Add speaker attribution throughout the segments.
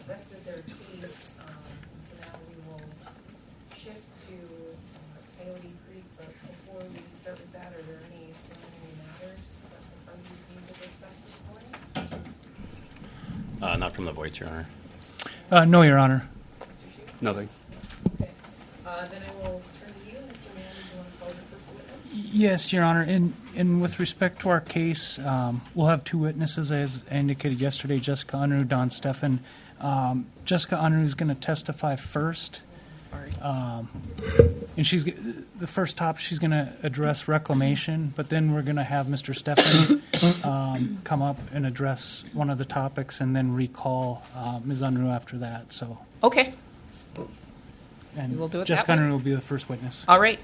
Speaker 1: rested their case, so now we will shift to Coyote Creek, but before we start with that, are there any preliminary matters that the parties need to discuss this morning?
Speaker 2: Not from the Voights, Your Honor.
Speaker 3: No, Your Honor.
Speaker 1: Mr. Shute?
Speaker 2: Nothing.
Speaker 1: Okay. Then I will turn to you, Mr. Mann. Do you want to call the first witness?
Speaker 3: Yes, Your Honor. And with respect to our case, we'll have two witnesses, as I indicated yesterday, Jessica Unruh, Don Steffen. Jessica Unruh is going to testify first.
Speaker 1: Sorry.
Speaker 3: And she's the first topic. She's going to address reclamation, but then we're going to have Mr. Steffen come up and address one of the topics, and then recall Ms. Unruh after that. So,
Speaker 4: Okay.
Speaker 3: and
Speaker 4: We'll do it that
Speaker 3: Jessica
Speaker 4: way.
Speaker 3: Unruh will be the first witness.
Speaker 4: All right.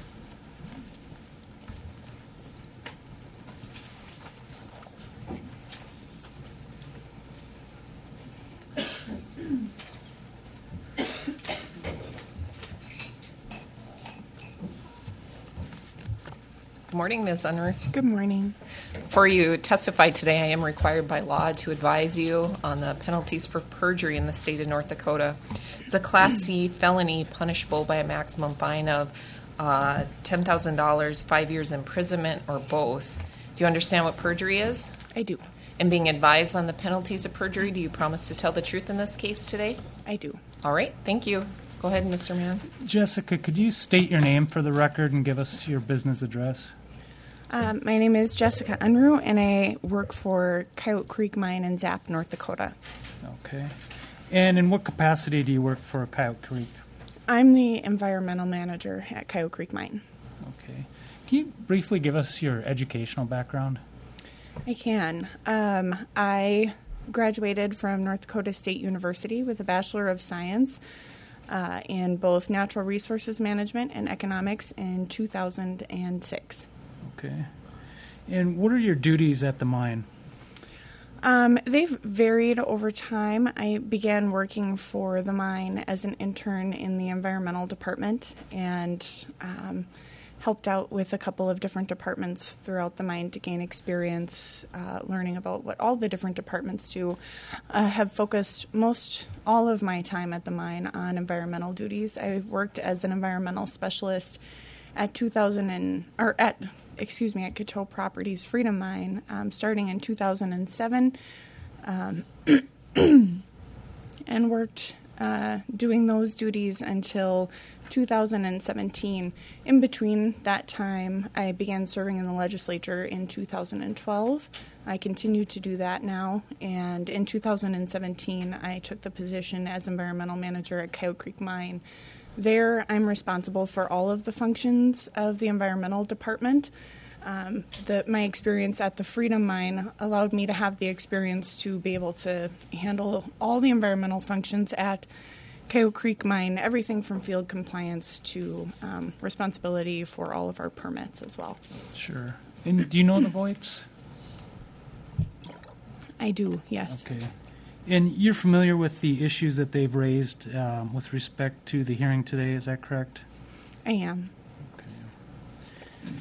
Speaker 4: Good morning, Ms. Unruh.
Speaker 5: Good morning.
Speaker 4: Before you testify today, I am required by law to advise you on the penalties for perjury in the state of North Dakota. It's a Class C felony punishable by a maximum fine of $10,000, 5 years imprisonment, or both. Do you understand what perjury is?
Speaker 5: I do.
Speaker 4: And being advised on the penalties of perjury, do you promise to tell the truth in this case today?
Speaker 5: I do.
Speaker 4: All right, thank you. Go ahead, Mr. Mann.
Speaker 3: Jessica, could you state your name for the record and give us your business address?
Speaker 5: My name is Jessica Unruh, and I work for Coyote Creek Mine in Zap, North Dakota.
Speaker 3: Okay. And in what capacity do you work for Coyote Creek?
Speaker 5: I'm the environmental manager at Coyote Creek Mine.
Speaker 3: Okay. Can you briefly give us your educational background?
Speaker 5: I can. I graduated from North Dakota State University with a Bachelor of Science in both Natural Resources Management and Economics in 2006.
Speaker 3: Okay. And what are your duties at the mine?
Speaker 5: They've varied over time. I began working for the mine as an intern in the environmental department and helped out with a couple of different departments throughout the mine to gain experience, learning about what all the different departments do. Have focused all of my time at the mine on environmental duties. I worked as an environmental specialist at Coteau Properties Freedom Mine, starting in 2007, and worked doing those duties until 2017. In between that time, I began serving in the legislature in 2012. I continue to do that now, and in 2017, I took the position as environmental manager at Coyote Creek Mine. There, I'm responsible for all of the functions of the environmental department. My experience at the Freedom Mine allowed me to have the experience to be able to handle all the environmental functions at Coyote Creek Mine, everything from field compliance to responsibility for all of our permits as well.
Speaker 3: Sure. And do you know the Voights?
Speaker 5: I do, yes.
Speaker 3: Okay. And you're familiar with the issues that they've raised with respect to the hearing today, is that correct?
Speaker 5: I am.
Speaker 3: Okay.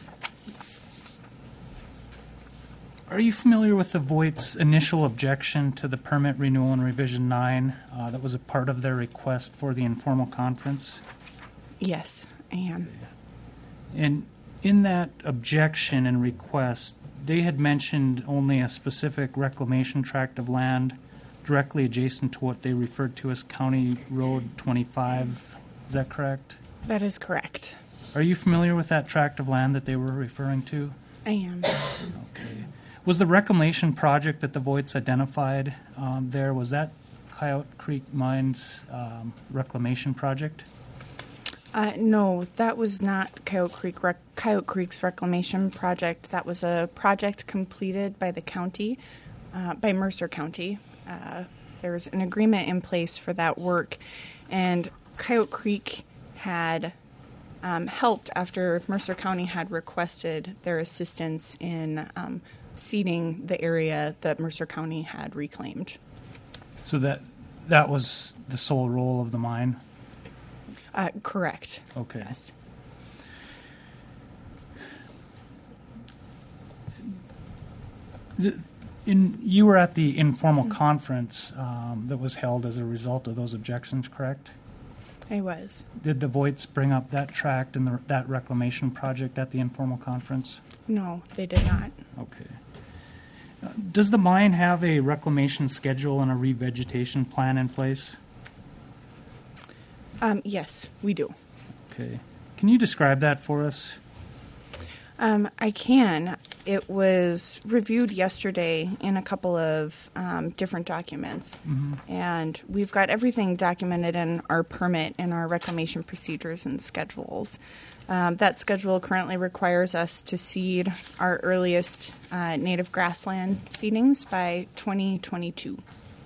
Speaker 3: Are you familiar with the Voight's initial objection to the permit renewal in Revision 9 that was a part of their request for the informal conference?
Speaker 5: Yes, I am.
Speaker 3: And in that objection and request, they had mentioned only a specific reclamation tract of land directly adjacent to what they referred to as County Road 25. Is that correct?
Speaker 5: That is correct.
Speaker 3: Are you familiar with that tract of land that they were referring to?
Speaker 5: I am.
Speaker 3: Okay. Was the reclamation project that the Voights identified there, was that Coyote Creek Mine's reclamation project?
Speaker 5: No, that was not Coyote Creek's reclamation project. That was a project completed by the county, by Mercer County. There's an agreement in place for that work, and Coyote Creek had helped after Mercer County had requested their assistance in seeding the area that Mercer County had reclaimed.
Speaker 3: So that was the sole role of the mine?
Speaker 5: Correct.
Speaker 3: Okay.
Speaker 5: Yes.
Speaker 3: You were at the informal conference that was held as a result of those objections, correct?
Speaker 5: I was.
Speaker 3: Did the Voights bring up that tract and that reclamation project at the informal conference?
Speaker 5: No, they did not.
Speaker 3: Okay. Does the mine have a reclamation schedule and a revegetation plan in place?
Speaker 5: Yes, we do.
Speaker 3: Okay. Can you describe that for us?
Speaker 5: I can. It was reviewed yesterday in a couple of different documents. And we've got everything documented in our permit and our reclamation procedures and schedules. That schedule currently requires us to seed our earliest native grassland seedings by 2022.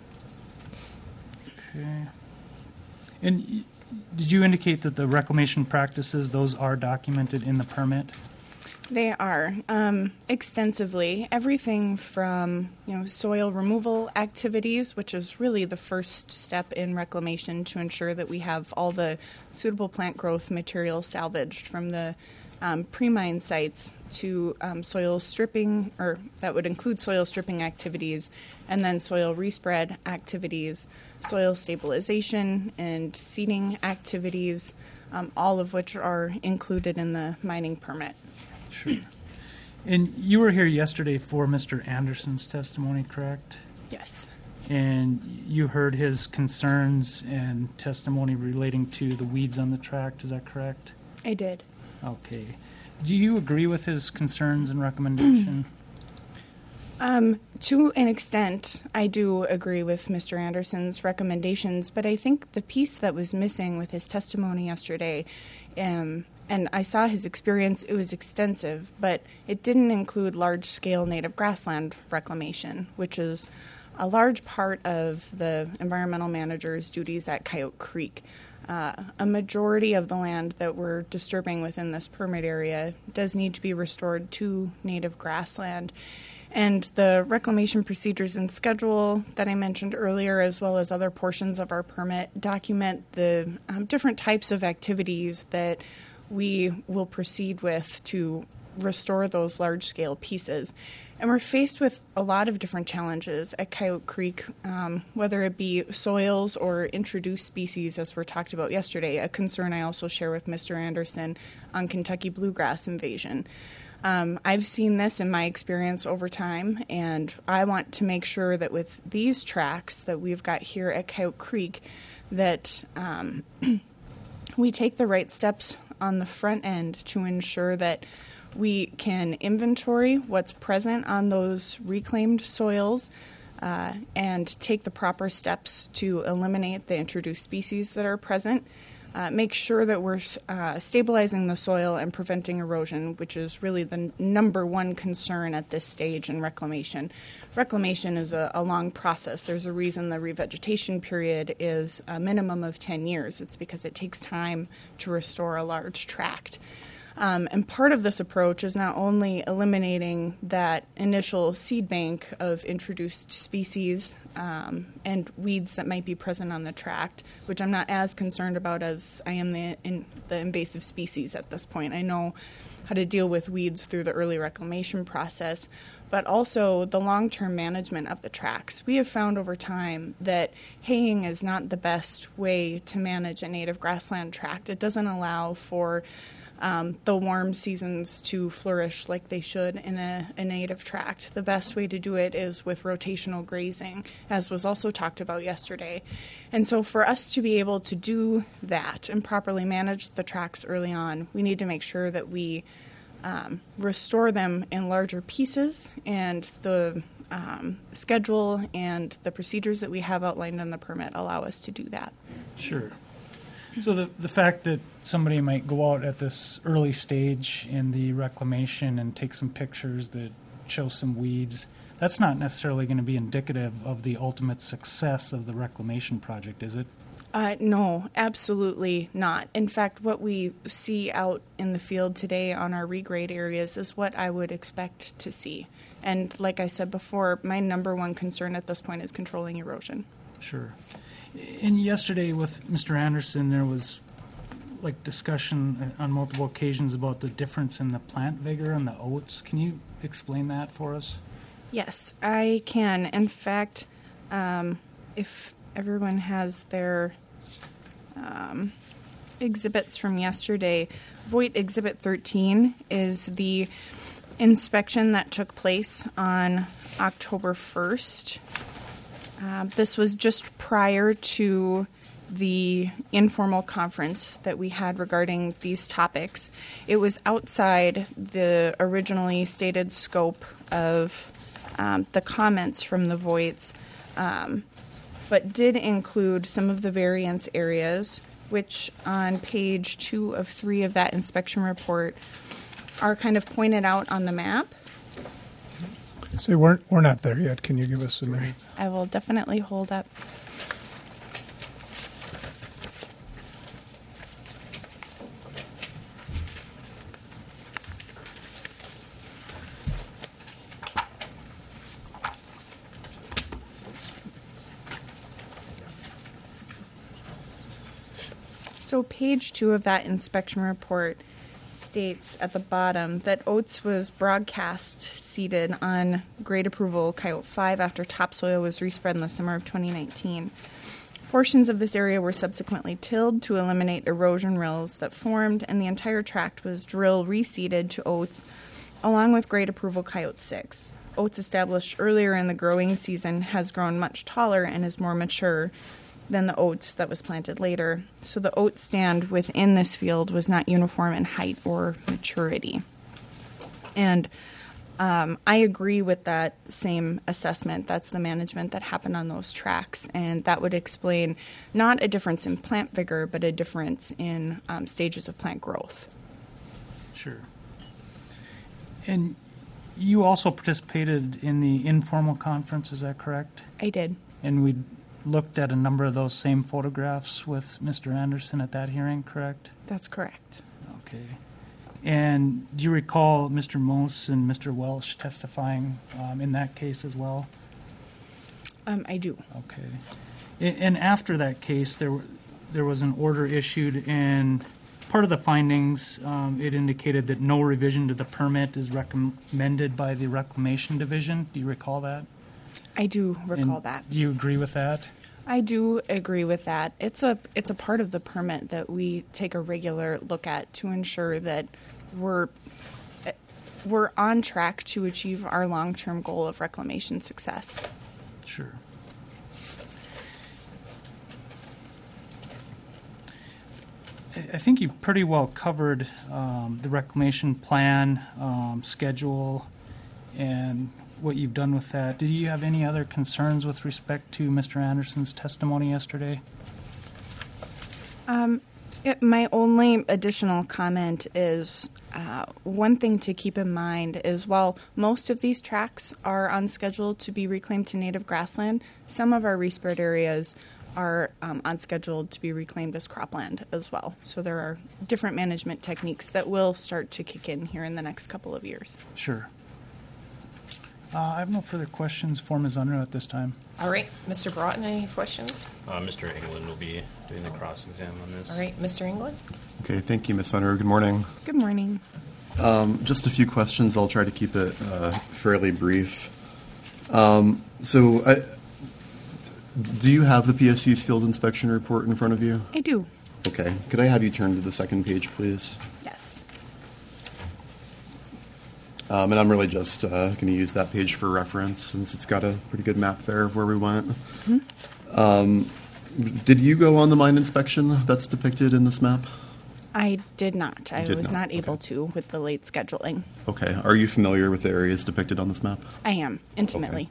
Speaker 3: Okay. And did you indicate that the reclamation practices, those are documented in the permit?
Speaker 5: They are extensively. Everything from soil removal activities, which is really the first step in reclamation to ensure that we have all the suitable plant growth material salvaged from the pre-mine sites, to soil stripping, or that would include soil stripping activities, and then soil respread activities, soil stabilization and seeding activities, all of which are included in the mining permit.
Speaker 3: Sure. And you were here yesterday for Mr. Anderson's testimony, correct?
Speaker 5: Yes.
Speaker 3: And you heard his concerns and testimony relating to the weeds on the tract, is that correct?
Speaker 5: I did.
Speaker 3: Okay. Do you agree with his concerns and recommendation?
Speaker 5: To an extent, I do agree with Mr. Anderson's recommendations, but I think the piece that was missing with his testimony yesterday, and I saw his experience, it was extensive, but it didn't include large-scale native grassland reclamation, which is a large part of the environmental manager's duties at Coyote Creek. A majority of the land that we're disturbing within this permit area does need to be restored to native grassland. And the reclamation procedures and schedule that I mentioned earlier, as well as other portions of our permit, document the different types of activities that we will proceed with to restore those large-scale pieces. And we're faced with a lot of different challenges at Coyote Creek, whether it be soils or introduced species, as we talked about yesterday, a concern I also share with Mr. Anderson on Kentucky bluegrass invasion. I've seen this in my experience over time, and I want to make sure that with these tracks that we've got here at Coyote Creek, that we take the right steps on the front end to ensure that we can inventory what's present on those reclaimed soils and take the proper steps to eliminate the introduced species that are present. Make sure that we're stabilizing the soil and preventing erosion, which is really the number one concern at this stage in reclamation. Reclamation is a long process. There's a reason the revegetation period is a minimum of 10 years. It's because it takes time to restore a large tract. And part of this approach is not only eliminating that initial seed bank of introduced species and weeds that might be present on the tract, which I'm not as concerned about as I am the invasive species at this point. I know how to deal with weeds through the early reclamation process, but also the long-term management of the tracts. We have found over time that haying is not the best way to manage a native grassland tract. It doesn't allow for the warm seasons to flourish like they should in a native tract. The best way to do it is with rotational grazing, as was also talked about yesterday. And so for us to be able to do that and properly manage the tracts early on, we need to make sure that we restore them in larger pieces, and the schedule and the procedures that we have outlined in the permit allow us to do that.
Speaker 3: Sure. So the fact that somebody might go out at this early stage in the reclamation and take some pictures that show some weeds, that's not necessarily going to be indicative of the ultimate success of the reclamation project, is it?
Speaker 5: No, absolutely not. In fact, what we see out in the field today on our regrade areas is what I would expect to see. And like I said before, my number one concern at this point is controlling erosion.
Speaker 3: Sure. And yesterday with Mr. Anderson, there was discussion on multiple occasions about the difference in the plant vigor and the oats. Can you explain that for us?
Speaker 5: Yes, I can. In fact, if everyone has their exhibits from yesterday, Voight Exhibit 13 is the inspection that took place on October 1st. This was just prior to the informal conference that we had regarding these topics. It was outside the originally stated scope of the comments from the Voights, but did include some of the variance areas, which on page 2 of 3 of that inspection report are kind of pointed out on the map.
Speaker 2: Say, we're not there yet. Can you give us a minute?
Speaker 5: I will definitely hold up. So page 2 of that inspection report states at the bottom that Oates was broadcast seeded on grade approval Coyote 5 after topsoil was respread in the summer of 2019. Portions of this area were subsequently tilled to eliminate erosion rills that formed, and the entire tract was drill reseeded to Oates along with grade approval Coyote 6. Oates established earlier in the growing season has grown much taller and is more mature than the oats that was planted later. So the oat stand within this field was not uniform in height or maturity. And I agree with that same assessment. That's the management that happened on those tracks. And that would explain not a difference in plant vigor, but a difference in stages of plant growth.
Speaker 3: Sure. And you also participated in the informal conference, is that correct?
Speaker 5: I did.
Speaker 3: And we looked at a number of those same photographs with Mr. Anderson at that hearing, correct?
Speaker 5: That's correct.
Speaker 3: Okay. And do you recall Mr. Moose and Mr. Welsh testifying in that case as well?
Speaker 5: I do.
Speaker 3: Okay. And after that case, there was an order issued, and part of the findings, it indicated that no revision to the permit is recommended by the Reclamation Division. Do you recall that?
Speaker 5: I do recall
Speaker 3: And
Speaker 5: that.
Speaker 3: Do you agree with that?
Speaker 5: I do agree with that. It's a part of the permit that we take a regular look at to ensure that we're on track to achieve our long-term goal of reclamation success.
Speaker 3: Sure. I think you've pretty well covered the reclamation plan, schedule, and what you've done with that. Did you have any other concerns with respect to Mr. Anderson's testimony yesterday?
Speaker 5: My only additional comment is one thing to keep in mind is while most of these tracts are on schedule to be reclaimed to native grassland, some of our respread areas are on schedule to be reclaimed as cropland as well. So there are different management techniques that will start to kick in here in the next couple of years.
Speaker 3: Sure. I have no further questions for Ms. Unruh at this time.
Speaker 4: All right, Mr. Broughton, any questions?
Speaker 6: Mr. England will be doing the cross-exam on this.
Speaker 4: All right, Mr. England?
Speaker 7: Okay, thank you, Ms. Unruh. Good morning.
Speaker 5: Good morning.
Speaker 7: Just a few questions. I'll try to keep it fairly brief. Do you have the PSC's field inspection report in front of you?
Speaker 5: I do.
Speaker 7: Okay. Could I have you turn to the second page, please?
Speaker 5: Yes.
Speaker 7: And I'm really just going to use that page for reference since it's got a pretty good map there of where we went. Mm-hmm. Did you go on the mine inspection that's depicted in this map?
Speaker 5: I did not. I was not able
Speaker 7: Okay.
Speaker 5: to with the late scheduling.
Speaker 7: Okay. Are you familiar with the areas depicted on this map?
Speaker 5: I am, intimately.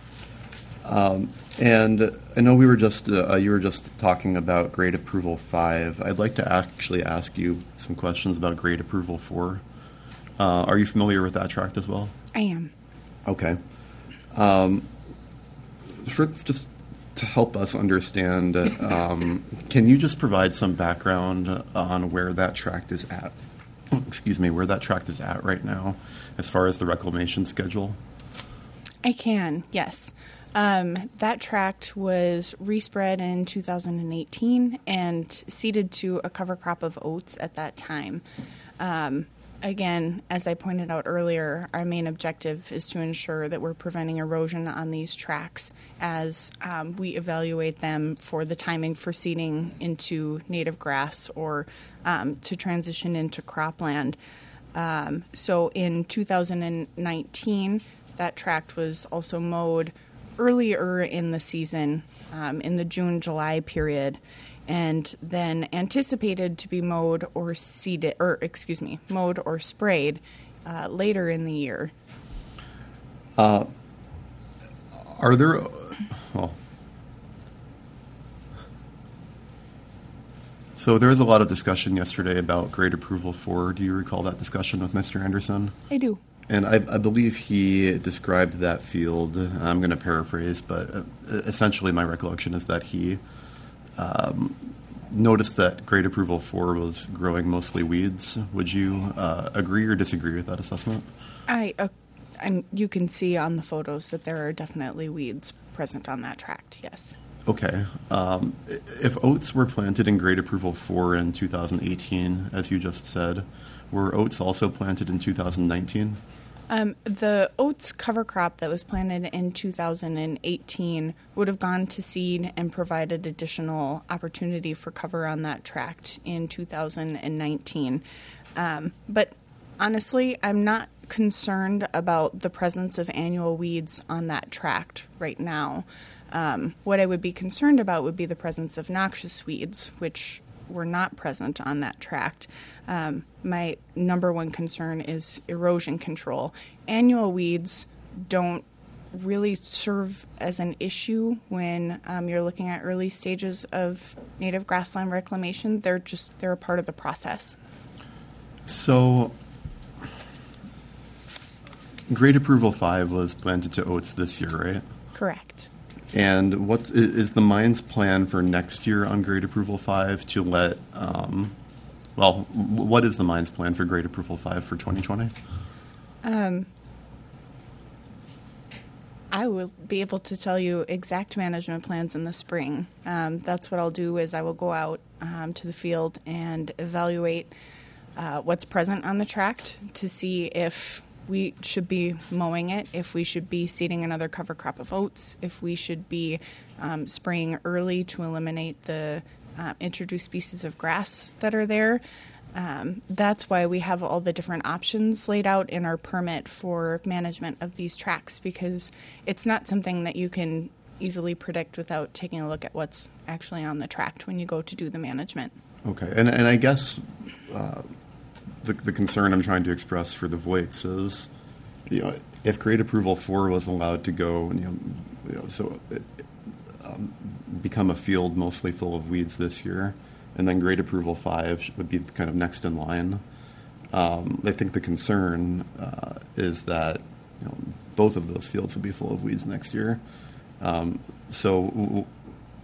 Speaker 7: And I know we were just you were just talking about grade approval 5. I'd like to actually ask you some questions about grade approval 4. Are you familiar with that tract as well?
Speaker 5: I am.
Speaker 7: Okay. Just to help us understand, can you just provide some background on where that tract is at? Excuse me, where that tract is at right now, as far as the reclamation schedule?
Speaker 5: I can, yes. That tract was respread in 2018 and seeded to a cover crop of oats at that time. Again, as I pointed out earlier, our main objective is to ensure that we're preventing erosion on these tracks as we evaluate them for the timing for seeding into native grass or to transition into cropland. So in 2019, that tract was also mowed earlier in the season, in the June-July period, and then anticipated to be mowed or sprayed later in the year.
Speaker 7: Are there, well, so there was a lot of discussion yesterday about grade approval 4. Do you recall that discussion with Mr. Anderson?
Speaker 5: I do.
Speaker 7: And I believe he described that field, I'm going to paraphrase, but essentially my recollection is that he noticed that grade approval 4 was growing mostly weeds. Would you agree or disagree with that assessment?
Speaker 5: You can see on the photos that there are definitely weeds present on that tract, yes.
Speaker 7: Okay. If oats were planted in grade approval 4 in 2018, as you just said, were oats also planted in 2019?
Speaker 5: The oats cover crop that was planted in 2018 would have gone to seed and provided additional opportunity for cover on that tract in 2019. But honestly, I'm not concerned about the presence of annual weeds on that tract right now. What I would be concerned about would be the presence of noxious weeds, which were not present on that tract. My number one concern is erosion control. Annual weeds don't really serve as an issue when you're looking at early stages of native grassland reclamation. They're a part of the process.
Speaker 7: So, grade approval 5 was planted to oats this year, right?
Speaker 5: Correct.
Speaker 7: And what is the mine's plan for next year on grade approval 5 to let, what is the mine's plan for grade approval 5 for 2020?
Speaker 5: I will be able to tell you exact management plans in the spring. That's what I'll do is I will go out to the field and evaluate what's present on the tract to see if we should be mowing it, if we should be seeding another cover crop of oats, if we should be spraying early to eliminate the introduced species of grass that are there. That's why we have all the different options laid out in our permit for management of these tracts, because it's not something that you can easily predict without taking a look at what's actually on the tract when you go to do the management.
Speaker 7: Okay, and I guess the concern I'm trying to express for the Voights is, if grade approval 4 was allowed to go, become a field mostly full of weeds this year, and then grade approval 5 would be kind of next in line. I think the concern is that both of those fields will be full of weeds next year. So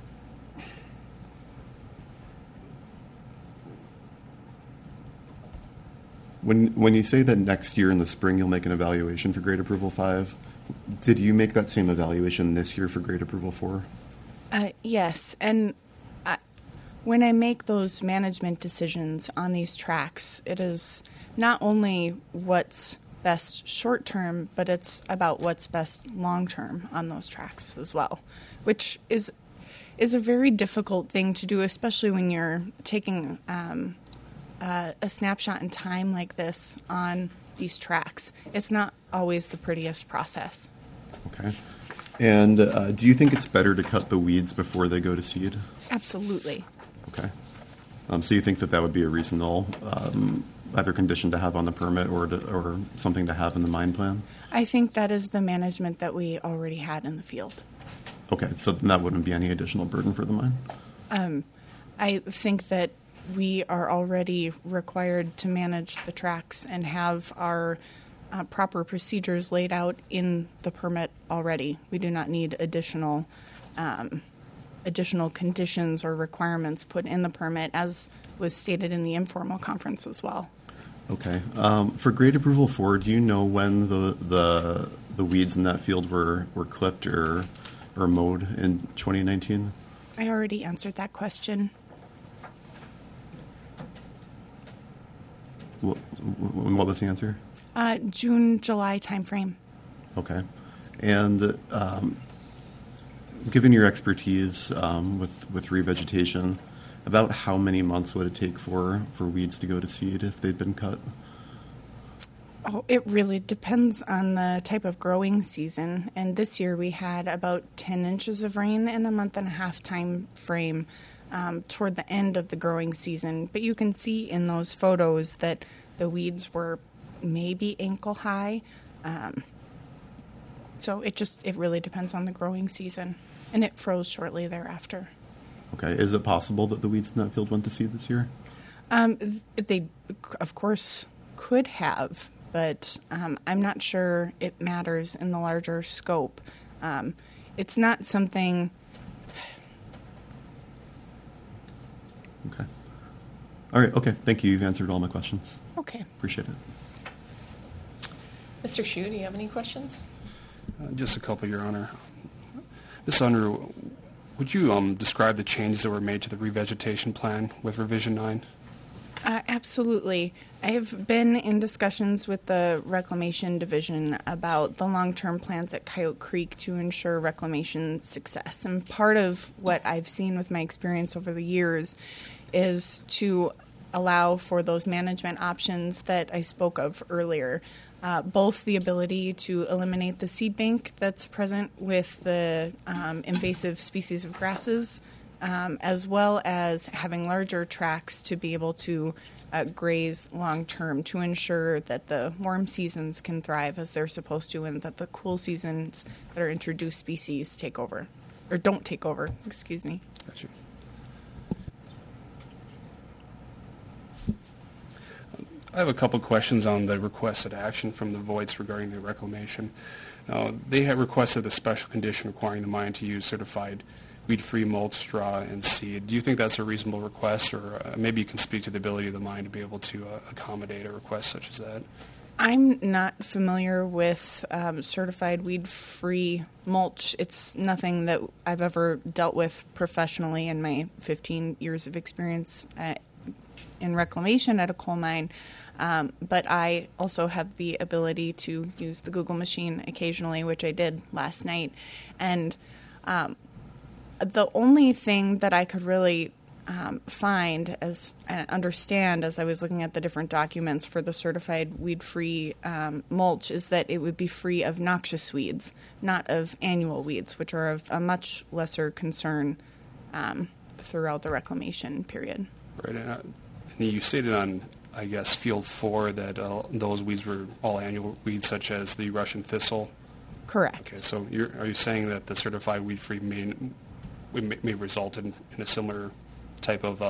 Speaker 7: when you say that next year in the spring you'll make an evaluation for grade approval 5, did you make that same evaluation this year for grade approval 4?
Speaker 5: Yes, and when I make those management decisions on these tracks, it is not only what's best short term, but it's about what's best long term on those tracks as well, which is a very difficult thing to do, especially when you're taking a snapshot in time like this on these tracks. It's not always the prettiest process.
Speaker 7: Okay. And do you think it's better to cut the weeds before they go to seed?
Speaker 5: Absolutely.
Speaker 7: Okay. So you think that would be a reasonable either condition to have on the permit or something to have in the mine plan?
Speaker 5: I think that is the management that we already had in the field.
Speaker 7: Okay, so then that wouldn't be any additional burden for the mine?
Speaker 5: I think that we are already required to manage the tracks and have our proper procedures laid out in the permit already. We do not need additional conditions or requirements put in the permit, as was stated in the informal conference as well.
Speaker 7: Okay. For grade approval 4, do you know when the weeds in that field were clipped or mowed in 2019?
Speaker 5: I already answered that question.
Speaker 7: When And what was the answer?
Speaker 5: June, July timeframe.
Speaker 7: Okay. And given your expertise with revegetation, about how many months would it take for weeds to go to seed if they'd been cut?
Speaker 5: Oh, it really depends on the type of growing season. And this year we had about 10 inches of rain in a month and a half time frame toward the end of the growing season. But you can see in those photos that the weeds were maybe ankle high. So it really depends on the growing season. And it froze shortly thereafter.
Speaker 7: Okay. Is it possible that the weeds in that field went to seed this year?
Speaker 5: They, of course, could have, but I'm not sure it matters in the larger scope. It's not something.
Speaker 7: Okay. All right. Okay. Thank you. You've answered all my questions.
Speaker 5: Okay.
Speaker 7: Appreciate it.
Speaker 4: Mr. Shu, do you have any questions?
Speaker 8: Just a couple, Your Honor. Ms. Unruh, would you describe the changes that were made to the revegetation plan with Revision 9?
Speaker 5: Absolutely. I have been in discussions with the Reclamation Division about the long-term plans at Coyote Creek to ensure reclamation success. And part of what I've seen with my experience over the years is to allow for those management options that I spoke of earlier. Both the ability to eliminate the seed bank that's present with the invasive species of grasses, as well as having larger tracts to be able to graze long term to ensure that the warm seasons can thrive as they're supposed to, and that the cool seasons that are introduced species take over, or don't take over, excuse me.
Speaker 8: Gotcha. I have a couple questions on the requested action from the Voights regarding the reclamation. They had requested a special condition requiring the mine to use certified weed-free mulch, straw, and seed. Do you think that's a reasonable request, or maybe you can speak to the ability of the mine to be able to accommodate a request such as that?
Speaker 5: I'm not familiar with certified weed-free mulch. It's nothing that I've ever dealt with professionally in my 15 years of experience in reclamation at a coal mine. But I also have the ability to use the Google machine occasionally, which I did last night. And the only thing that I could really find and understand as I was looking at the different documents for the certified weed-free mulch is that it would be free of noxious weeds, not of annual weeds, which are of a much lesser concern throughout the reclamation period.
Speaker 8: Right. And you stated on, I guess, Field 4 that those weeds were all annual weeds, such as the Russian thistle.
Speaker 5: Correct.
Speaker 8: Okay, so are you saying that the certified weed-free may result in a similar type of,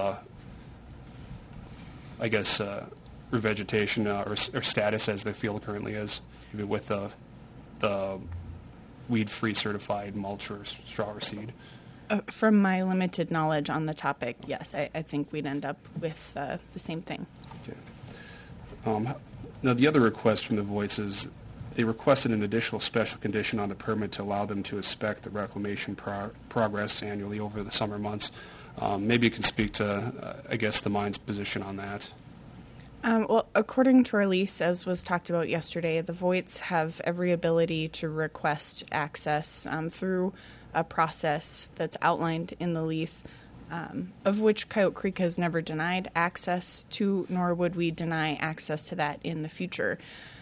Speaker 8: I guess, revegetation or status as the field currently is, even with the weed-free certified mulch or straw or seed?
Speaker 5: From my limited knowledge on the topic, yes, I think we'd end up with the same thing.
Speaker 8: Okay. Now, the other request from the Voights is they requested an additional special condition on the permit to allow them to inspect the reclamation progress annually over the summer months. Maybe you can speak to, I guess, the mine's position on that.
Speaker 5: Well, according to our lease, as was talked about yesterday, the Voights have every ability to request access through a process that's outlined in the lease, of which Coyote Creek has never denied access to, nor would we deny access to that in the future.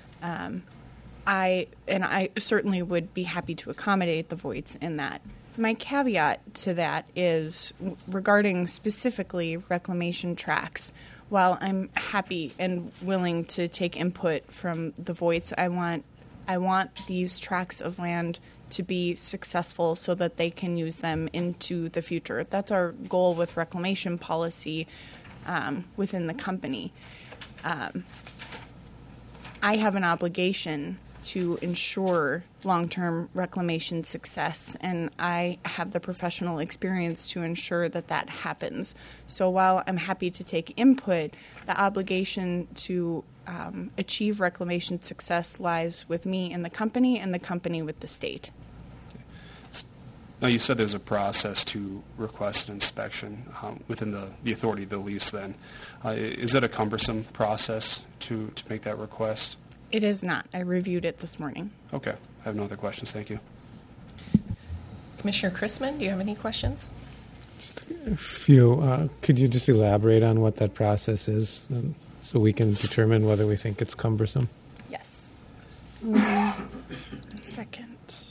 Speaker 5: I certainly would be happy to accommodate the Voights in that. My caveat to that is regarding specifically reclamation tracts. While I'm happy and willing to take input from the Voights, I want these tracts of land to be successful so that they can use them into the future. That's our goal with reclamation policy within the company. I have an obligation to ensure long-term reclamation success, and I have the professional experience to ensure that that happens. So while I'm happy to take input, the obligation to achieve reclamation success lies with me and the company with the state.
Speaker 8: Now, you said there's a process to request an inspection within the authority of the lease then. Is that a cumbersome process to make that request?
Speaker 5: It is not. I reviewed it this morning.
Speaker 8: Okay. I have no other questions. Thank you.
Speaker 4: Commissioner Chrisman, do you have any questions?
Speaker 9: Just a few. Could you just elaborate on what that process is so we can determine whether we think it's cumbersome?
Speaker 5: Yes. A second.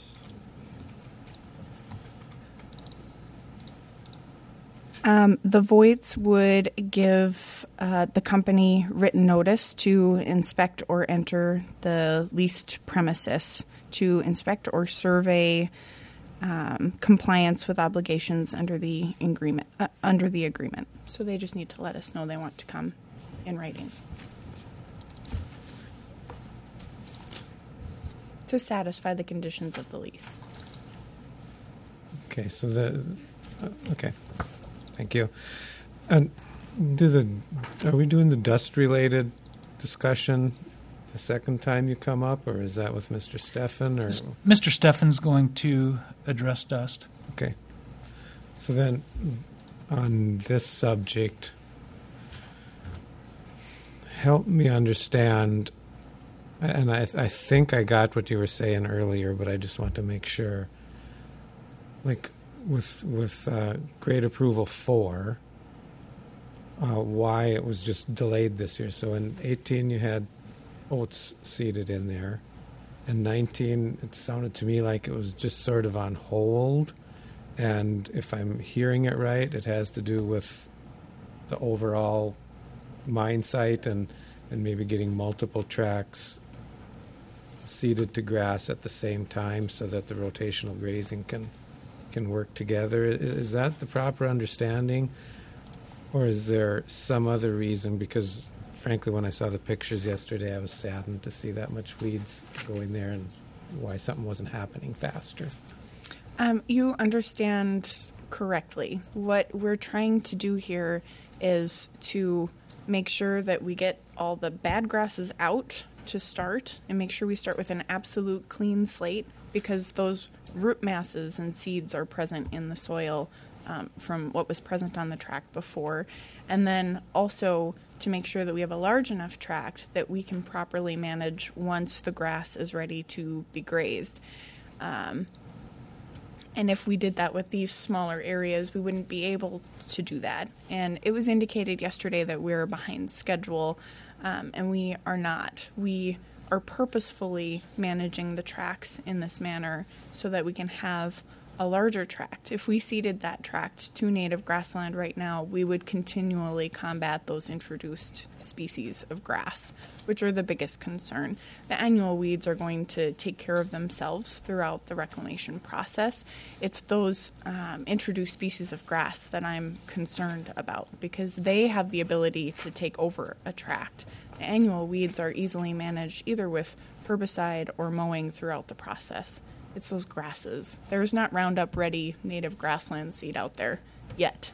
Speaker 5: The Voights would give the company written notice to inspect or enter the leased premises, to inspect or survey compliance with obligations under the agreement. So they just need to let us know they want to come in writing to satisfy the conditions of the lease.
Speaker 9: Okay, so okay. Thank you. And are we doing the dust-related discussion the second time you come up, or is that with Mr. Steffen? Or
Speaker 3: Mr. Steffen's going to address dust.
Speaker 9: okay. So then, on this subject, help me understand. And I think I got what you were saying earlier, but I just want to make sure. Like, with grade approval 4, why it was just delayed this year. So in 18 you had oats seeded in there. In 19 it sounded to me like it was just sort of on hold. And if I'm hearing it right, it has to do with the overall mine site and maybe getting multiple tracks seeded to grass at the same time so that the rotational grazing can work together. Is that the proper understanding? Or is there some other reason? Because, frankly, when I saw the pictures yesterday, I was saddened to see that much weeds going there and why something wasn't happening faster.
Speaker 5: You understand correctly. What we're trying to do here is to make sure that we get all the bad grasses out to start and make sure we start with an absolute clean slate, because those root masses and seeds are present in the soil from what was present on the tract before. And then also to make sure that we have a large enough tract that we can properly manage once the grass is ready to be grazed. And if we did that with these smaller areas, we wouldn't be able to do that. And it was indicated yesterday that we're behind schedule, and we are not. We are purposefully managing the tracts in this manner so that we can have a larger tract. If we seeded that tract to native grassland right now, we would continually combat those introduced species of grass, which are the biggest concern. The annual weeds are going to take care of themselves throughout the reclamation process. It's those introduced species of grass that I'm concerned about, because they have the ability to take over a tract. The annual weeds are easily managed either with herbicide or mowing throughout the process. It's those grasses. There's not Roundup Ready native grassland seed out there yet.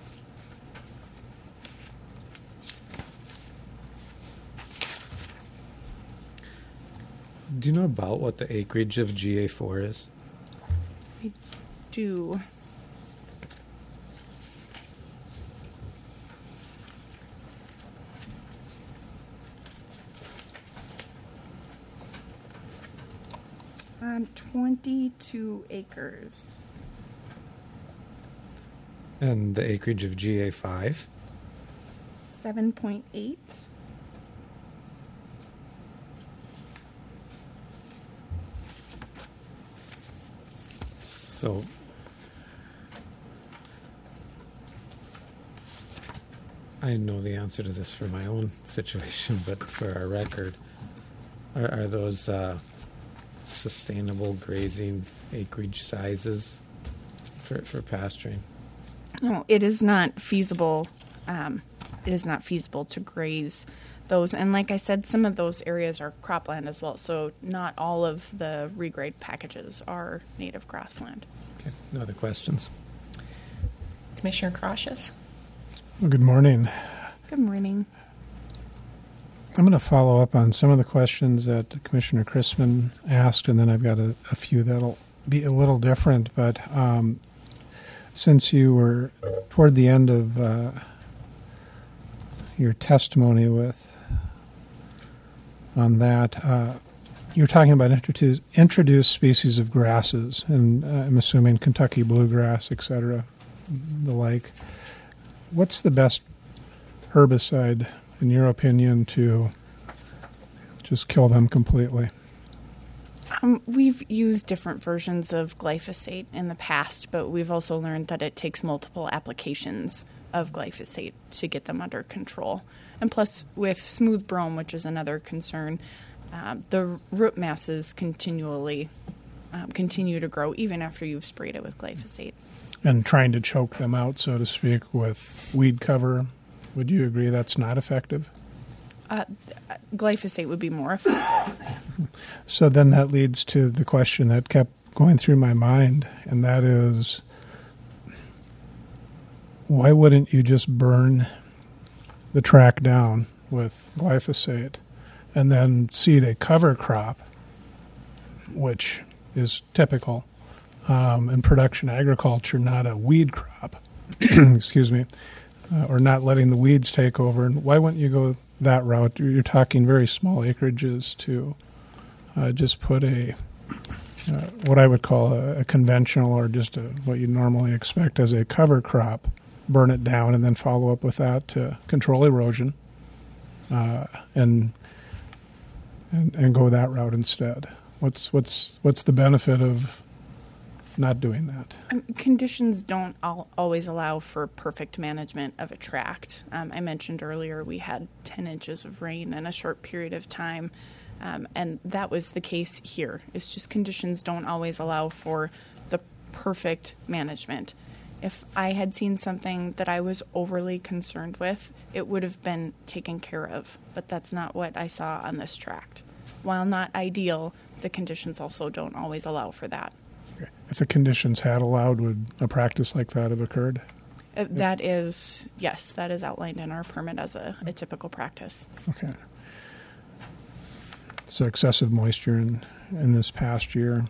Speaker 9: Do you know about what the acreage of GA4 is?
Speaker 5: I do. On 22 acres.
Speaker 9: And the acreage of GA5?
Speaker 5: 7.8.
Speaker 9: So I know the answer to this for my own situation, but for our record, are those sustainable grazing acreage sizes for pasturing?
Speaker 5: No, it is not feasible. It is not feasible to graze those. And like I said, some of those areas are cropland as well. So not all of the regrade packages are native grassland.
Speaker 9: Okay, no other questions?
Speaker 4: Commissioner Crocius?
Speaker 2: Well, good morning.
Speaker 5: Good morning.
Speaker 2: I'm going to follow up on some of the questions that Commissioner Chrisman asked, and then I've got a few that'll be a little different, but since you were toward the end of your testimony on that, you're talking about introduced species of grasses, and I'm assuming Kentucky bluegrass, et cetera, the like. What's the best herbicide, in your opinion, to just kill them completely?
Speaker 5: We've used different versions of glyphosate in the past, but we've also learned that it takes multiple applications of glyphosate to get them under control. And plus, with smooth brome, which is another concern, the root masses continue to grow even after you've sprayed it with glyphosate.
Speaker 2: And trying to choke them out, so to speak, with weed cover, would you agree that's not effective?
Speaker 5: Glyphosate would be more effective.
Speaker 2: So then that leads to the question that kept going through my mind, and that is, why wouldn't you just burn the tract down with glyphosate and then seed a cover crop, which is typical in production agriculture, not a weed crop, excuse me, or not letting the weeds take over? And why wouldn't you go that route? You're talking very small acreages to just put what I would call a conventional, or just what you normally expect as a cover crop, burn it down, and then follow up with that to control erosion, and go that route instead. What's the benefit of not doing that?
Speaker 5: Conditions don't always allow for perfect management of a tract. I mentioned earlier we had 10 inches of rain in a short period of time, and that was the case here. It's just conditions don't always allow for the perfect management. If I had seen something that I was overly concerned with, it would have been taken care of, but that's not what I saw on this tract. While not ideal, the conditions also don't always allow for that.
Speaker 2: Okay. If the conditions had allowed, would a practice like that have occurred?
Speaker 5: That is outlined in our permit as a typical practice.
Speaker 2: Okay. So excessive moisture in this past year.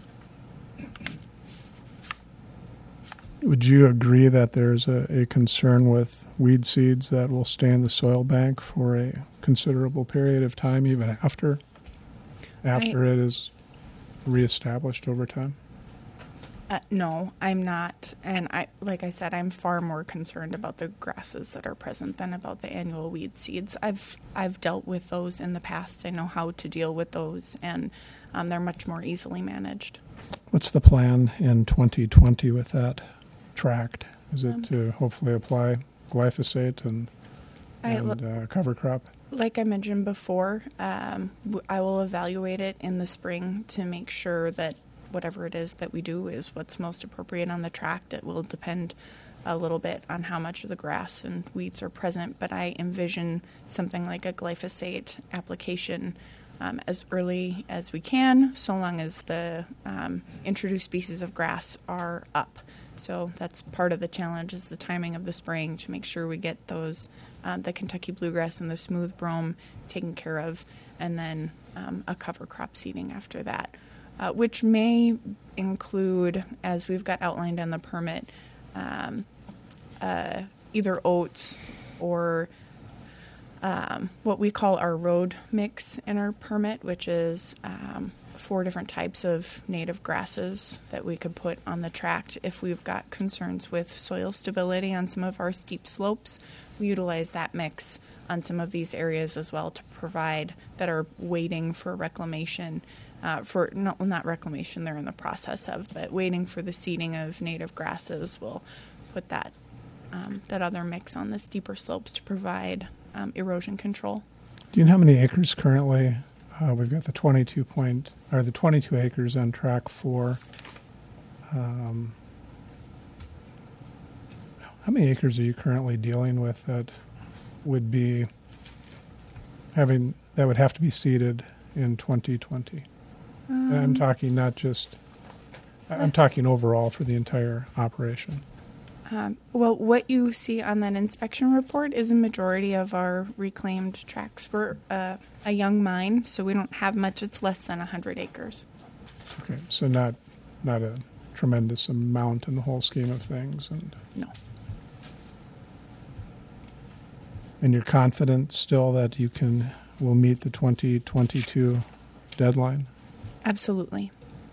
Speaker 2: Would you agree that there's a concern with weed seeds that will stay in the soil bank for a considerable period of time, even after it is reestablished over time?
Speaker 5: No, I'm not. And like I said, I'm far more concerned about the grasses that are present than about the annual weed seeds. I've dealt with those in the past. I know how to deal with those, and they're much more easily managed.
Speaker 2: What's the plan in 2020 with that tract? Is it to hopefully apply glyphosate and cover crop?
Speaker 5: Like I mentioned before, I will evaluate it in the spring to make sure that whatever it is that we do is what's most appropriate on the tract. It will depend a little bit on how much of the grass and weeds are present, but I envision something like a glyphosate application as early as we can, so long as the introduced species of grass are up. So that's part of the challenge, is the timing of the spraying, to make sure we get those, the Kentucky bluegrass and the smooth brome taken care of, and then a cover crop seeding after that. Which may include, as we've got outlined on the permit, either oats or what we call our road mix in our permit, which is 4 different types of native grasses that we could put on the tract if we've got concerns with soil stability on some of our steep slopes. We utilize that mix on some of these areas as well to provide, that are waiting for reclamation. Not reclamation, they're in the process of, but waiting for the seeding of native grasses. We'll put that other mix on the steeper slopes to provide erosion control.
Speaker 2: Do you know how many acres currently? We've got the 22 acres on track 4. How many acres are you currently dealing with that would have to be seeded in 2020? And I'm talking I'm talking overall for the entire operation.
Speaker 5: Well, what you see on that inspection report is a majority of our reclaimed tracts. We're a young mine, so we don't have much. It's less than 100 acres.
Speaker 2: Okay, so not not a tremendous amount in the whole scheme of things.
Speaker 5: No.
Speaker 2: And you're confident still that will meet the 2022 deadline?
Speaker 5: Absolutely.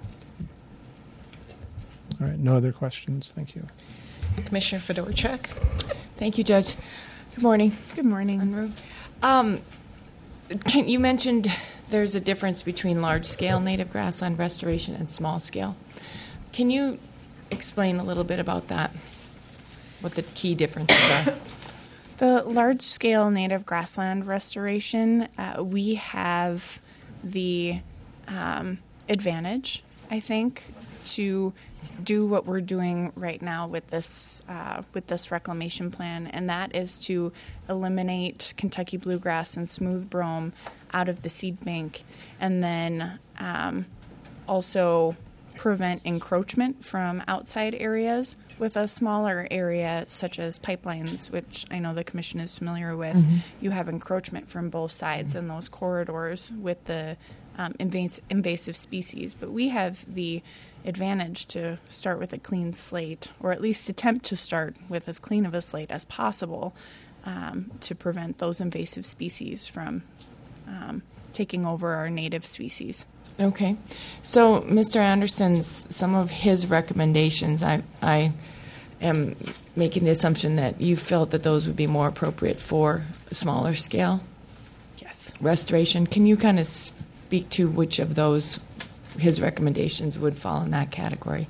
Speaker 2: All right, no other questions. Thank you.
Speaker 4: Commissioner Fedorchak.
Speaker 10: Thank you, Judge. Good morning.
Speaker 5: Good morning.
Speaker 10: Sunru. You mentioned there's a difference between large-scale native grassland restoration and small-scale. Can you explain a little bit about that? What the key differences are?
Speaker 5: The large-scale native grassland restoration, we have the advantage, I think, to do what we're doing right now with this reclamation plan, and that is to eliminate Kentucky bluegrass and smooth brome out of the seed bank, and then also prevent encroachment from outside areas with a smaller area such as pipelines, which I know the Commission is familiar with.
Speaker 10: Mm-hmm.
Speaker 5: You have encroachment from both sides in those corridors with the invasive species, but we have the advantage to start with a clean slate, or at least attempt to start with as clean of a slate as possible, to prevent those invasive species from taking over our native species.
Speaker 10: Okay. So, Mr. Anderson's, some of his recommendations, I am making the assumption that you felt that those would be more appropriate for a smaller scale
Speaker 5: Yes.
Speaker 10: restoration. Can you kind of speak to which of those his recommendations would fall in that category?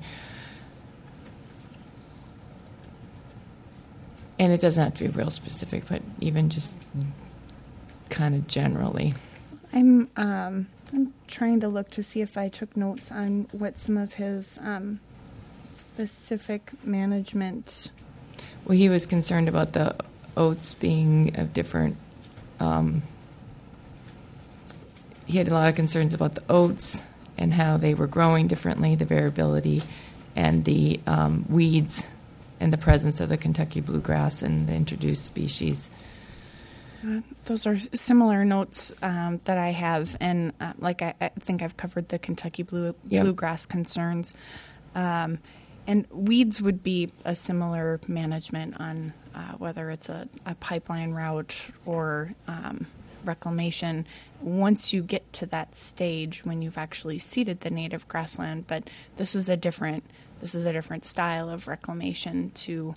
Speaker 10: And it doesn't have to be real specific, but even just kind of generally.
Speaker 5: I'm trying to look to see if I took notes on what some of his specific management.
Speaker 10: Well, he was concerned about the oats being of different. He had a lot of concerns about the oats and how they were growing differently, the variability, and the weeds, and the presence of the Kentucky bluegrass and the introduced species.
Speaker 5: Those are similar notes that I have, and I think I've covered the Kentucky bluegrass concerns. And weeds would be a similar management on whether it's a pipeline route or reclamation. Once you get to that stage when you've actually seeded the native grassland, but this is a different style of reclamation to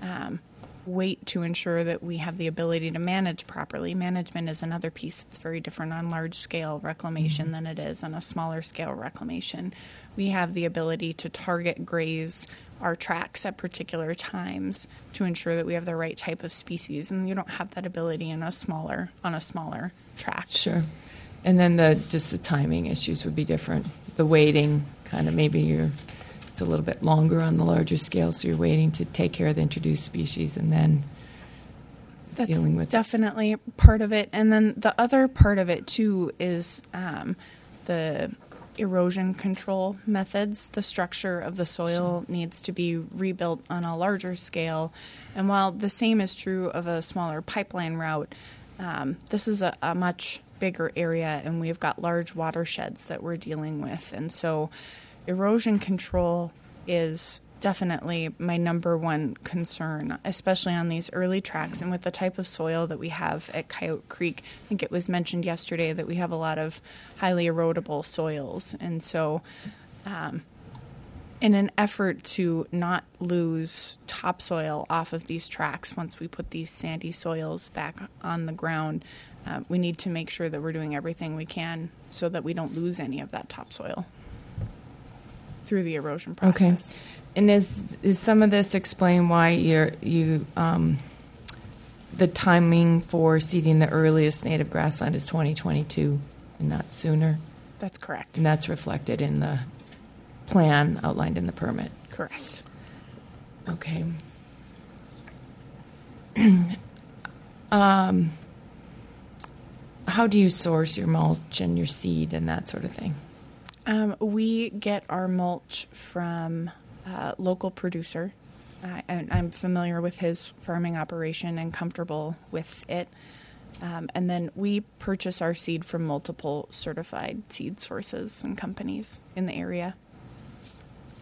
Speaker 5: wait to ensure that we have the ability to manage properly. Management is another piece that's very different on large-scale reclamation than it is on a smaller-scale reclamation. We have the ability to target graze our tracks at particular times to ensure that we have the right type of species, and you don't have that ability on a smaller track.
Speaker 10: Sure. And then the timing issues would be different. The waiting, kind of it's a little bit longer on the larger scale, so you're waiting to take care of the introduced species and then dealing with
Speaker 5: definitely part of it. And then the other part of it, too, is the erosion control methods. The structure of the soil needs to be rebuilt on a larger scale. And while the same is true of a smaller pipeline route, this is a much bigger area, and we've got large watersheds that we're dealing with. And so erosion control is definitely my number one concern, especially on these early tracks and with the type of soil that we have at Coyote Creek. I think it was mentioned yesterday that we have a lot of highly erodible soils. And so in an effort to not lose topsoil off of these tracks once we put these sandy soils back on the ground, we need to make sure that we're doing everything we can so that we don't lose any of that topsoil through the erosion process.
Speaker 10: Okay. And is some of this explain why the timing for seeding the earliest native grassland is 2022 and not sooner?
Speaker 5: That's correct.
Speaker 10: And that's reflected in the plan outlined in the permit?
Speaker 5: Correct.
Speaker 10: Okay. How do you source your mulch and your seed and that sort of thing?
Speaker 5: We get our mulch from a local producer. I'm familiar with his farming operation and comfortable with it. And then we purchase our seed from multiple certified seed sources and companies in the area.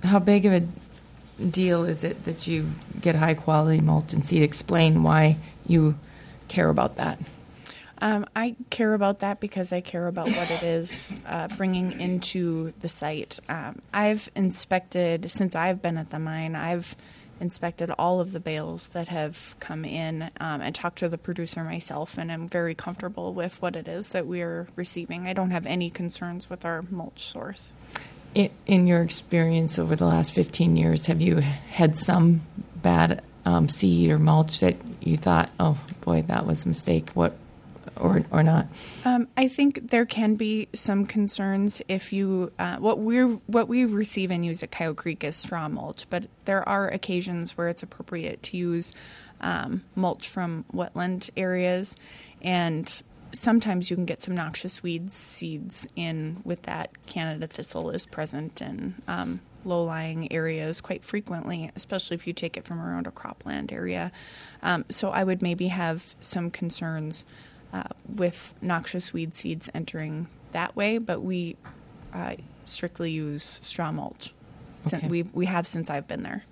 Speaker 10: how big of a deal is it that you get high quality mulch and seed? Explain why you care about that.
Speaker 5: I care about that because I care about what it is bringing into the site. I've inspected, since I've been at the mine, I've inspected all of the bales that have come in and talked to the producer myself, and I'm very comfortable with what it is that we're receiving. I don't have any concerns with our mulch source.
Speaker 10: In your experience over the last 15 years, have you had some bad seed or mulch that you thought, oh boy, that was a mistake? Or not?
Speaker 5: I think there can be some concerns if you what we receive and use at Coyote Creek is straw mulch, but there are occasions where it's appropriate to use mulch from wetland areas, and sometimes you can get some noxious weed seeds in with that. Canada thistle is present in low-lying areas quite frequently, especially if you take it from around a cropland area. So I would maybe have some concerns with noxious weed seeds entering that way, but we strictly use straw mulch.
Speaker 10: Okay.
Speaker 5: We have since I've been there.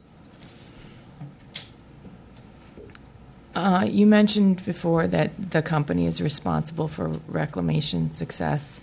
Speaker 10: You mentioned before that the company is responsible for reclamation success.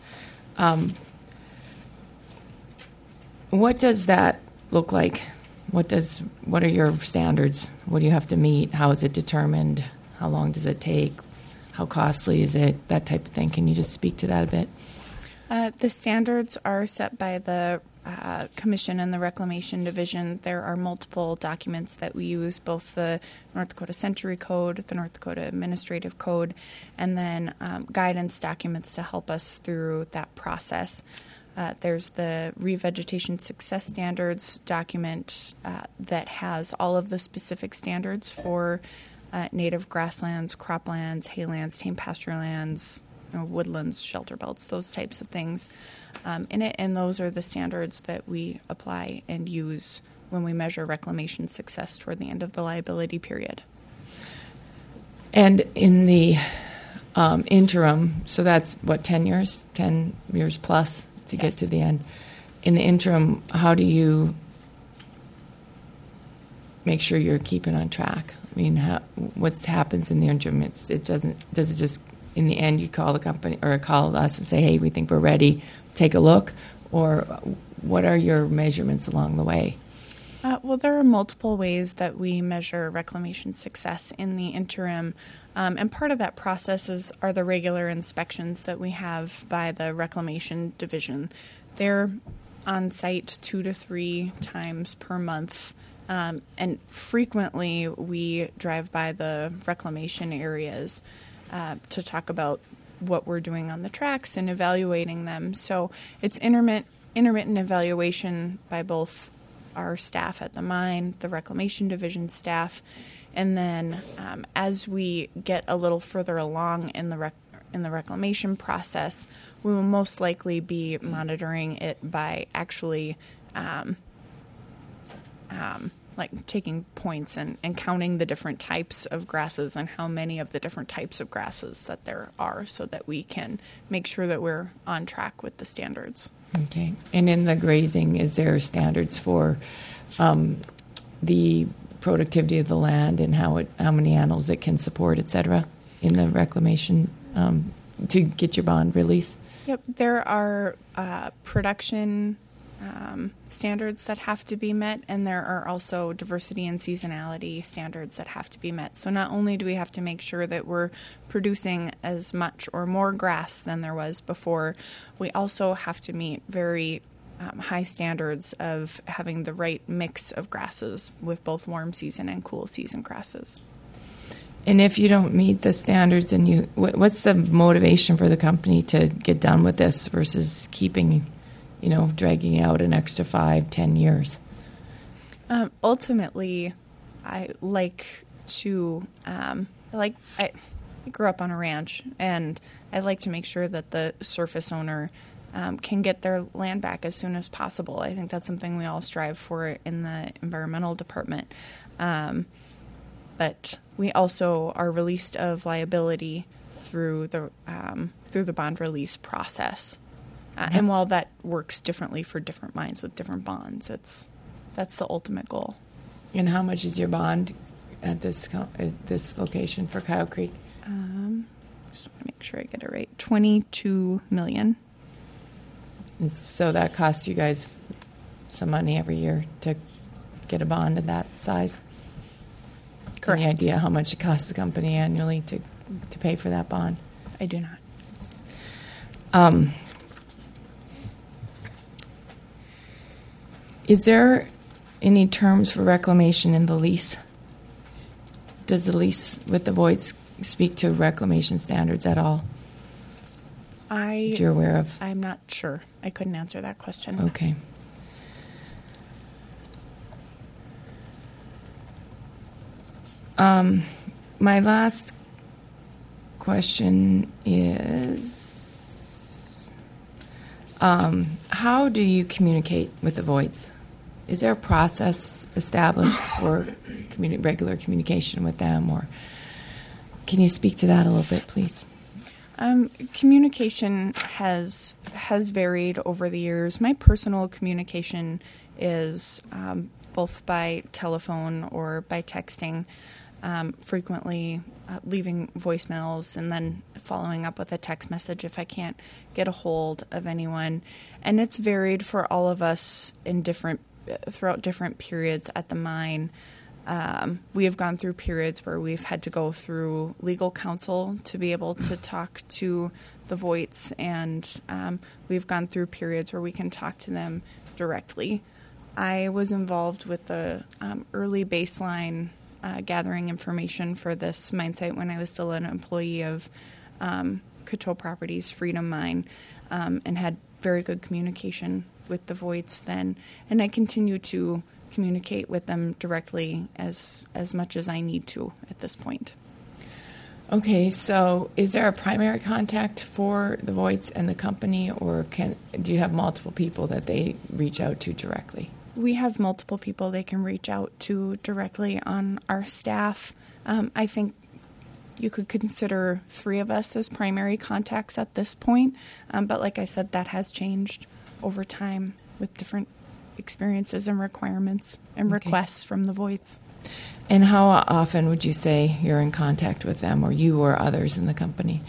Speaker 10: What does that look like? What are your standards? What do you have to meet? How is it determined? How long does it take? How costly is it? That type of thing. Can you just speak to that a bit?
Speaker 5: The standards are set by the Commission and the Reclamation Division. There are multiple documents that we use, both the North Dakota Century Code, the North Dakota Administrative Code, and then guidance documents to help us through that process. There's the Revegetation Success Standards document that has all of the specific standards for native grasslands, croplands, haylands, tame pasture lands, woodlands, shelter belts, those types of things in it. And those are the standards that we apply and use when we measure reclamation success toward the end of the liability period.
Speaker 10: And in the interim, so that's what, 10 years plus to
Speaker 5: Yes.
Speaker 10: get to the end. In the interim, how do you make sure you're keeping on track? I mean, what happens in the interim? Does it just, in the end, you call the company or call us and say, hey, we think we're ready, take a look? Or what are your measurements along the way?
Speaker 5: Well, there are multiple ways that we measure reclamation success in the interim. And part of that process are the regular inspections that we have by the Reclamation Division. They're on site 2 to 3 times per month. And frequently we drive by the reclamation areas to talk about what we're doing on the tracks and evaluating them. So it's intermittent evaluation by both our staff at the mine, the Reclamation Division staff, and then as we get a little further along in the reclamation process, we will most likely be monitoring it by actually like taking points and counting the different types of grasses and how many of the different types of grasses that there are, so that we can make sure that we're on track with the standards.
Speaker 10: Okay. And in the grazing, is there standards for the productivity of the land and how many animals it can support, et cetera, in the reclamation to get your bond release?
Speaker 5: Yep. There are production standards that have to be met, and there are also diversity and seasonality standards that have to be met. So not only do we have to make sure that we're producing as much or more grass than there was before, we also have to meet very high standards of having the right mix of grasses with both warm season and cool season grasses.
Speaker 10: And if you don't meet the standards, and what's the motivation for the company to get done with this versus keeping, dragging out an extra 5-10 years?
Speaker 5: Ultimately, I like to, I grew up on a ranch, and I like to make sure that the surface owner can get their land back as soon as possible. I think that's something we all strive for in the environmental department. But we also are released of liability through the bond release process. And while that works differently for different mines with different bonds, That's the ultimate goal.
Speaker 10: And how much is your bond at this location for Coyote Creek?
Speaker 5: Just want to make sure I get it right. $22 million.
Speaker 10: And so that costs you guys some money every year to get a bond of that size?
Speaker 5: Correct.
Speaker 10: Any idea how much it costs the company annually to pay for that bond?
Speaker 5: I do not.
Speaker 10: Is there any terms for reclamation in the lease? Does the lease with the Voights speak to reclamation standards at all that you're aware of?
Speaker 5: I'm not sure. I couldn't answer that question.
Speaker 10: Okay. My last question is, how do you communicate with the Voights? Is there a process established for regular communication with them, or can you speak to that a little bit, please?
Speaker 5: Communication has varied over the years. My personal communication is both by telephone or by texting, frequently leaving voicemails and then following up with a text message if I can't get a hold of anyone. And it's varied for all of us throughout different periods at the mine. We have gone through periods where we've had to go through legal counsel to be able to talk to the Voights, and we've gone through periods where we can talk to them directly. I was involved with the early baseline gathering information for this mine site when I was still an employee of Coteau Properties Freedom Mine, and had very good communication with the Voights then, and I continue to communicate with them directly as much as I need to at this point.
Speaker 10: Okay, so is there a primary contact for the Voights and the company, or do you have multiple people that they reach out to directly?
Speaker 5: We have multiple people they can reach out to directly on our staff. I think you could consider 3 of us as primary contacts at this point, but like I said, that has changed over time with different experiences and requirements and requests from the Voights.
Speaker 10: And how often would you say you're in contact with them, or you or others in the company?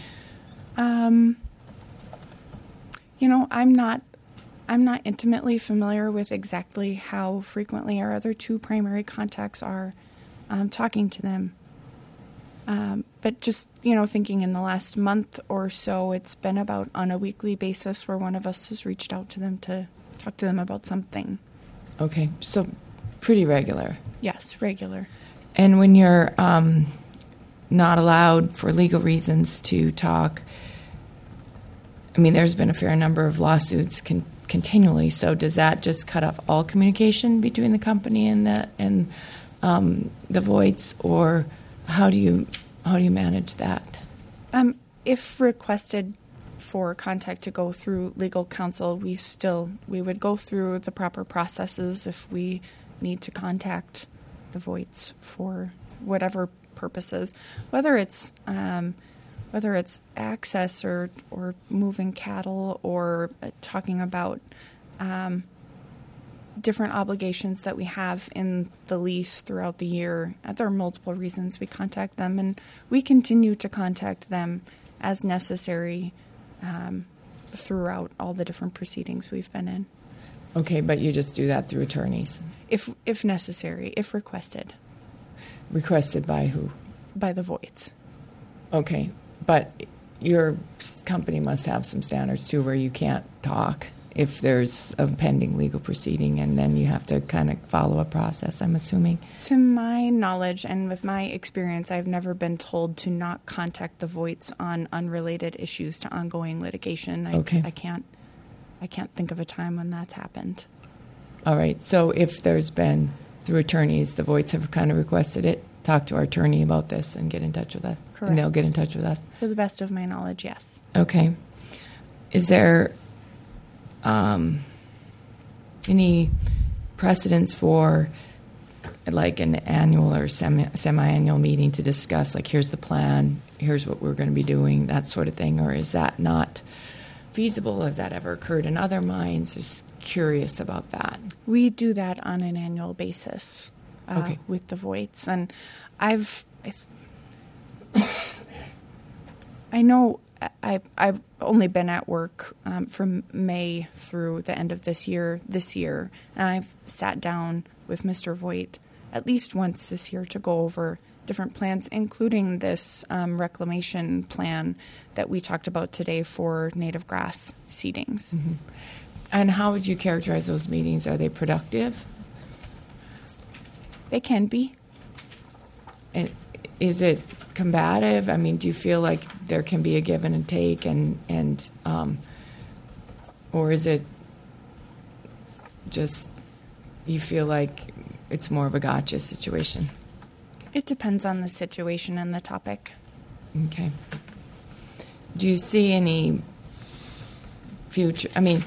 Speaker 5: I'm not intimately familiar with exactly how frequently our other 2 primary contacts are talking to them. But just, thinking in the last month or so, it's been about on a weekly basis where one of us has reached out to them to talk to them about something.
Speaker 10: Okay, so pretty regular.
Speaker 5: Yes, regular.
Speaker 10: And when you're not allowed for legal reasons to talk, there's been a fair number of lawsuits continually, so does that just cut off all communication between the company and the Voights, or how do you manage that?
Speaker 5: If requested for contact to go through legal counsel, we would go through the proper processes if we need to contact the Voights for whatever purposes, whether it's access or moving cattle or talking about different obligations that we have in the lease throughout the year. There are multiple reasons we contact them, and we continue to contact them as necessary throughout all the different proceedings we've been in.
Speaker 10: Okay, but you just do that through attorneys?
Speaker 5: If necessary, if requested.
Speaker 10: Requested by who?
Speaker 5: By the Voights.
Speaker 10: Okay, but your company must have some standards too where you can't talk if there's a pending legal proceeding, and then you have to kind of follow a process, I'm assuming.
Speaker 5: To my knowledge and with my experience, I've never been told to not contact the Voights on unrelated issues to ongoing litigation.
Speaker 10: Okay.
Speaker 5: I can't think of a time when that's happened.
Speaker 10: All right, so if there's been, through attorneys, the Voights have kind of requested it, talk to our attorney about this and get in touch with us.
Speaker 5: Correct.
Speaker 10: And they'll get in touch with us.
Speaker 5: To the best of my knowledge, yes.
Speaker 10: Okay. Is there any precedence for like an annual or semi-annual meeting to discuss, like, here's the plan, here's what we're going to be doing, that sort of thing, or is that not feasible? Has that ever occurred in other mines? Just curious about that.
Speaker 5: We do that on an annual basis
Speaker 10: Okay.
Speaker 5: with the Voights. And I know I've only been at work from May through the end of this year, and I've sat down with Mr. Voigt at least once this year to go over different plans, including this reclamation plan that we talked about today for native grass seedings.
Speaker 10: Mm-hmm. And how would you characterize those meetings? Are they productive?
Speaker 5: They can be.
Speaker 10: And is it combative? I mean, do you feel like there can be a give and a take, and or is it just you feel like it's more of a gotcha situation?
Speaker 5: It depends on the situation and the topic.
Speaker 10: Okay. Do you see any future? I mean,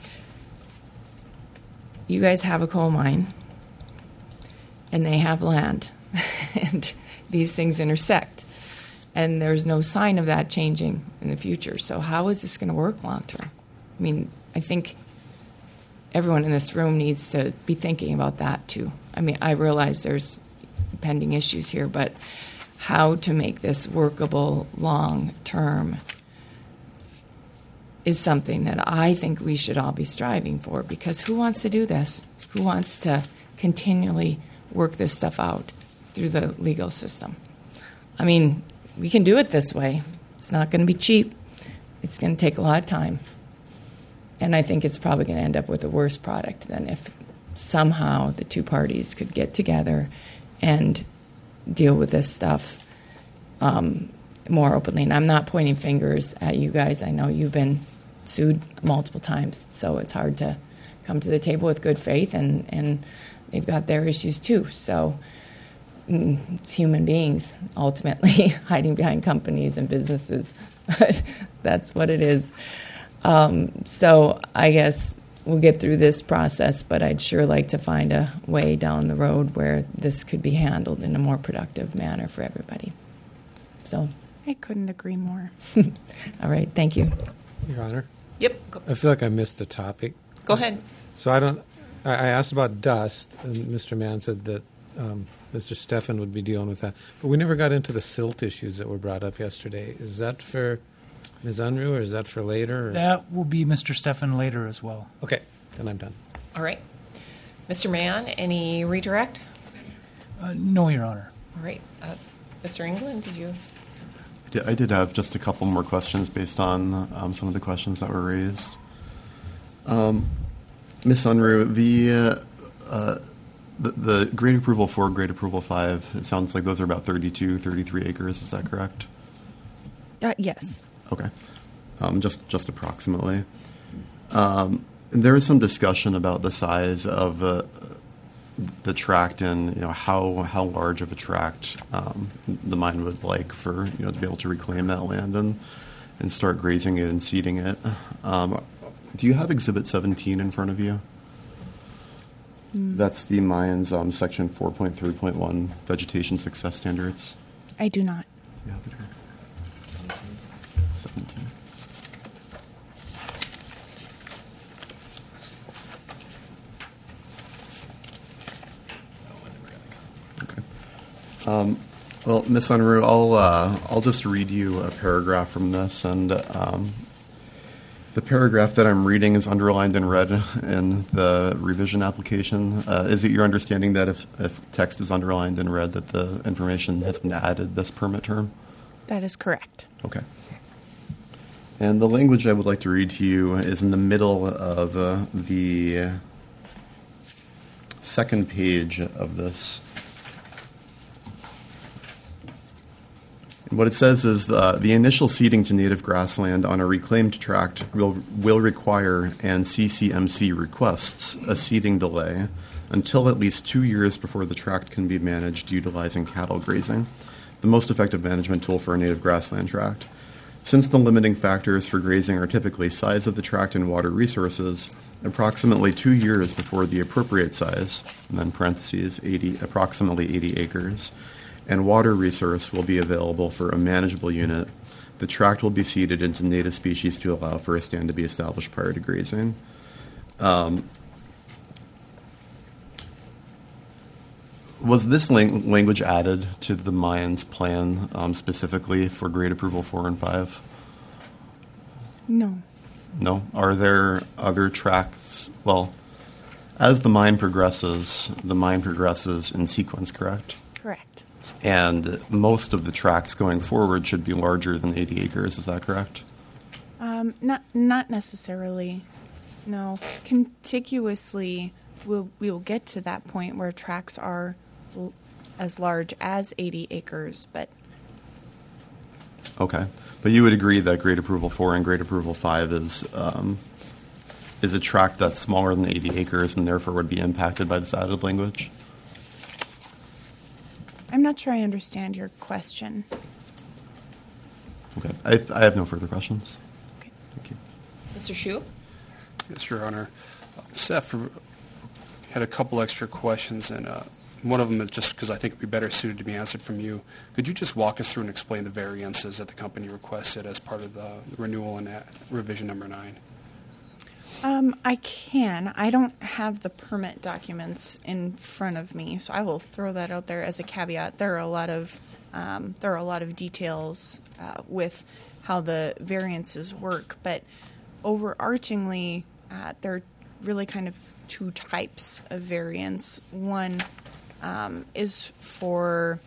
Speaker 10: you guys have a coal mine, and they have land, and these things intersect, and there's no sign of that changing in the future. So how is this going to work long term? I mean, I think everyone in this room needs to be thinking about that too. I mean, I realize there's pending issues here, but how to make this workable long term is something that I think we should all be striving for, because who wants to do this? Who wants to continually work this stuff out through the legal system? I mean, we can do it this way. It's not going to be cheap. It's going to take a lot of time. And I think it's probably going to end up with a worse product than if somehow the two parties could get together and deal with this stuff more openly. And I'm not pointing fingers at you guys. I know you've been sued multiple times, so it's hard to come to the table with good faith, and they've got their issues too. So it's human beings ultimately hiding behind companies and businesses. But that's what it is. So I guess we'll get through this process, but I'd sure like to find a way down the road where this could be handled in a more productive manner for everybody. So
Speaker 5: I couldn't agree more.
Speaker 10: all right, thank you.
Speaker 9: Your Honor,
Speaker 4: Yep,
Speaker 9: I feel like I missed a topic.
Speaker 4: go ahead.
Speaker 9: So I asked about dust, and Mr. Mann said that Mr. Stefan would be dealing with that. But we never got into the silt issues that were brought up yesterday. Is that for Ms. Unruh, or is that for later? Or?
Speaker 3: That will be Mr. Stefan later as well.
Speaker 9: Okay, then I'm done.
Speaker 4: All right. Mr. Mann, any redirect?
Speaker 3: No, Your Honor.
Speaker 4: All right. Mr. England, did you?
Speaker 7: I did have just a couple more questions based on some of the questions that were raised. Ms. Unruh, the grade approval 4, grade approval 5, it sounds like those are about 32, 33 acres. Is that correct?
Speaker 5: Yes.
Speaker 7: Okay. Just approximately. There is some discussion about the size of the tract and how large of a tract the mine would like for to be able to reclaim that land and start grazing it and seeding it. Do you have Exhibit 17 in front of you? That's the mine's section 4.3.1 vegetation success standards.
Speaker 5: I do not.
Speaker 7: Yeah, 17. Okay. Well, Ms. Unruh, I'll just read you a paragraph from this, and the paragraph that I'm reading is underlined in red in the revision application. Is it your understanding that if text is underlined in red, that the information has been added this permit term?
Speaker 5: That is correct.
Speaker 7: Okay. And the language I would like to read to you is in the middle of the second page of this. And what it says is the initial seeding to native grassland on a reclaimed tract will require, and CCMC requests, a seeding delay until at least 2 years before the tract can be managed utilizing cattle grazing, the most effective management tool for a native grassland tract. Since the limiting factors for grazing are typically size of the tract and water resources, approximately 2 years before the appropriate size, and then parentheses, approximately 80 acres, and water resource will be available for a manageable unit, The tract will be seeded into native species to allow for a stand to be established prior to grazing. Was this language added to the mine's plan specifically for grade approval 4 and 5?
Speaker 5: No.
Speaker 7: No? Are there other tracts? Well, as the mine progresses in sequence, correct?
Speaker 5: Correct.
Speaker 7: And most of the tracts going forward should be larger than 80 acres, is that correct?
Speaker 5: Not necessarily. No. Contiguously, we will get to that point where tracts are as large as 80 acres, but...
Speaker 7: Okay. But you would agree that grade approval 4 and grade approval 5 is a tract that's smaller than 80 acres and therefore would be impacted by this added language?
Speaker 5: I'm not sure I understand your question.
Speaker 7: Okay. I have no further questions.
Speaker 5: Okay.
Speaker 7: Thank you.
Speaker 4: Mr. Shu?
Speaker 8: Yes, Your Honor. Staff had a couple extra questions, and one of them is just because I think it would be better suited to be answered from you. Could you just walk us through and explain the variances that the company requested as part of the renewal and revision number 9?
Speaker 5: I can. I don't have the permit documents in front of me, so I will throw that out there as a caveat. There are a lot of details with how the variances work, but overarchingly, there are really kind of two types of variance. One is for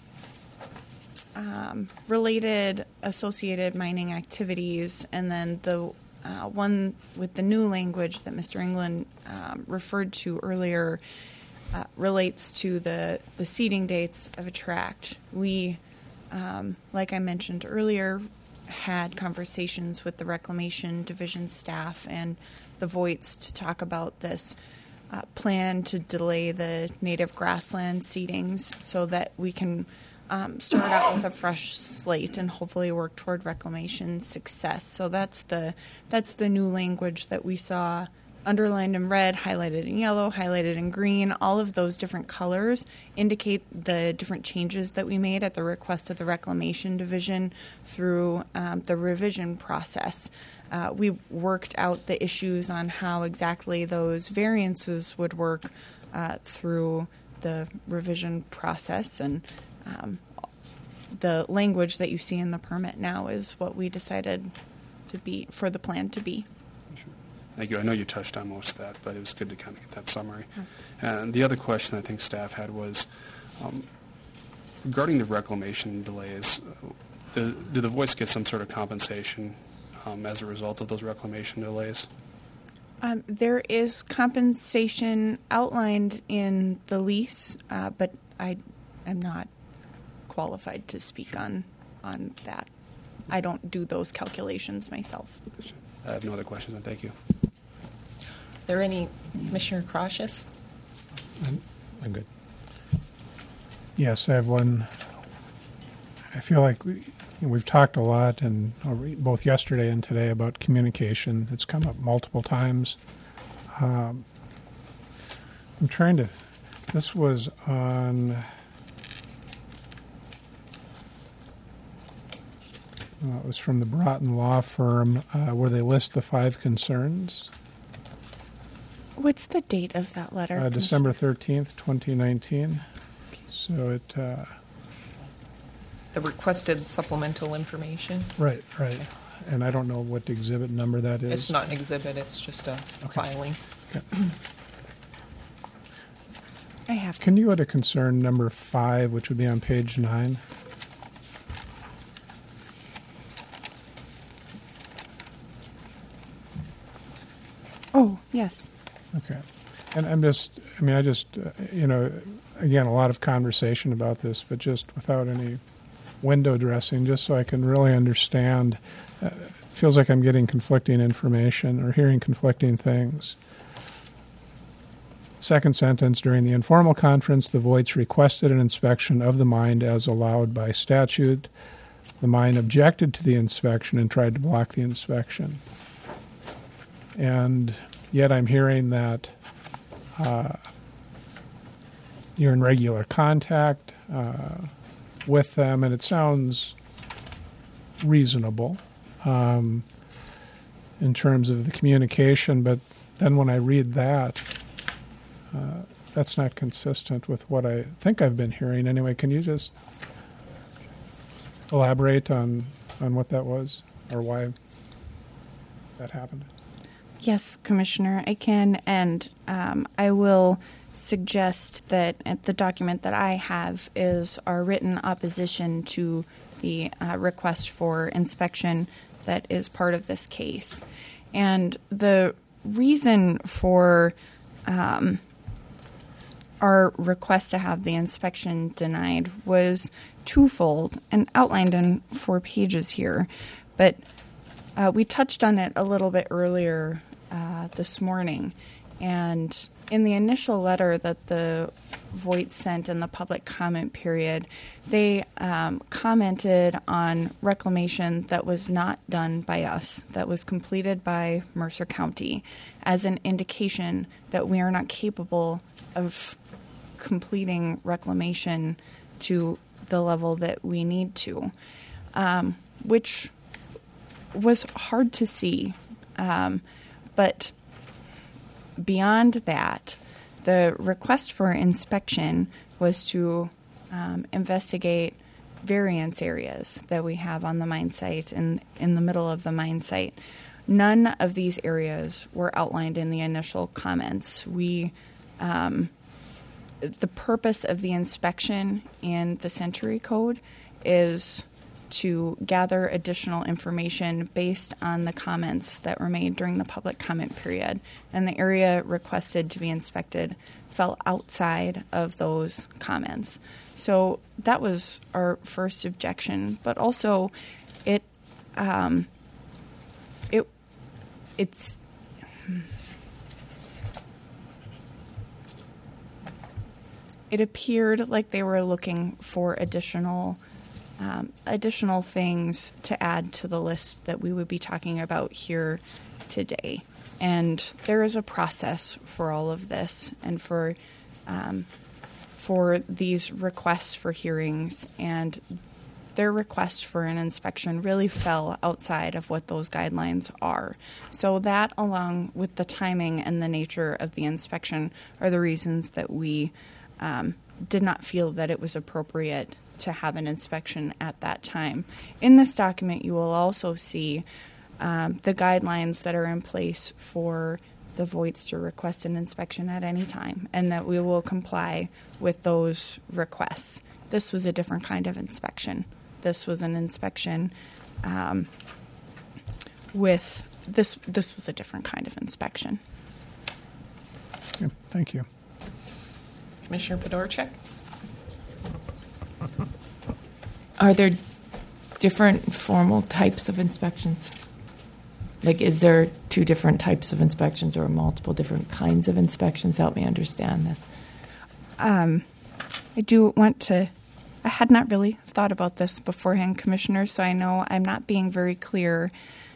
Speaker 5: related associated mining activities, and then the one with the new language that Mr. England referred to earlier relates to the seeding dates of a tract. We, like I mentioned earlier, had conversations with the Reclamation Division staff and the Voights to talk about this plan to delay the native grassland seedings so that we can start out with a fresh slate and hopefully work toward reclamation success. So that's the new language that we saw underlined in red, highlighted in yellow, highlighted in green. All of those different colors indicate the different changes that we made at the request of the Reclamation Division through the revision process. We worked out the issues on how exactly those variances would work through the revision process, and the language that you see in the permit now is what we decided to be for the plan to be.
Speaker 8: Sure. Thank you. I know you touched on most of that, but it was good to kind of get that summary. And the other question I think staff had was regarding the reclamation delays. Do the Voights get some sort of compensation as a result of those reclamation delays?
Speaker 5: There is compensation outlined in the lease, but I am not qualified to speak on that. I don't do those calculations myself.
Speaker 8: I have no other questions, and thank you.
Speaker 4: Are there any, Commissioner Cautious?
Speaker 9: I'm good.
Speaker 2: Yes, I have one. I feel like we've talked a lot, and both yesterday and today, about communication. It's come up multiple times. I'm trying to. This was on. It was from the Broughton Law Firm, where they list the 5 concerns.
Speaker 5: What's the date of that letter?
Speaker 2: December 13th, 2019. So it...
Speaker 4: The requested supplemental information?
Speaker 2: Right. And I don't know what exhibit number that is.
Speaker 4: It's not an exhibit, it's just a filing.
Speaker 2: Okay.
Speaker 5: I have.
Speaker 2: Can you go to concern number 5, which would be on page 9?
Speaker 5: Oh, yes.
Speaker 2: Okay. And I just, again, a lot of conversation about this, but just without any window dressing, just so I can really understand. It feels like I'm getting conflicting information or hearing conflicting things. Second sentence, during the informal conference, the Voights requested an inspection of the mine as allowed by statute. The mine objected to the inspection and tried to block the inspection. And yet I'm hearing that you're in regular contact with them, and it sounds reasonable in terms of the communication, but then when I read that, that's not consistent with what I think I've been hearing. Anyway, can you just elaborate on what that was or why that happened?
Speaker 5: Yes, Commissioner, I can, and I will suggest that the document that I have is our written opposition to the request for inspection that is part of this case. And the reason for our request to have the inspection denied was twofold and outlined in 4 pages here. But we touched on it a little bit earlier this morning. And in the initial letter that the Voight sent in the public comment period, they commented on reclamation that was not done by us, that was completed by Mercer County, as an indication that we are not capable of completing reclamation to the level that we need to, which was hard to see. But beyond that, the request for inspection was to investigate variance areas that we have on the mine site and in the middle of the mine site. None of these areas were outlined in the initial comments. The purpose of the inspection in the Century Code is to gather additional information based on the comments that were made during the public comment period. And the area requested to be inspected fell outside of those comments. So that was our first objection. But also, it appeared like they were looking for additional things to add to the list that we would be talking about here today. And there is a process for all of this and for these requests for hearings, and their request for an inspection really fell outside of what those guidelines are. So that, along with the timing and the nature of the inspection, are the reasons that we did not feel that it was appropriate to have an inspection at that time. In this document, you will also see the guidelines that are in place for the Voights to request an inspection at any time, and that we will comply with those requests. This was a different kind of inspection. This was an inspection this was a different kind of inspection.
Speaker 2: Yeah, thank you.
Speaker 4: Commissioner Podorczyk?
Speaker 10: Are there different formal types of inspections? Like, is there 2 different types of inspections or multiple different kinds of inspections? Help me understand this.
Speaker 5: I do want to, I had not really thought about this beforehand, Commissioner, so I know I'm not being very clear.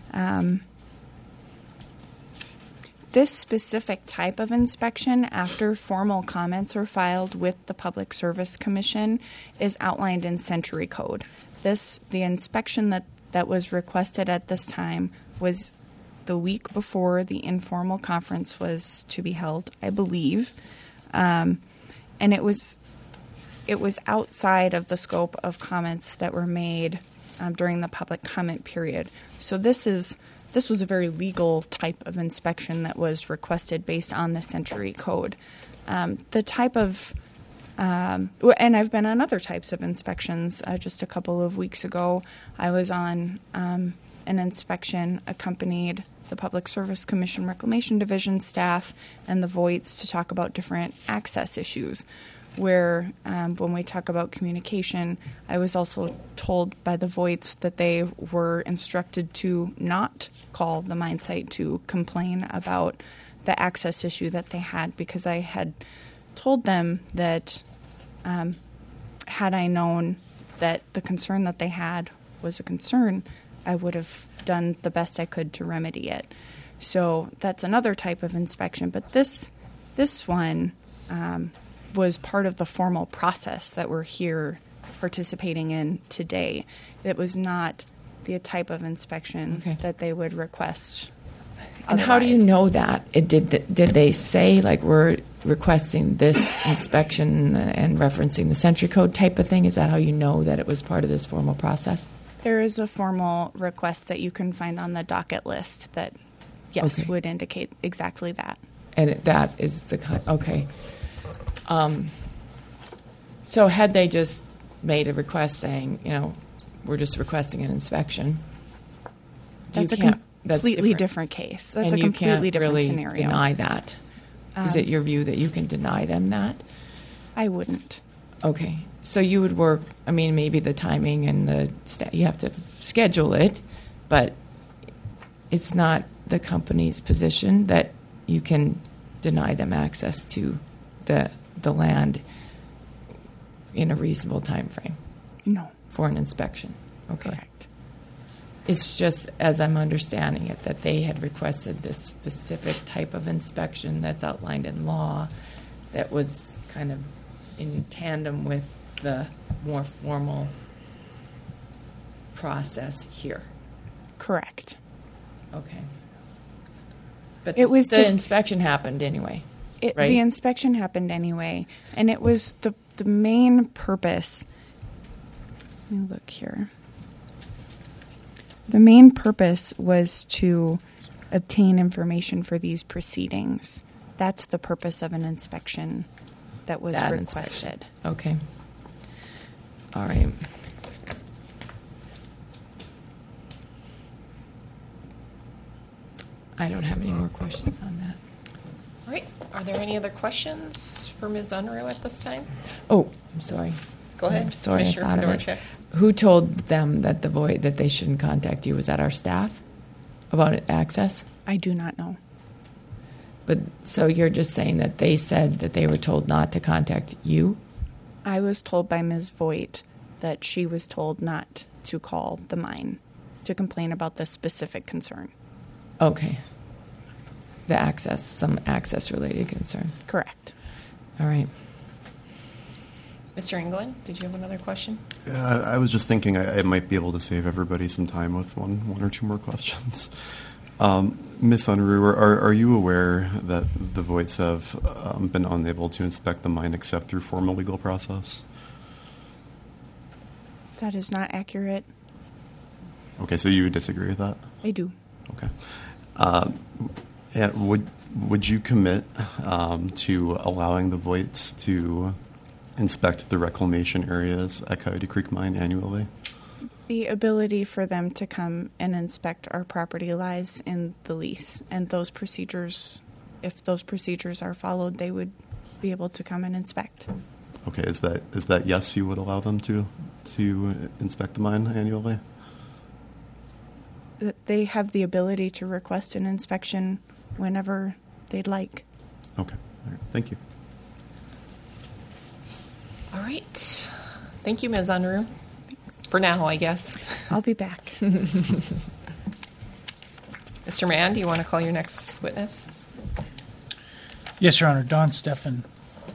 Speaker 5: This specific type of inspection, after formal comments are filed with the Public Service Commission, is outlined in Century Code. The inspection that was requested at this time was the week before the informal conference was to be held, I believe, and it was outside of the scope of comments that were made during the public comment period. So this was a very legal type of inspection that was requested based on the Century Code. The type of, and I've been on other types of inspections. Just a couple of weeks ago, I was on an inspection, accompanied the Public Service Commission Reclamation Division staff and the Voights to talk about different access issues, where when we talk about communication, I was also told by the Voights that they were instructed to not call the mine site to complain about the access issue that they had, because I had told them that had I known that the concern that they had was a concern, I would have done the best I could to remedy it. So that's another type of inspection. But this one was part of the formal process that we're here participating in today. It was not the type of inspection
Speaker 10: Okay.
Speaker 5: that they would request.
Speaker 10: And how do you
Speaker 5: otherwise.
Speaker 10: know that? Did they say, like, we're requesting this inspection and referencing the Century Code type of thing? Is that how you know that it was part of this formal process?
Speaker 5: There is a formal request that you can find on the docket list that, yes,
Speaker 10: Okay.
Speaker 5: would indicate exactly that.
Speaker 10: And that is the kind, okay. So had they just made a request saying, we're just requesting an inspection,
Speaker 5: That's a
Speaker 10: that's
Speaker 5: completely different case. That's
Speaker 10: and
Speaker 5: a
Speaker 10: you
Speaker 5: completely
Speaker 10: can't
Speaker 5: different
Speaker 10: really
Speaker 5: scenario.
Speaker 10: deny that. Is it your view that you can deny them that?
Speaker 5: I wouldn't.
Speaker 10: Okay, so you would work. I mean, maybe the timing and you have to schedule it, but it's not the company's position that you can deny them access to the land in a reasonable time frame
Speaker 5: No.
Speaker 10: for an inspection. Okay.
Speaker 5: Correct.
Speaker 10: It's just, as I'm understanding it, that they had requested this specific type of inspection that's outlined in law that was kind of in tandem with the more formal process here.
Speaker 5: Correct.
Speaker 10: Okay. But
Speaker 5: It was
Speaker 10: the
Speaker 5: to-
Speaker 10: inspection happened anyway. Right.
Speaker 5: The inspection happened anyway, and it was the main purpose. Let me look here. The main purpose was to obtain information for these proceedings. That's the purpose of an inspection that was
Speaker 10: That
Speaker 5: requested.
Speaker 10: inspection. Okay. All right. I don't have any more questions on that.
Speaker 4: All right. Are there any other questions for Ms. Unruh at this time?
Speaker 10: Oh, I'm sorry.
Speaker 4: Go ahead.
Speaker 10: I'm sorry, I
Speaker 4: Commissioner
Speaker 10: thought of it.
Speaker 4: Fedorchak.
Speaker 10: Who told them that that they shouldn't contact you? Was that our staff about access?
Speaker 5: I do not know.
Speaker 10: But so you're just saying that they said that they were told not to contact you?
Speaker 5: I was told by Ms. Voigt that she was told not to call the mine to complain about this specific concern.
Speaker 10: Okay. Some access related concern.
Speaker 5: Correct.
Speaker 10: All right.
Speaker 4: Mr. England, did you have another question?
Speaker 7: I was just thinking I might be able to save everybody some time with one or two more questions. Ms. Unruh, are you aware that the Voights have been unable to inspect the mine except through formal legal process?
Speaker 5: That is not accurate.
Speaker 7: Okay, so you would disagree with that?
Speaker 5: I do.
Speaker 7: Okay. And would you commit to allowing the Voights to inspect the reclamation areas at Coyote Creek Mine annually?
Speaker 5: The ability for them to come and inspect our property lies in the lease, and those procedures, if those procedures are followed, they would be able to come and inspect.
Speaker 7: Okay, is that yes, you would allow them to inspect the mine annually?
Speaker 5: That they have the ability to request an inspection whenever they'd like.
Speaker 7: Okay, all right. Thank you.
Speaker 4: All right. Thank you, Ms. Unruh. For now, I guess.
Speaker 5: I'll be back.
Speaker 4: Mr. Mann, do you want to call your next witness?
Speaker 3: Yes, Your Honor. Don Steffen.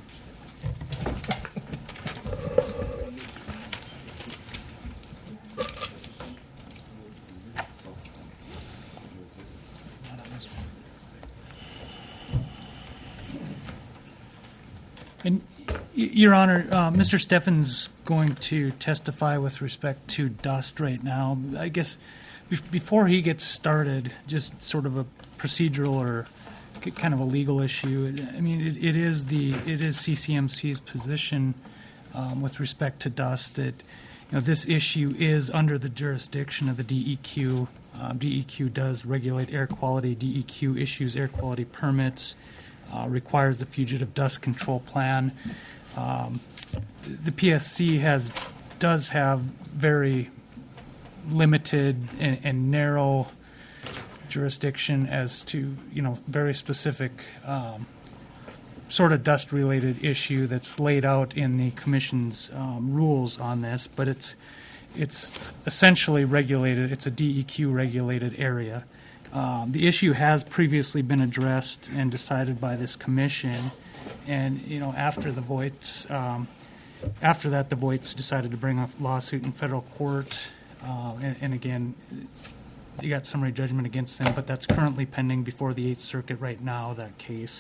Speaker 3: And, Your Honor, Mr. Steffen's going to testify with respect to dust right now. I guess before he gets started, just sort of a procedural or kind of a legal issue. I mean, it is CCMC's position with respect to dust that this issue is under the jurisdiction of the DEQ. DEQ does regulate air quality. DEQ issues air quality permits. Requires the fugitive dust control plan. The PSC does have very limited and narrow jurisdiction as to very specific sort of dust related issue that's laid out in the commission's rules on this, but it's essentially regulated. It's a DEQ regulated area. The issue has previously been addressed and decided by this commission, and after the Voights, after that, the Voights decided to bring a lawsuit in federal court. And again, you got summary judgment against them, but that's currently pending before the Eighth Circuit right now, that case.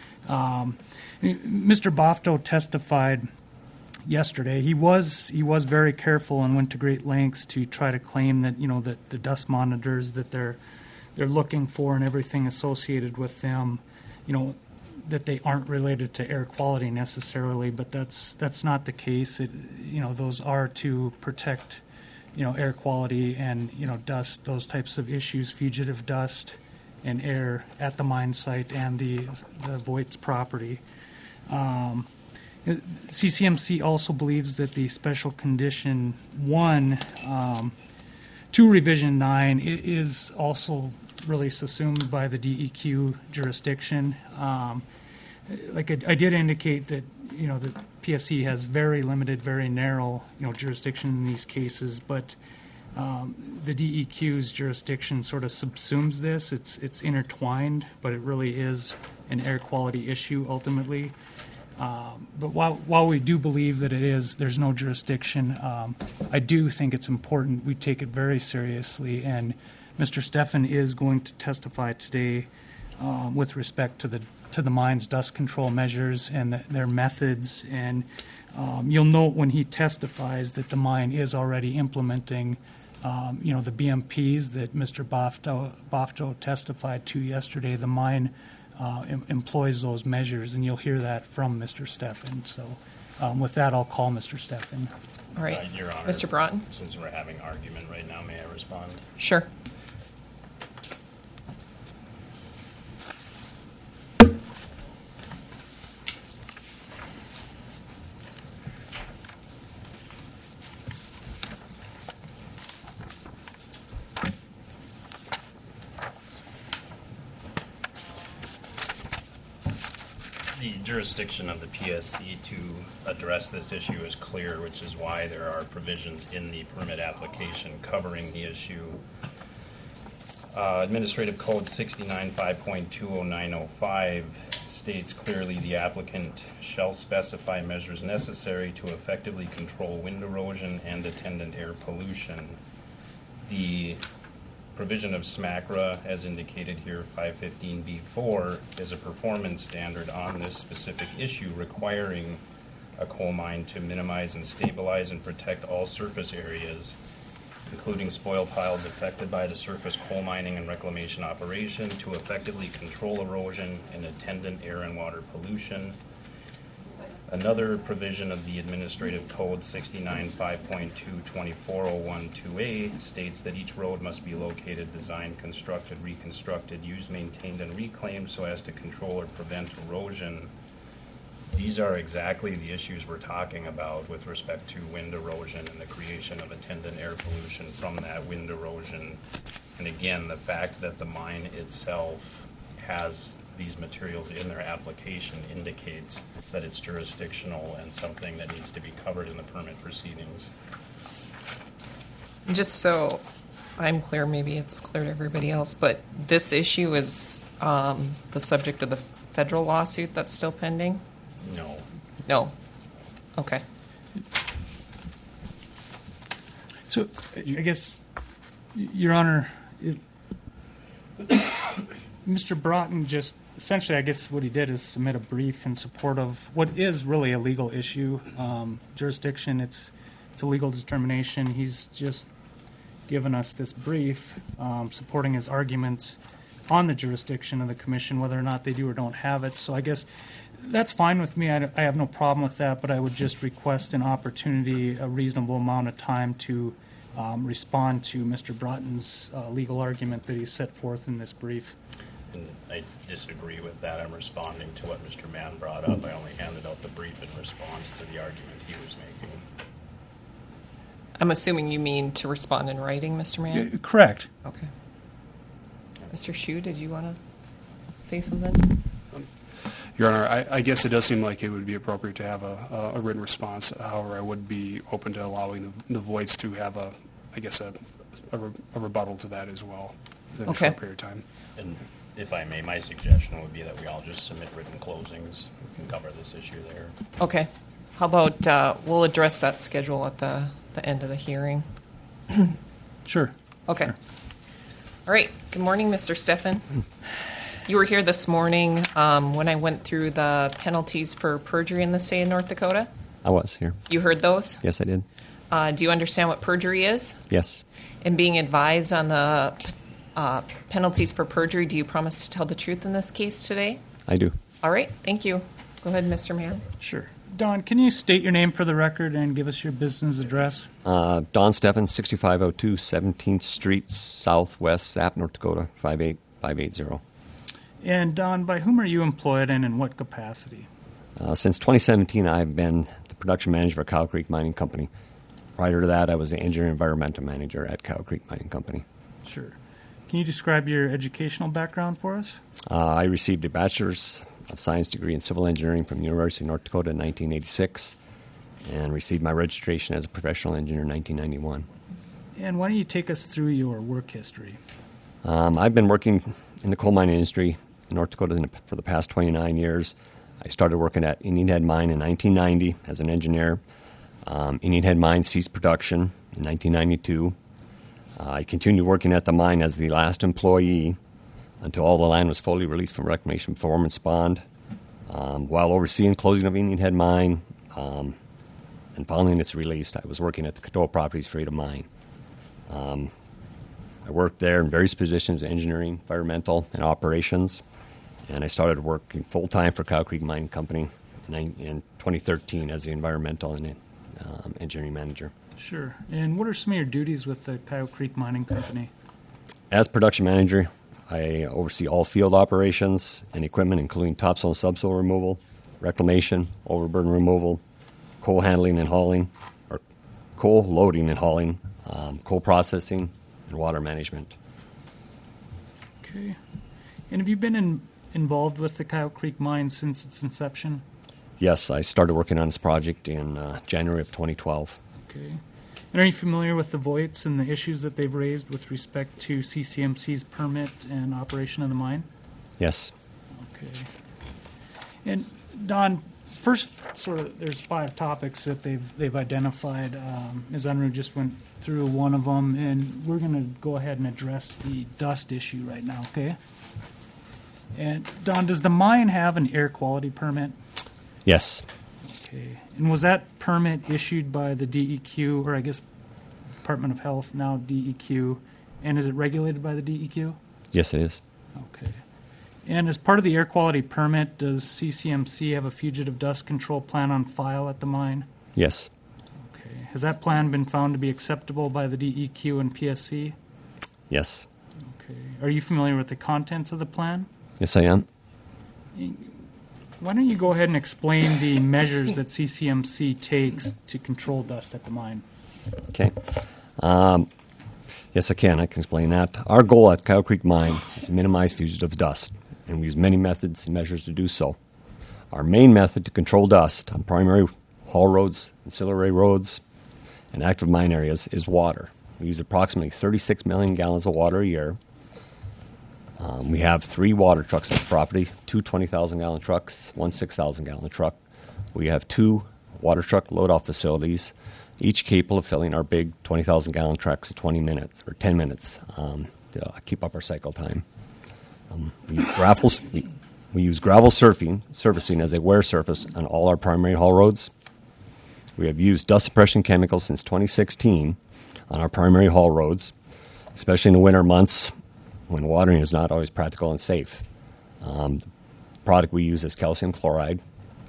Speaker 3: Mr. Bofto testified yesterday. He was very careful and went to great lengths to try to claim that, that the dust monitors that they're looking for and everything associated with them, that they aren't related to air quality necessarily, but that's not the case. Those are to protect, air quality and, dust, those types of issues, fugitive dust and air at the mine site and the Voight's property. CCMC also believes that the Special Condition 1 to Revision 9 is also really subsumed by the DEQ jurisdiction. Like I did indicate that, the PSC has very limited, very narrow, jurisdiction in these cases, but the DEQ's jurisdiction sort of subsumes this. It's intertwined, but it really is an air quality issue ultimately. But while we do believe that there's no jurisdiction, I do think it's important we take it very seriously. And Mr. Steffen is going to testify today with respect to the mine's dust control measures and their methods. And you'll note when he testifies that the mine is already implementing, the BMPs that Mr. Bofto testified to yesterday. The mine employs those measures, and you'll hear that from Mr. Steffen. So with that, I'll call Mr. Steffen.
Speaker 4: All right.
Speaker 6: Your Honor,
Speaker 4: Mr. Broughton?
Speaker 6: Since we're having argument right now, may I respond?
Speaker 4: Sure.
Speaker 6: The jurisdiction of the PSC to address this issue is clear, which is why there are provisions in the permit application covering the issue. Administrative Code 69.5.20905 states clearly the applicant shall specify measures necessary to effectively control wind erosion and attendant air pollution. The provision of SMACRA, as indicated here, 515B4, is a performance standard on this specific issue requiring a coal mine to minimize and stabilize and protect all surface areas, including spoil piles affected by the surface coal mining and reclamation operation, to effectively control erosion and attendant air and water pollution. Another provision of the Administrative Code 69.5.22401-2A states that each road must be located, designed, constructed, reconstructed, used, maintained, and reclaimed so as to control or prevent erosion. These are exactly the issues we're talking about with respect to wind erosion and the creation of attendant air pollution from that wind erosion. And again, the fact that the mine itself has these materials in their application indicates that it's jurisdictional and something that needs to be covered in the permit proceedings.
Speaker 4: Just so I'm clear, maybe it's clear to everybody else, but this issue is the subject of the federal lawsuit that's still pending?
Speaker 6: No.
Speaker 4: No. Okay.
Speaker 3: So I guess, Your Honor, Mr. Broughton just essentially, I guess what he did is submit a brief in support of what is really a legal issue. Jurisdiction, it's a legal determination. He's just given us this brief supporting his arguments on the jurisdiction of the commission, whether or not they do or don't have it. So I guess that's fine with me. I have no problem with that, but I would just request an opportunity, a reasonable amount of time to respond to Mr. Broughton's legal argument that he set forth in this brief.
Speaker 6: And I disagree with that. I'm responding to what Mr. Mann brought up. I only handed out the brief in response to the argument he was making.
Speaker 4: I'm assuming you mean to respond in writing, Mr. Mann?
Speaker 3: Correct.
Speaker 4: Okay. Mr. Hsu, did you want to say something?
Speaker 8: Your Honor, I guess it does seem like it would be appropriate to have a written response. However, I would be open to allowing the Voights to have a rebuttal to that as well in a short period of time.
Speaker 6: And if I may, my suggestion would be that we all just submit written closings. We can cover this issue there.
Speaker 4: Okay. How about we'll address that schedule at the end of the hearing?
Speaker 3: Sure.
Speaker 4: Okay. All right. Good morning, Mr. Steffen. You were here this morning when I went through the penalties for perjury in the state of North Dakota.
Speaker 11: I was here.
Speaker 4: You heard those?
Speaker 11: Yes, I did.
Speaker 4: Do you understand what perjury is?
Speaker 11: Yes.
Speaker 4: And being advised on the penalties for perjury, do you promise to tell the truth in this case today?
Speaker 11: I do.
Speaker 4: All right. Thank you. Go ahead, Mr. Mann.
Speaker 3: Sure. Don, can you state your name for the record and give us your business address?
Speaker 11: Don Steffen, 6502 17th Street, Southwest, Sapp, North Dakota, 58580.
Speaker 3: And Don, by whom are you employed and in what capacity?
Speaker 11: Since 2017, I've been the production manager for Cow Creek Mining Company. Prior to that, I was the engineer environmental manager at Cow Creek Mining Company.
Speaker 3: Sure. Can you describe your educational background for us?
Speaker 11: I received a Bachelor's of Science degree in Civil Engineering from the University of North Dakota in 1986 and received my registration as a professional engineer in 1991.
Speaker 3: And why don't you take us through your work history?
Speaker 11: I've been working in the coal mining industry in North Dakota for the past 29 years. I started working at Indian Head Mine in 1990 as an engineer. Indian Head Mine ceased production in 1992. I continued working at the mine as the last employee until all the land was fully released from reclamation performance bond. While overseeing closing of Indian Head Mine and following its release, I was working at the Coteau Properties Freedom Mine. I worked there in various positions, engineering, environmental, and operations, and I started working full-time for Cow Creek Mining Company in 2013 as the environmental and engineering manager.
Speaker 3: Sure. And what are some of your duties with the Coyote Creek Mining Company?
Speaker 11: As production manager, I oversee all field operations and equipment, including topsoil and subsoil removal, reclamation, overburden removal, coal handling and hauling, or coal loading and hauling, coal processing, and water management.
Speaker 3: Okay. And have you been involved with the Coyote Creek Mine since its inception?
Speaker 11: Yes, I started working on this project in January of 2012.
Speaker 3: Okay. And are you familiar with the Voights and the issues that they've raised with respect to CCMC's permit and operation of the mine?
Speaker 11: Yes.
Speaker 3: Okay. And Don, first, there's 5 topics that they've identified. Ms. Unruh just went through one of them, and we're going to go ahead and address the dust issue right now. Okay. And Don, does the mine have an air quality permit?
Speaker 11: Yes.
Speaker 3: Okay. And was that permit issued by the DEQ, or I guess Department of Health, now DEQ, and is it regulated by the DEQ?
Speaker 11: Yes, it is.
Speaker 3: Okay. And as part of the air quality permit, does CCMC have a fugitive dust control plan on file at the mine?
Speaker 11: Yes.
Speaker 3: Okay. Has that plan been found to be acceptable by the DEQ and PSC?
Speaker 11: Yes.
Speaker 3: Okay. Are you familiar with the contents of the plan?
Speaker 11: Yes, I am.
Speaker 3: Why don't you go ahead and explain the measures that CCMC takes to control dust at the mine?
Speaker 11: Okay. Yes, I can. I can explain that. Our goal at Coyote Creek Mine is to minimize fugitive dust, and we use many methods and measures to do so. Our main method to control dust on primary haul roads, ancillary roads, and active mine areas is water. We use approximately 36 million gallons of water a year. We have 3 water trucks on the property, 2 20,000-gallon trucks, 1 6,000-gallon truck. We have 2 water truck load-off facilities, each capable of filling our big 20,000-gallon trucks in 20 minutes or 10 minutes to keep up our cycle time. We use gravel surfacing as a wear surface on all our primary haul roads. We have used dust suppression chemicals since 2016 on our primary haul roads, especially in the winter months when watering is not always practical and safe. The product we use is calcium chloride.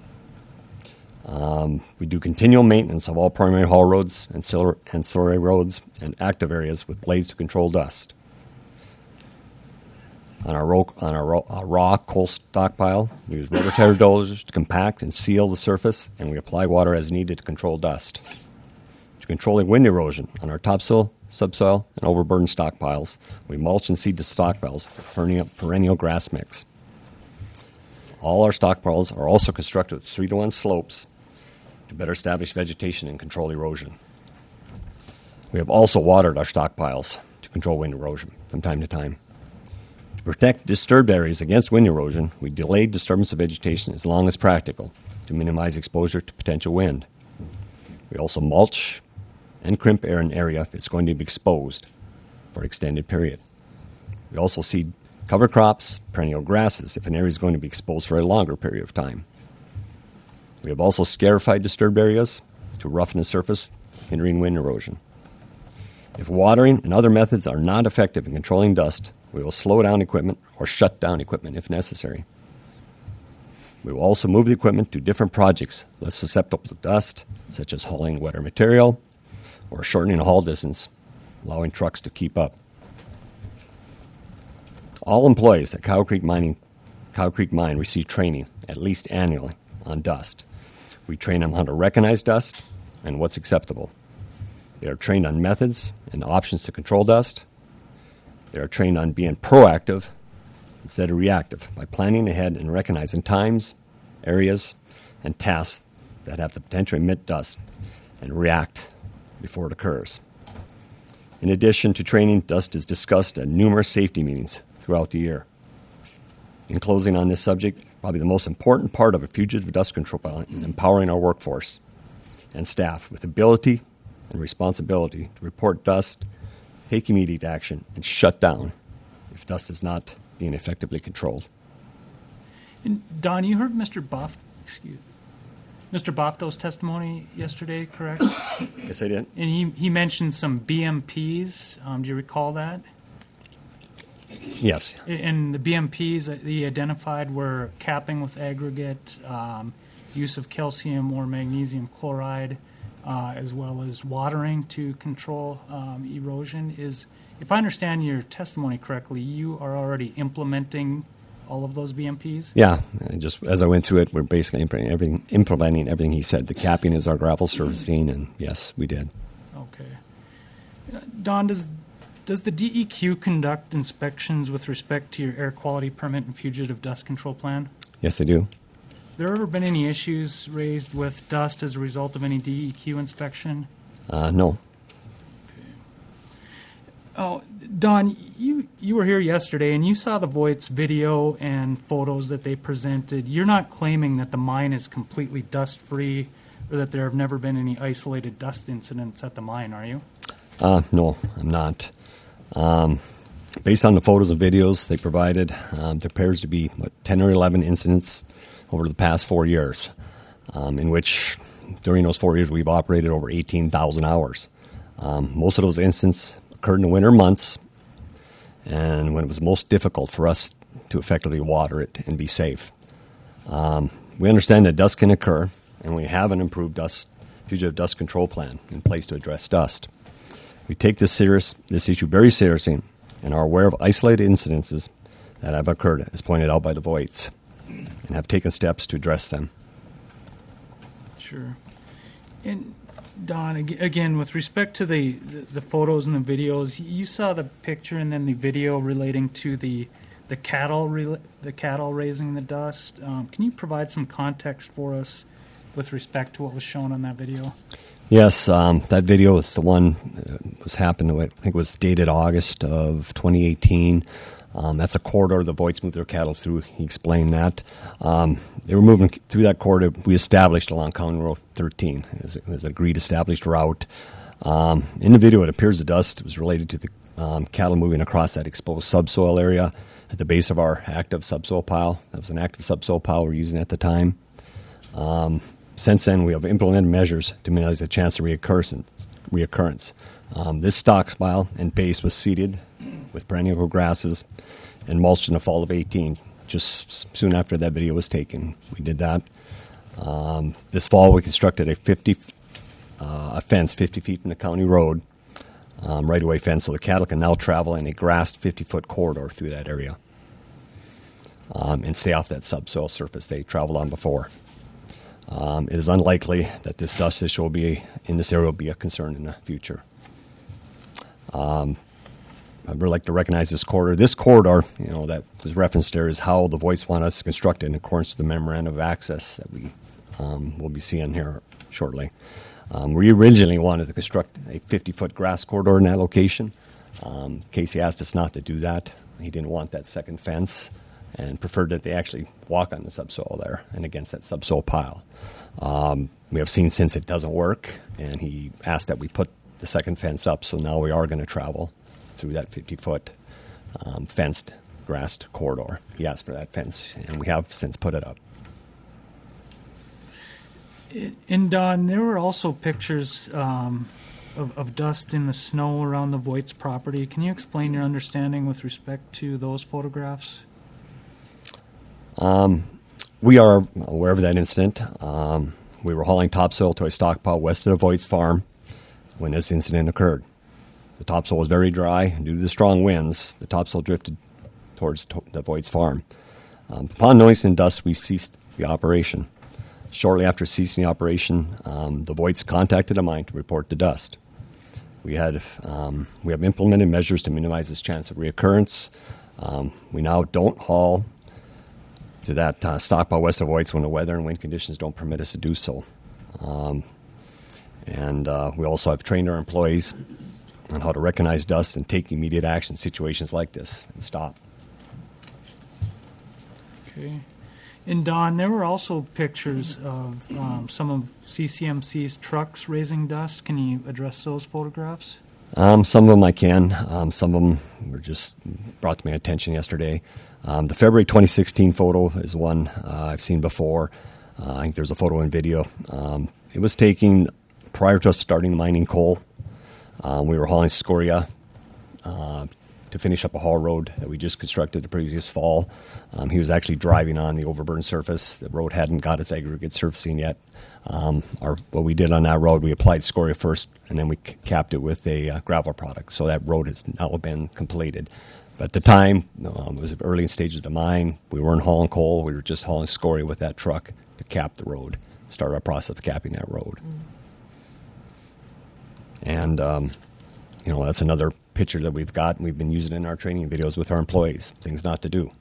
Speaker 11: We do continual maintenance of all primary haul roads, ancillary roads, and active areas with blades to control dust. On our raw coal stockpile, we use rubber tear dozers to compact and seal the surface, and we apply water as needed to control dust. To control wind erosion on our topsoil, subsoil, and overburden stockpiles, we mulch and seed the stockpiles with perennial grass mix. All our stockpiles are also constructed with 3-to-1 slopes to better establish vegetation and control erosion. We have also watered our stockpiles to control wind erosion from time to time. To protect disturbed areas against wind erosion, we delay disturbance of vegetation as long as practical to minimize exposure to potential wind. We also mulch and crimp an area if it's going to be exposed for an extended period. We also seed cover crops, perennial grasses, if an area is going to be exposed for a longer period of time. We have also scarified disturbed areas to roughen the surface, hindering wind erosion. If watering and other methods are not effective in controlling dust, we will slow down equipment or shut down equipment if necessary. We will also move the equipment to different projects less susceptible to dust, such as hauling wetter material or shortening a haul distance, allowing trucks to keep up. All employees at Cow Creek Mine receive training at least annually on dust. We train them how to recognize dust and what's acceptable. They are trained on methods and options to control dust. They are trained on being proactive instead of reactive by planning ahead and recognizing times, areas, and tasks that have the potential to emit dust and react before it occurs. In addition to training, dust is discussed at numerous safety meetings throughout the year. In closing on this subject, probably the most important part of a fugitive dust control plan is empowering our workforce and staff with ability and responsibility to report dust, take immediate action, and shut down if dust is not being effectively controlled.
Speaker 3: And Don, you heard Mr. Bofto's testimony yesterday, correct?
Speaker 11: Yes, I did.
Speaker 3: And he mentioned some BMPs. Do you recall that?
Speaker 11: Yes.
Speaker 3: And the BMPs that he identified were capping with aggregate, use of calcium or magnesium chloride, as well as watering to control erosion. If I understand your testimony correctly, you are already implementing all of those BMPs?
Speaker 11: Yeah, just as I went through it, we're basically implementing everything he said. The capping is our gravel surfacing, and yes, we did.
Speaker 3: Okay. Don, does the DEQ conduct inspections with respect to your air quality permit and fugitive dust control plan?
Speaker 11: Yes, they do.
Speaker 3: There ever been any issues raised with dust as a result of any DEQ inspection?
Speaker 11: No.
Speaker 3: Oh, Don, you were here yesterday and you saw the Voight's video and photos that they presented. You're not claiming that the mine is completely dust-free or that there have never been any isolated dust incidents at the mine, are you?
Speaker 11: No, I'm not. Based on the photos and videos they provided, there appears to be 10 or 11 incidents over the past 4 years, in which during those 4 years we've operated over 18,000 hours. Most of those incidents occurred in the winter months and when it was most difficult for us to effectively water it and be safe. We understand that dust can occur, and we have an improved fugitive dust control plan in place to address dust. We take this issue very seriously and are aware of isolated incidences that have occurred, as pointed out by the Voights, and have taken steps to address them.
Speaker 3: Sure. And Don, again, with respect to the photos and the videos, you saw the picture and then the video relating to the cattle raising the dust. Can you provide some context for us with respect to what was shown on that video?
Speaker 11: Yes, that video is the one that was happened. I think it was dated August of 2018. That's a corridor the Voights moved their cattle through. He explained that. They were moving through that corridor we established along County Road 13. It was an agreed established route. In the video, it appears the dust was related to the cattle moving across that exposed subsoil area at the base of our active subsoil pile. That was an active subsoil pile we were using at the time. Since then, we have implemented measures to minimize the chance of reoccurrence. This stockpile and base was seeded with perennial grasses and mulched in the fall of 18, just soon after that video was taken. We did that. This fall, we constructed a fence 50 feet from the county road, right-of-way fence, so the cattle can now travel in a grassed 50-foot corridor through that area and stay off that subsoil surface they traveled on before. It is unlikely that this dust issue in this area will be a concern in the future. I'd really like to recognize this corridor. This corridor, that was referenced there, is how the Voights want us to construct it in accordance to the memorandum of access that we will be seeing here shortly. We originally wanted to construct a 50-foot grass corridor in that location. Casey asked us not to do that. He didn't want that second fence and preferred that they actually walk on the subsoil there and against that subsoil pile. We have seen since it doesn't work, and he asked that we put the second fence up, so now we are going to travel through that 50-foot fenced, grassed corridor. He asked for that fence, and we have since put it up.
Speaker 3: And Don, there were also pictures of dust in the snow around the Voigt's property. Can you explain your understanding with respect to those photographs?
Speaker 11: We are aware of that incident. We were hauling topsoil to a stockpile west of the Voigt's farm when this incident occurred. The topsoil was very dry, and due to the strong winds, the topsoil drifted towards the Voigt's farm. Upon noticing dust, we ceased the operation. Shortly after ceasing the operation, the Voigts contacted a mine to report the dust. We have implemented measures to minimize this chance of reoccurrence. We now don't haul to that stockpile west of Voigt's when the weather and wind conditions don't permit us to do so. And we also have trained our employees on how to recognize dust and take immediate action in situations like this and stop.
Speaker 3: Okay. And Don, there were also pictures of some of CCMC's trucks raising dust. Can you address those photographs?
Speaker 11: Some of them I can. Some of them were just brought to my attention yesterday. The February 2016 photo is one I've seen before. I think there's a photo and video. It was taken prior to us starting mining coal. We were hauling scoria to finish up a haul road that we just constructed the previous fall. He was actually driving on the overburden surface. The road hadn't got its aggregate surfacing yet. What we did on that road, we applied scoria first, and then we capped it with a gravel product. So that road has now been completed. But at the time, it was early in stages of the mine. We weren't hauling coal. We were just hauling scoria with that truck to cap the road, start our process of capping that road. And, that's another picture that we've got, and we've been using in our training videos with our employees, things not to do.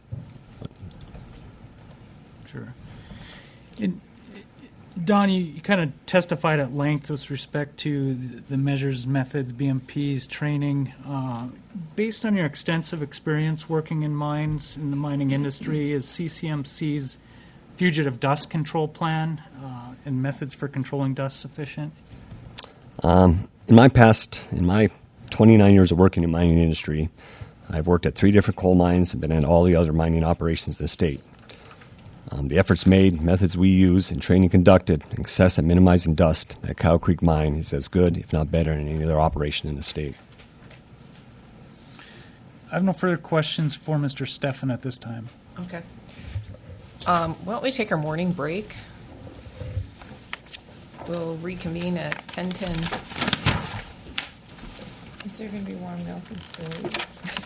Speaker 3: Sure. And Don, you kind of testified at length with respect to the measures, methods, BMPs, training. Based on your extensive experience working in mines, in the mining industry, is CCMC's fugitive dust control plan and methods for controlling dust sufficient?
Speaker 11: In my 29 years of working in the mining industry, I've worked at 3 different coal mines and been in all the other mining operations in the state. The efforts made, methods we use, and training conducted in excess at minimizing dust at Cow Creek Mine is as good, if not better, than any other operation in the state.
Speaker 3: I have no further questions for Mr. Steffen at this time.
Speaker 4: Okay. Why don't we take our morning break? We'll reconvene at 10:10.
Speaker 10: Is there going to be warm milk and stories?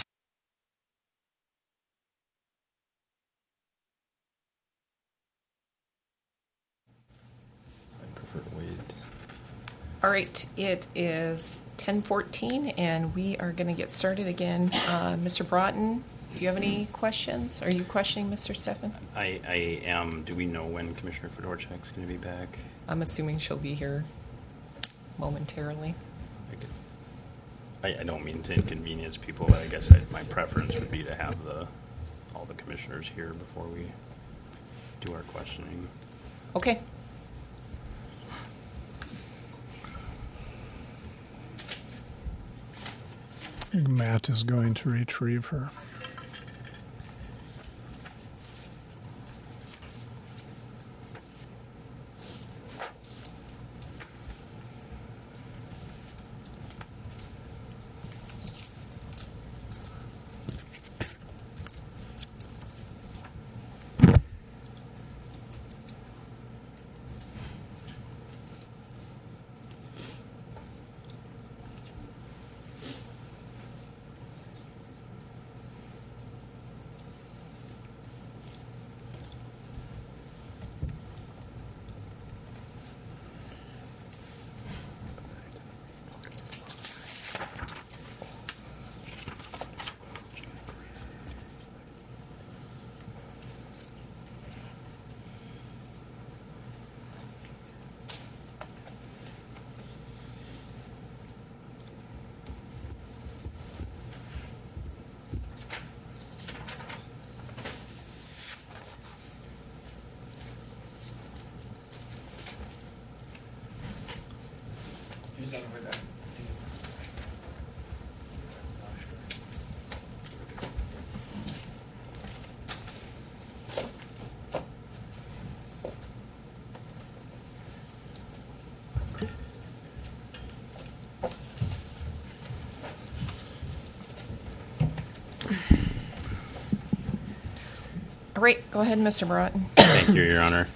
Speaker 4: All right, it is 10:14, and we are going to get started again. Mr. Broughton, do you have any questions? Are you questioning Mr. Steffen?
Speaker 6: I am. Do we know when Commissioner Fedorchak's going to be back?
Speaker 4: I'm assuming she'll be here momentarily.
Speaker 6: I don't mean to inconvenience people, but I guess my preference would be to have all the commissioners here before we do our questioning.
Speaker 4: Okay.
Speaker 2: I think Matt is going to retrieve her.
Speaker 4: All right, go ahead, Mr. Broughton.
Speaker 6: Thank you, Your Honor.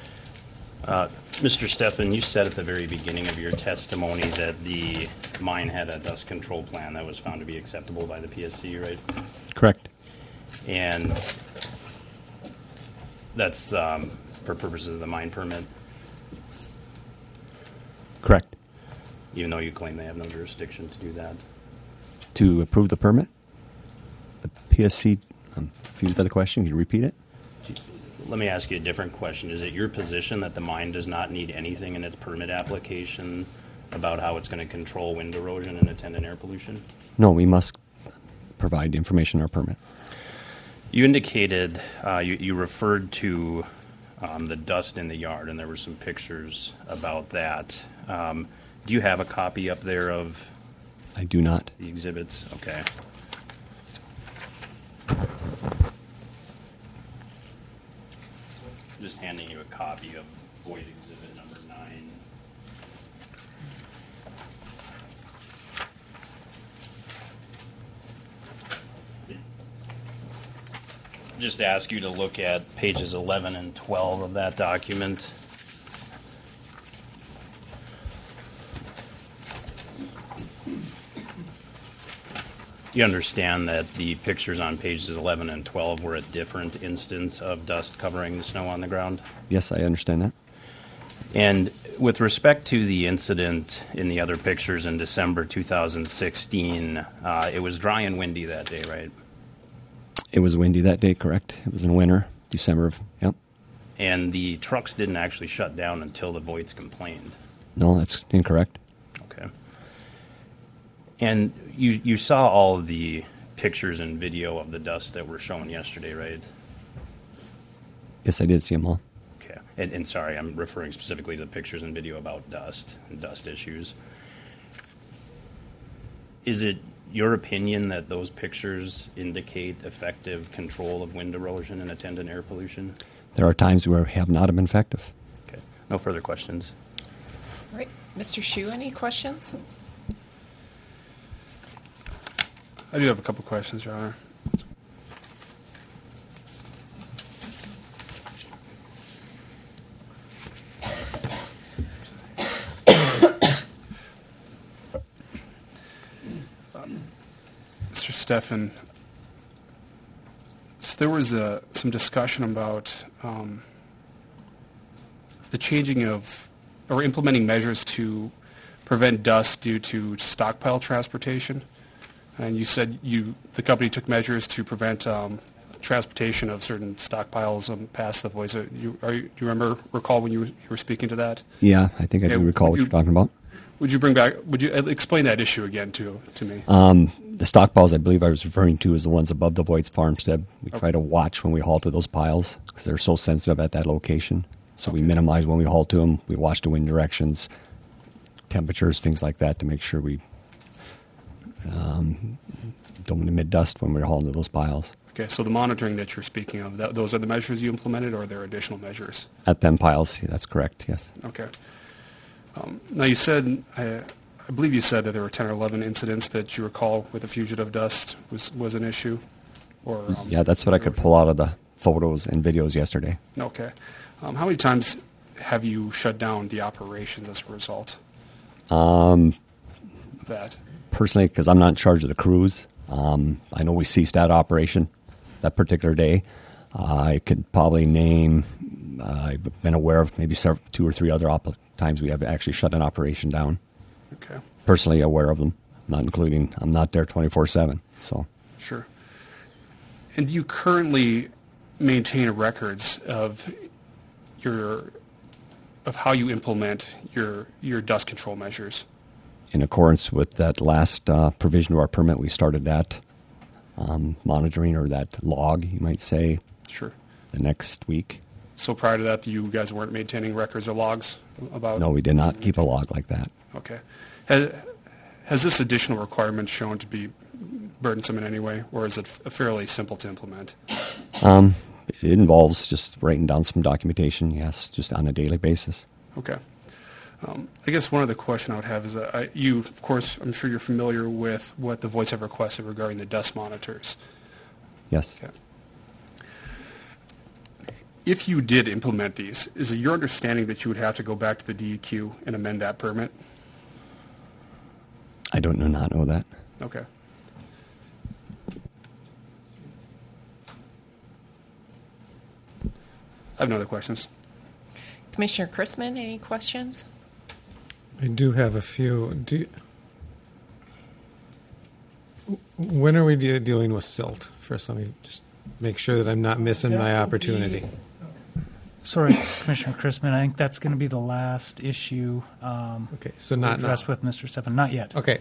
Speaker 6: Mr. Steffen, you said at the very beginning of your testimony that the mine had a dust control plan that was found to be acceptable by the PSC, right?
Speaker 11: Correct.
Speaker 6: And that's for purposes of the mine permit,
Speaker 11: Correct.
Speaker 6: even though you claim they have no jurisdiction to do that.
Speaker 11: To approve the permit? The PSC, I'm confused by the question. Can you repeat it?
Speaker 6: Let me ask you a different question. Is it your position that the mine does not need anything in its permit application about how it's going to control wind erosion and attendant air pollution?
Speaker 11: No, we must provide information in our permit.
Speaker 6: You indicated, you referred to the dust in the yard, and there were some pictures about that. Do you have a copy up there of
Speaker 11: I do not.
Speaker 6: the exhibits? Okay. Just handing you a copy of Void Exhibit number 9. Just ask you to look at pages 11 and 12 of that document. You understand that the pictures on pages 11 and 12 were a different instance of dust covering the snow on the ground?
Speaker 11: Yes, I understand that.
Speaker 6: And with respect to the incident in the other pictures in December 2016, it was dry and windy that day, right?
Speaker 11: It was windy that day, correct? It was in winter, December of, yep.
Speaker 6: And the trucks didn't actually shut down until the Voights complained.
Speaker 11: No, that's incorrect.
Speaker 6: Okay. And you saw all of the pictures and video of the dust that were shown yesterday, right?
Speaker 11: Yes, I did see them all.
Speaker 6: Okay. And sorry, I'm referring specifically to the pictures and video about dust and dust issues. Is it your opinion that those pictures indicate effective control of wind erosion and attendant air pollution?
Speaker 11: There are times where we have not been effective.
Speaker 6: Okay. No further questions.
Speaker 4: All right, Mr. Shu, any questions?
Speaker 8: I do have a couple questions, Your Honor. Mr. Steffen, so there was some discussion about the changing of or implementing measures to prevent dust due to stockpile transportation. And you said the company took measures to prevent transportation of certain stockpiles past the Voights. Do you recall when you were speaking to that?
Speaker 11: Yeah, I think I do recall what you're talking about.
Speaker 8: Would you explain that issue again to me?
Speaker 11: The stockpiles I believe I was referring to is the ones above the Voights farmstead. We try to watch when we haul to those piles because they're so sensitive at that location. So we minimize when we haul to them. We watch the wind directions, temperatures, things like that to make sure we don't emit dust when we're hauling to those piles.
Speaker 8: Okay, so the monitoring that you're speaking of, those are the measures you implemented, or are there additional measures?
Speaker 11: At them piles, that's correct, yes.
Speaker 8: Okay. Now you said, I believe you said that there were 10 or 11 incidents that you recall with the fugitive dust was an issue? Or
Speaker 11: yeah, that's what I could pull out of the photos and videos yesterday.
Speaker 8: Okay. How many times have you shut down the operations as a result? That.
Speaker 11: Personally, because I'm not in charge of the crews, I know we ceased that operation that particular day. I could probably name, I've been aware of maybe 2 or 3 other times we have actually shut an operation down.
Speaker 8: Okay.
Speaker 11: Personally aware of them, not including, I'm not there 24/7, so.
Speaker 8: Sure. And do you currently maintain records of how you implement your dust control measures?
Speaker 11: In accordance with that last provision of our permit, we started that monitoring, or that log, you might say,
Speaker 8: Sure.
Speaker 11: the next week.
Speaker 8: So prior to that, you guys weren't maintaining records or logs about?
Speaker 11: No, we did not keep a log like that.
Speaker 8: Okay. Has this additional requirement shown to be burdensome in any way, or is it fairly simple to implement?
Speaker 11: It involves just writing down some documentation, yes, just on a daily basis.
Speaker 8: Okay. I guess one other question I would have is that of course, I'm sure you're familiar with what the Voights have requested regarding the dust monitors.
Speaker 11: Yes.
Speaker 8: Okay. If you did implement these, is it your understanding that you would have to go back to the DEQ and amend that permit?
Speaker 11: I don't not know that.
Speaker 8: Okay. I have no other questions.
Speaker 4: Commissioner Chrisman, any questions?
Speaker 9: I do have a few. When are we dealing with silt? First, let me just make sure that I'm not missing my opportunity.
Speaker 3: Sorry, Commissioner Chrisman, I think that's going to be the last issue
Speaker 9: Okay, so not now.
Speaker 3: addressed with Mr. Stefan. Not yet.
Speaker 9: Okay.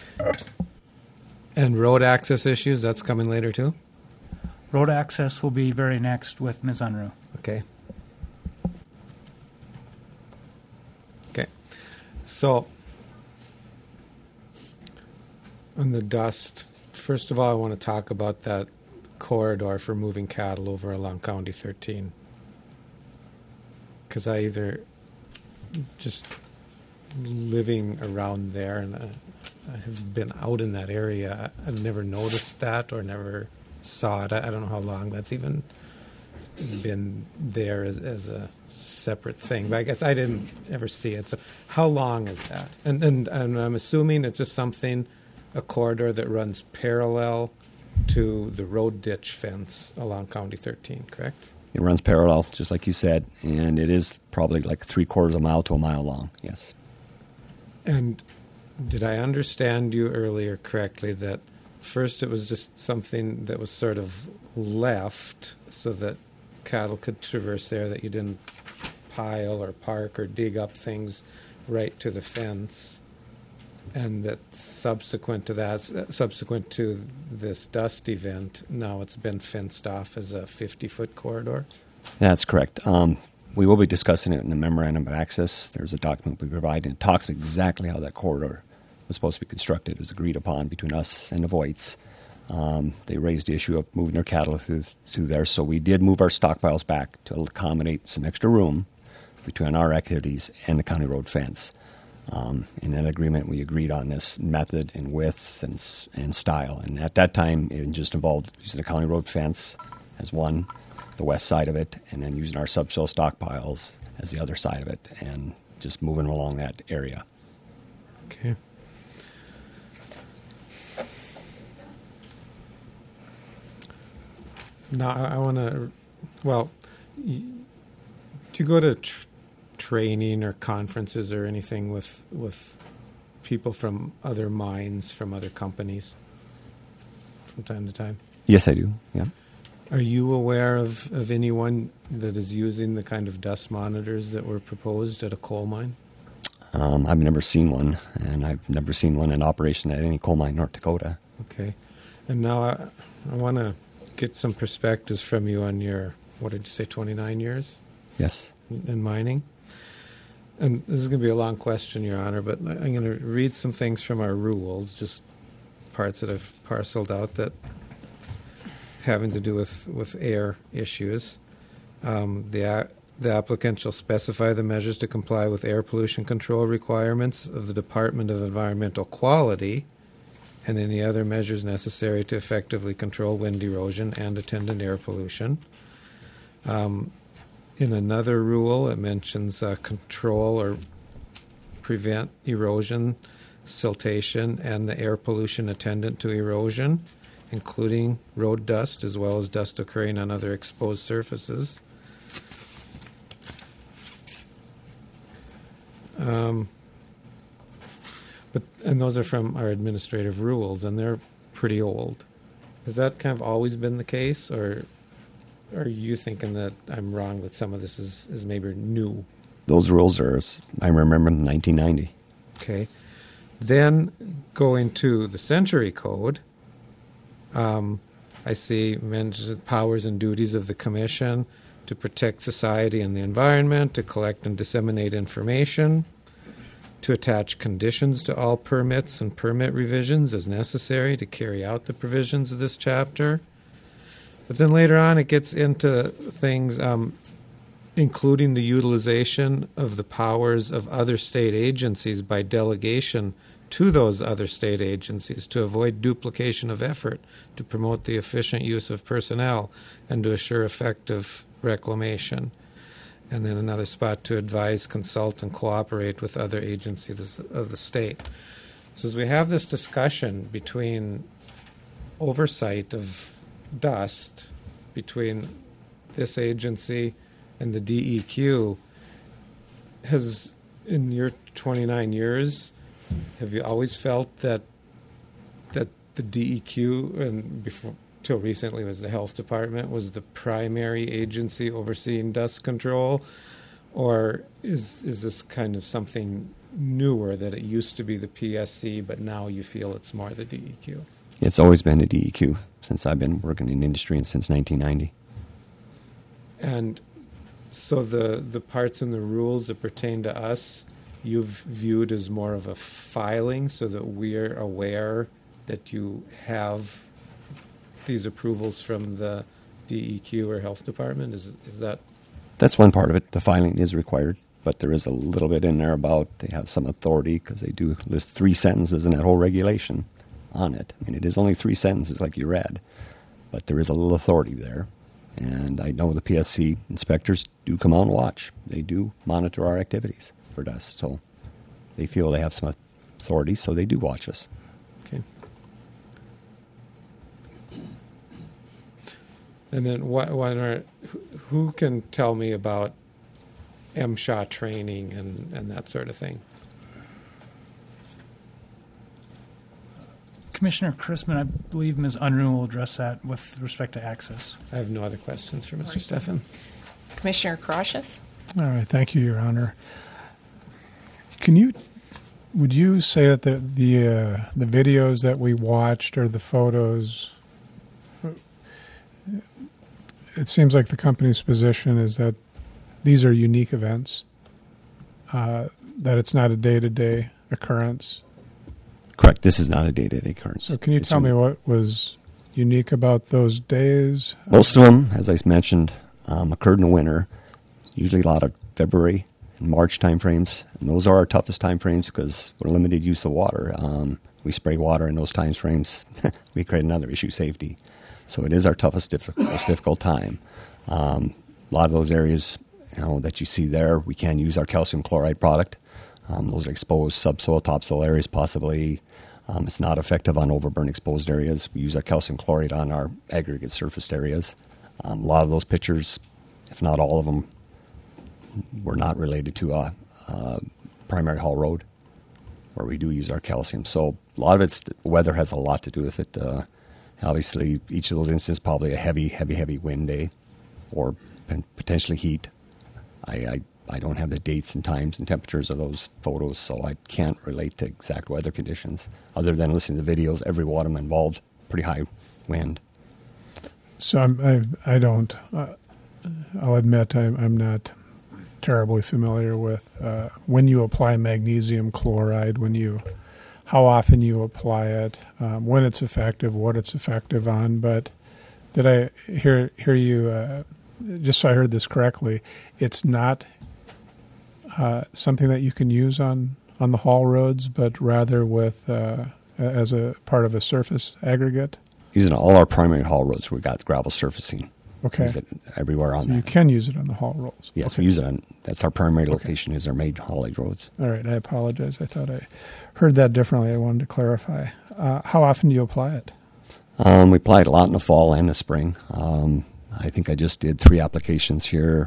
Speaker 9: And road access issues, that's coming later too?
Speaker 3: Road access will be very next with Ms. Unruh.
Speaker 9: Okay. Okay. So, on the dust, first of all, I want to talk about that corridor for moving cattle over along County 13. Because I either just living around there, and I have been out in that area, I've never noticed that or never saw it. I don't know how long that's even been there as a separate thing, but I guess I didn't ever see it. So how long is that? And I'm assuming it's just something, a corridor that runs parallel to the road ditch fence along County 13, correct?
Speaker 11: It runs parallel, just like you said, and it is probably like 3/4 of a mile to a mile long, yes.
Speaker 9: And did I understand you earlier correctly that first it was just something that was sort of left so that cattle could traverse there, that you didn't pile or park or dig up things right to the fence, and that subsequent to this dust event, now it's been fenced off as a 50-foot corridor?
Speaker 11: That's correct. We will be discussing it in the memorandum of access. There's a document we provide, and it talks exactly how that corridor was supposed to be constructed. It was agreed upon between us and the Voights. They raised the issue of moving their cattle through there, so we did move our stockpiles back to accommodate some extra room between our activities and the county road fence. In that agreement, we agreed on this method and width and style. And at that time, it just involved using the county road fence as one, the west side of it, and then using our subsoil stockpiles as the other side of it, and just moving along that area.
Speaker 9: Okay. Now, I want to, well, do you go to training or conferences or anything with people from other mines, from other companies from time to time?
Speaker 11: Yes, I do, yeah.
Speaker 9: Are you aware of anyone that is using the kind of dust monitors that were proposed at a coal mine?
Speaker 11: I've never seen one, and I've never seen one in operation at any coal mine in North Dakota.
Speaker 9: Okay. And now I want to get some perspectives from you on your, what did you say, 29 years?
Speaker 11: Yes.
Speaker 9: In mining? And this is going to be a long question, Your Honor, but I'm going to read some things from our rules, just parts that I've parceled out that having to do with air issues. The applicant shall specify the measures to comply with air pollution control requirements of the Department of Environmental Quality and any other measures necessary to effectively control wind erosion and attendant air pollution. In another rule, it mentions control or prevent erosion, siltation, and the air pollution attendant to erosion, including road dust as well as dust occurring on other exposed surfaces. And those are from our administrative rules, and they're pretty old. Has that kind of always been the case, or are you thinking that I'm wrong, that some of this is maybe new?
Speaker 11: Those rules are, I remember, in 1990.
Speaker 9: Okay. Then going to the Century Code, I see mentions powers and duties of the Commission to protect society and the environment, to collect and disseminate information, to attach conditions to all permits and permit revisions as necessary to carry out the provisions of this chapter. But then later on it gets into things including the utilization of the powers of other state agencies by delegation to those other state agencies to avoid duplication of effort, to promote the efficient use of personnel, and to assure effective reclamation. And then another spot, to advise, consult, and cooperate with other agencies of the state. So as we have this discussion between oversight of dust between this agency and the DEQ, has, in your 29 years, have you always felt that the DEQ, and before till recently was the health department, was the primary agency overseeing dust control, or is this kind of something newer, that it used to be the PSC, but now you feel it's more the DEQ?
Speaker 11: It's always been a DEQ since I've been working in industry and since 1990.
Speaker 9: And so the parts in the rules that pertain to us, you've viewed as more of a filing so that we're aware that you have these approvals from the DEQ or health department? Is that?
Speaker 11: That's one part of it. The filing is required, but there is a little bit in there about they have some authority because they do list 3 sentences in that whole regulation on it. And it is only 3 sentences like you read, but there is a little authority there. And I know the PSC inspectors do come out and watch. They do monitor our activities for dust. So they feel they have some authority, so they do watch us.
Speaker 9: Okay. And then who can tell me about MSHA training and that sort of thing?
Speaker 3: Commissioner Chrisman, I believe Ms. Unruh will address that with respect to access.
Speaker 9: I have no other questions for Mr. Stefan.
Speaker 4: Commissioner Cautious?
Speaker 2: All right, thank you, Your Honor. Would you say that the videos that we watched or the photos, it seems like the company's position is that these are unique events, that it's not a day-to-day occurrence?
Speaker 11: Correct. This is not a day-to-day occurrence.
Speaker 2: So can you tell me what was unique about those days?
Speaker 11: Most of them, as I mentioned, occurred in the winter, usually a lot of February and March timeframes. And those are our toughest timeframes because we're limited use of water. We spray water in those timeframes. We create another issue, safety. So it is our toughest, most difficult time. A lot of those areas that you see there, we can use our calcium chloride product. Those are exposed subsoil, topsoil areas possibly. It's not effective on overburn exposed areas. We use our calcium chloride on our aggregate surfaced areas. A lot of those pictures, if not all of them, were not related to a primary haul road where we do use our calcium. So a lot of it's, weather has a lot to do with it. Obviously, each of those instances probably a heavy wind day or potentially heat. I don't have the dates and times and temperatures of those photos, so I can't relate to exact weather conditions. Other than listening to videos, every one of them involved pretty high wind.
Speaker 2: So I'll admit I'm not terribly familiar with when you apply magnesium chloride, how often you apply it, when it's effective, what it's effective on. But did I hear you, just so I heard this correctly, it's not something that you can use on the haul roads, but rather with as a part of a surface aggregate?
Speaker 11: Using all our primary haul roads, we got gravel surfacing.
Speaker 2: Okay.
Speaker 11: Use it everywhere on
Speaker 2: so
Speaker 11: that.
Speaker 2: You can use it on the haul roads?
Speaker 11: Yes,
Speaker 2: okay.
Speaker 11: we use it on, that's our primary location, is our major haulage roads.
Speaker 2: All right, I apologize. I thought I heard that differently. I wanted to clarify. How often do you apply it?
Speaker 11: We apply it a lot in the fall and the spring. I think I just did 3 applications here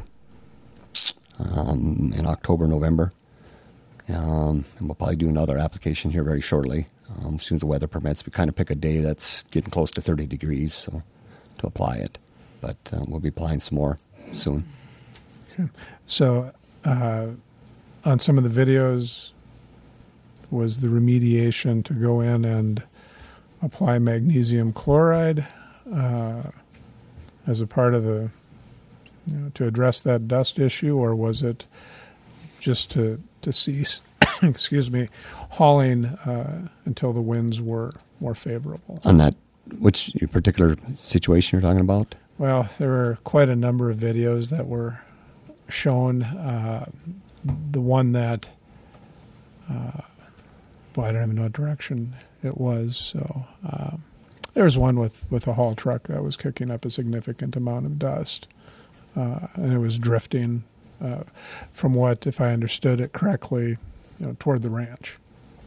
Speaker 11: in October, November. And we'll probably do another application here very shortly. As soon as the weather permits, we kind of pick a day that's getting close to 30 degrees so to apply it. But we'll be applying some more soon.
Speaker 2: Okay. So on some of the videos, was the remediation to go in and apply magnesium chloride as a part of the, to address that dust issue, or was it just to cease, hauling until the winds were more favorable?
Speaker 11: On that, which particular situation you're talking about?
Speaker 2: Well, there were quite a number of videos that were shown. The one that I don't even know what direction it was. So there was one with a haul truck that was kicking up a significant amount of dust, and it was drifting from what, if I understood it correctly, toward the ranch,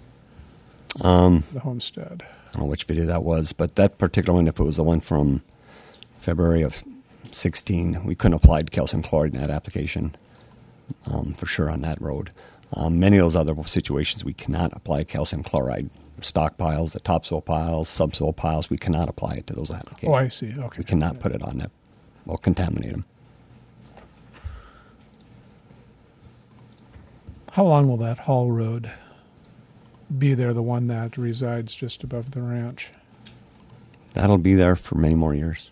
Speaker 2: the homestead.
Speaker 11: I don't know which video that was, but that particular one, if it was the one from February of 16, we couldn't apply calcium chloride in that application, for sure, on that road. Many of those other situations, we cannot apply calcium chloride. Stockpiles, the topsoil piles, subsoil piles, we cannot apply it to those applications.
Speaker 2: Oh, I see. Okay.
Speaker 11: We cannot put it on that. We'll contaminate them.
Speaker 2: How long will that haul road be there, the one that resides just above the ranch?
Speaker 11: That'll be there for many more years.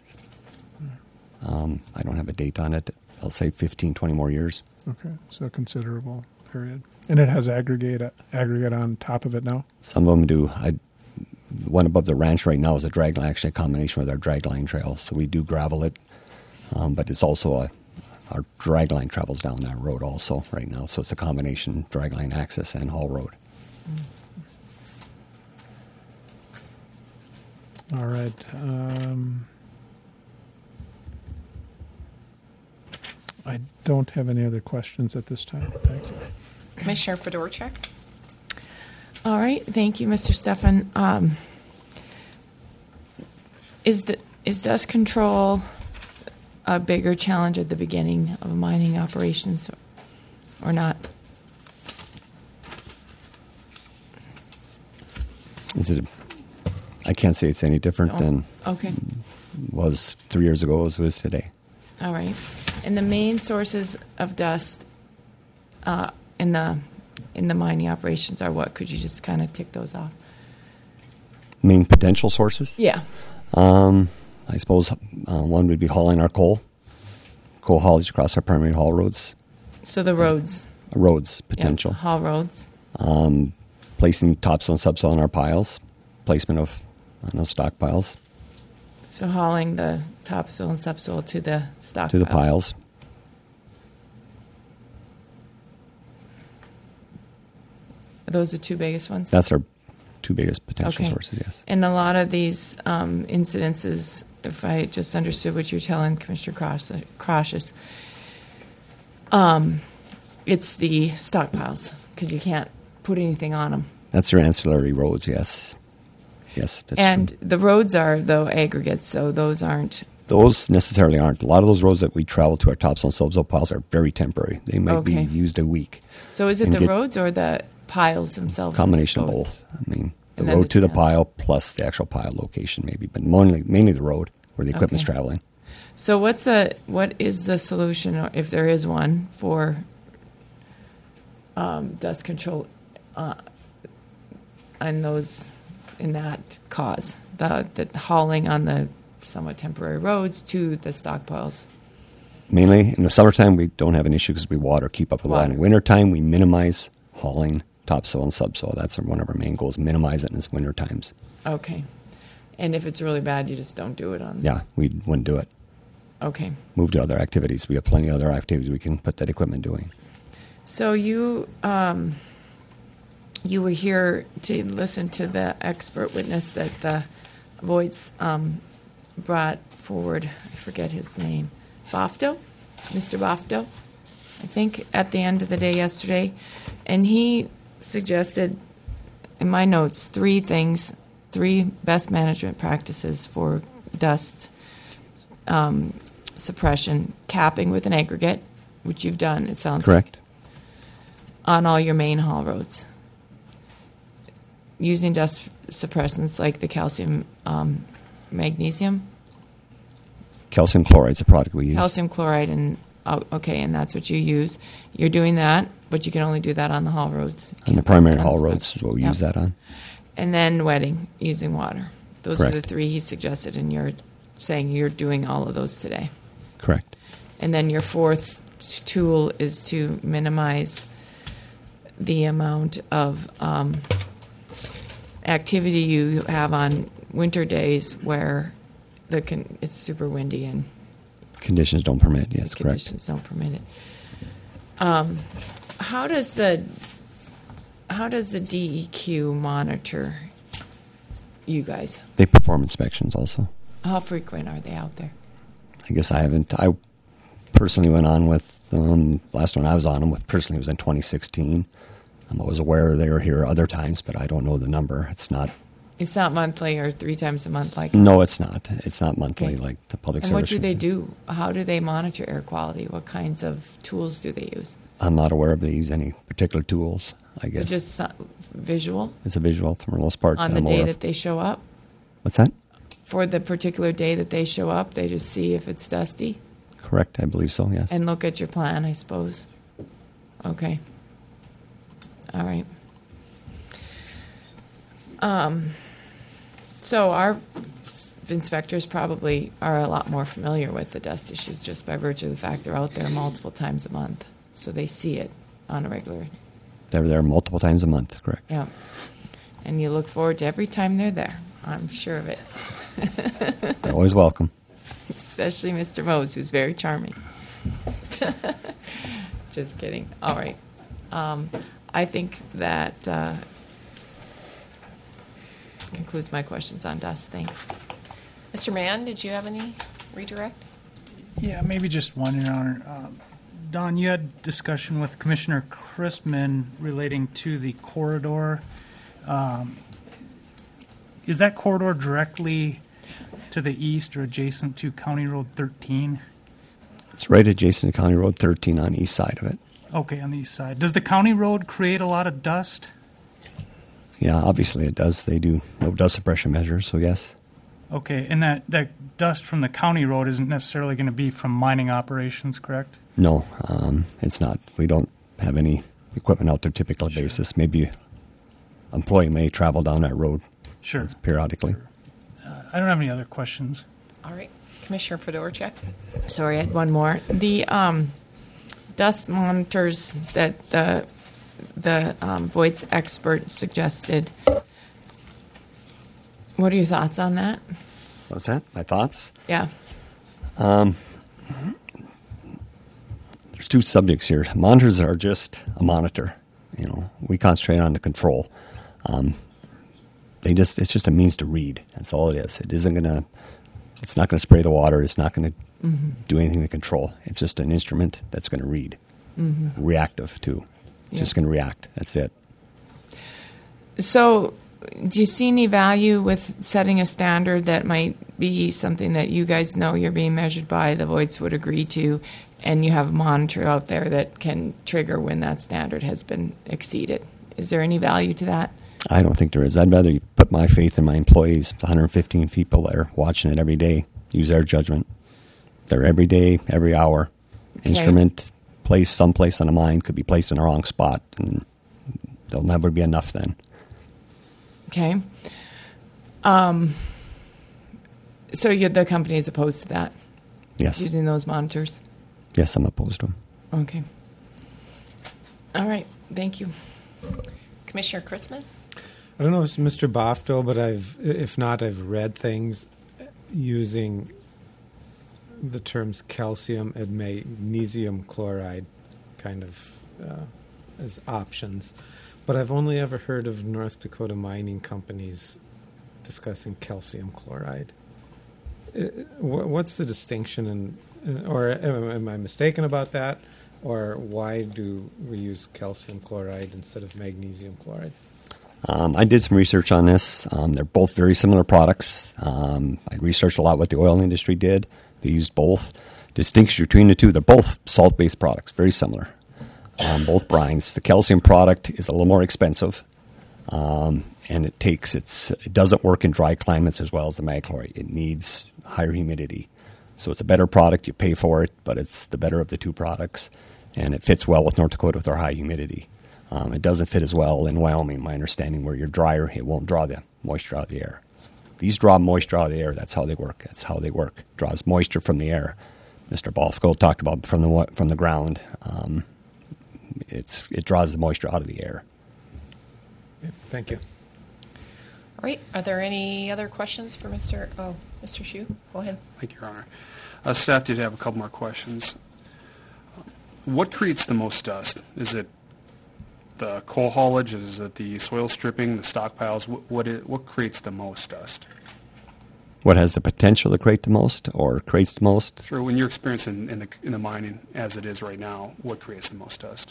Speaker 11: I don't have a date on it. I'll say 15, 20 more years.
Speaker 2: Okay, so a considerable period. And it has aggregate on top of it now?
Speaker 11: Some of them do. The one above the ranch right now is a dragline, actually a combination with our dragline trail. So we do gravel it, but it's also our dragline travels down that road also right now. So it's a combination dragline access and haul road.
Speaker 2: All right. I don't have any other questions at this time. Thank you.
Speaker 4: Commissioner Fedorchak?
Speaker 10: All right, thank you, Mr. Stefan. Is dust control a bigger challenge at the beginning of mining operations or not?
Speaker 11: I can't say it's any different than
Speaker 10: okay.
Speaker 11: was 3 years ago as it is today.
Speaker 10: All right. And the main sources of dust in the mining operations are what? Could you just kind of tick those off?
Speaker 11: Main potential sources?
Speaker 10: Yeah.
Speaker 11: I suppose one would be hauling our coal haulage across our primary haul roads.
Speaker 10: So the roads.
Speaker 11: Roads potential.
Speaker 10: Yeah, haul roads.
Speaker 11: Placing topsoil and subsoil in our piles. Placement of those stockpiles.
Speaker 10: So hauling the topsoil and subsoil to the stockpile.
Speaker 11: To the piles.
Speaker 10: Are those the two biggest ones?
Speaker 11: That's our two biggest potential
Speaker 10: Okay.
Speaker 11: sources, yes.
Speaker 10: And a lot of these incidences, if I just understood what you're telling Commissioner Crosses, it's the stockpiles because you can't put anything on them.
Speaker 11: That's your ancillary roads, yes. Yes, that's
Speaker 10: And
Speaker 11: true.
Speaker 10: the roads are, though, aggregates, so those aren't.
Speaker 11: Those necessarily aren't. A lot of those roads that we travel to our topsoil and subsoil piles are very temporary. They might
Speaker 10: Okay.
Speaker 11: be used a week.
Speaker 10: So is it
Speaker 11: And
Speaker 10: the
Speaker 11: get-
Speaker 10: roads or the piles themselves?
Speaker 11: Combination of both. I mean, the
Speaker 10: And then
Speaker 11: road
Speaker 10: the
Speaker 11: to the
Speaker 10: channel.
Speaker 11: pile plus the actual pile location maybe, but mainly the road where the equipment's
Speaker 10: Okay.
Speaker 11: traveling.
Speaker 10: So what is the solution, or if there is one, for dust control in that cause? The hauling on the somewhat temporary roads to the stockpiles.
Speaker 11: Mainly in the summertime, we don't have an issue because we keep up with water. In
Speaker 10: Water.
Speaker 11: wintertime, we minimize hauling topsoil and subsoil. That's one of our main goals, minimize it in this winter times.
Speaker 10: Okay. And if it's really bad, you just don't do it on.
Speaker 11: Yeah, we wouldn't do it.
Speaker 10: Okay.
Speaker 11: Move to other activities. We have plenty of other activities we can put that equipment doing.
Speaker 10: So you were here to listen to the expert witness that the Voights brought forward. I forget his name. Bofto? Mr. Bofto? I think at the end of the day yesterday. And he suggested, in my notes, 3 things, 3 best management practices for dust suppression. Capping with an aggregate, which you've done, it sounds like.
Speaker 11: Correct.
Speaker 10: On all your main haul roads. Using dust suppressants like the calcium magnesium,
Speaker 11: Calcium chloride's a product we use.
Speaker 10: calcium chloride, and and that's what you use. You're doing that, but you can only do that on the haul roads.
Speaker 11: On the primary haul roads is what we use that on.
Speaker 10: And then wetting using water. Those are the
Speaker 11: Correct.
Speaker 10: 3 he suggested, and you're saying you're doing all of those today.
Speaker 11: Correct.
Speaker 10: And then your 4th tool is to minimize the amount of activity you have on winter days where it's super windy and
Speaker 11: Conditions don't permit. Yes, correct.
Speaker 10: conditions don't permit it. How how does the DEQ monitor you guys?
Speaker 11: They perform inspections also.
Speaker 10: How frequent are they out there?
Speaker 11: I guess I haven't. I personally went on with last one I was on them with. Personally, was in 2016. I was aware they were here other times, but I don't know the number. It's not.
Speaker 10: It's not monthly or 3 times a month like.
Speaker 11: No, it's not. It's not monthly
Speaker 10: Okay.
Speaker 11: like the public
Speaker 10: And
Speaker 11: service.
Speaker 10: what do they do? How do they monitor air quality? What kinds of tools do they use?
Speaker 11: I'm not aware if they use any particular tools. I
Speaker 10: So
Speaker 11: guess
Speaker 10: just visual
Speaker 11: it's a visual for the most part.
Speaker 10: on the
Speaker 11: I'm
Speaker 10: day
Speaker 11: aware
Speaker 10: that
Speaker 11: of.
Speaker 10: they show up?
Speaker 11: What's that?
Speaker 10: For the particular day that they show up, they just see if it's dusty
Speaker 11: Correct. I believe so. Yes.
Speaker 10: and look at your plan, I suppose. Okay. All right. So our inspectors probably are a lot more familiar with the dust issues just by virtue of the fact they're out there multiple times a month. So they see it on a regular.
Speaker 11: They're there multiple times a month. Correct.
Speaker 10: Yeah. And you look forward to every time they're there. I'm sure of it.
Speaker 11: They're always welcome.
Speaker 10: Especially Mr. Mose, who's very charming. Just kidding. All right. I think that concludes my questions on dust. Thanks.
Speaker 4: Mr. Mann, did you have any redirect?
Speaker 3: Yeah, maybe just one, Your Honor. Don, you had discussion with Commissioner Christman relating to the corridor. Is that corridor directly to the east or adjacent to County Road 13?
Speaker 11: It's right adjacent to County Road 13 on the east side of it.
Speaker 3: Okay, on the east side. Does the county road create a lot of dust?
Speaker 11: Yeah, obviously it does. They do no dust suppression measures, so yes.
Speaker 3: Okay, and that dust from the county road isn't necessarily going to be from mining operations, correct?
Speaker 11: No, it's not. We don't have any equipment out there typical basis. Maybe an employee may travel down that road
Speaker 3: Sure.
Speaker 11: periodically.
Speaker 3: I don't have any other questions.
Speaker 4: All right. Commissioner Fedorchak?
Speaker 10: Sorry, I had one more. The dust monitors that the Voights expert suggested. What are your thoughts on that?
Speaker 11: What's that? My thoughts?
Speaker 10: Yeah.
Speaker 11: There's two subjects here. Monitors are just a monitor. You know, we concentrate on the control. It's just a means to read. That's all it is. It's not going to spray the water. It's not going to do anything to control. It's just an instrument that's going to read. Reactive too. It's just going to react. That's it.
Speaker 10: So, do you see any value with setting a standard that might be something that you guys know you're being measured by, the Voights would agree to, and you have a monitor out there that can trigger when that standard has been exceeded? Is there any value to that?
Speaker 11: I don't think there is. I'd rather put my faith in my employees, 115 people there watching it every day, use their judgment. They're every day, every hour.
Speaker 10: Okay.
Speaker 11: Instrument placed someplace on a mine could be placed in the wrong spot, and there'll never be enough then.
Speaker 10: Okay. So the company is opposed to that,
Speaker 11: Yes.
Speaker 10: using those monitors?
Speaker 11: Yes, I'm opposed to them.
Speaker 10: Okay. All right. Thank you.
Speaker 4: Commissioner Christman?
Speaker 9: I don't know if it's Mr. Bofto, but if not, I've read things using the terms calcium and magnesium chloride kind of as options. But I've only ever heard of North Dakota mining companies discussing calcium chloride. What's the distinction, or am I mistaken about that? Or why do we use calcium chloride instead of magnesium chloride?
Speaker 11: I did some research on this. They're both very similar products. I researched a lot what the oil industry did. They used both. Distinction between the two, they're both salt-based products, very similar. Both brines. The calcium product is a little more expensive, and it doesn't work in dry climates as well as the mag chloride. It needs higher humidity. So it's a better product. You pay for it, but it's the better of the two products, and it fits well with North Dakota with our high humidity. It doesn't fit as well in Wyoming, my understanding, where you're drier, it won't draw the moisture out of the air. These draw moisture out of the air. That's how they work. Draws moisture from the air. Mr. Balfko talked about from the ground. It draws the moisture out of the air.
Speaker 9: Thank you.
Speaker 4: All right. Are there any other questions for Mr. Shue? Go ahead.
Speaker 8: Thank you, Your Honor. Staff did have a couple more questions. What creates the most dust? Is it the coal haulage? Is it the soil stripping, the stockpiles? What creates the most dust?
Speaker 11: What has the potential to create the most or creates the most?
Speaker 8: Sure. In your experience in the mining as it is right now, what creates the most dust?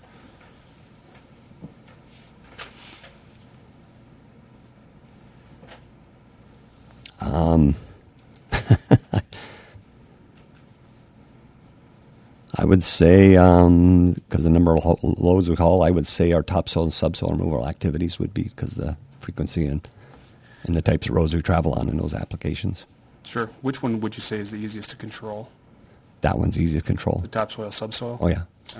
Speaker 11: I would say, because the number of loads we haul, I would say our topsoil and subsoil removal activities would be because of the frequency and the types of roads we travel on in those applications.
Speaker 8: Sure. Which one would you say is the easiest to control?
Speaker 11: That one's easy to control.
Speaker 8: The topsoil, subsoil?
Speaker 11: Oh, yeah.
Speaker 8: Okay.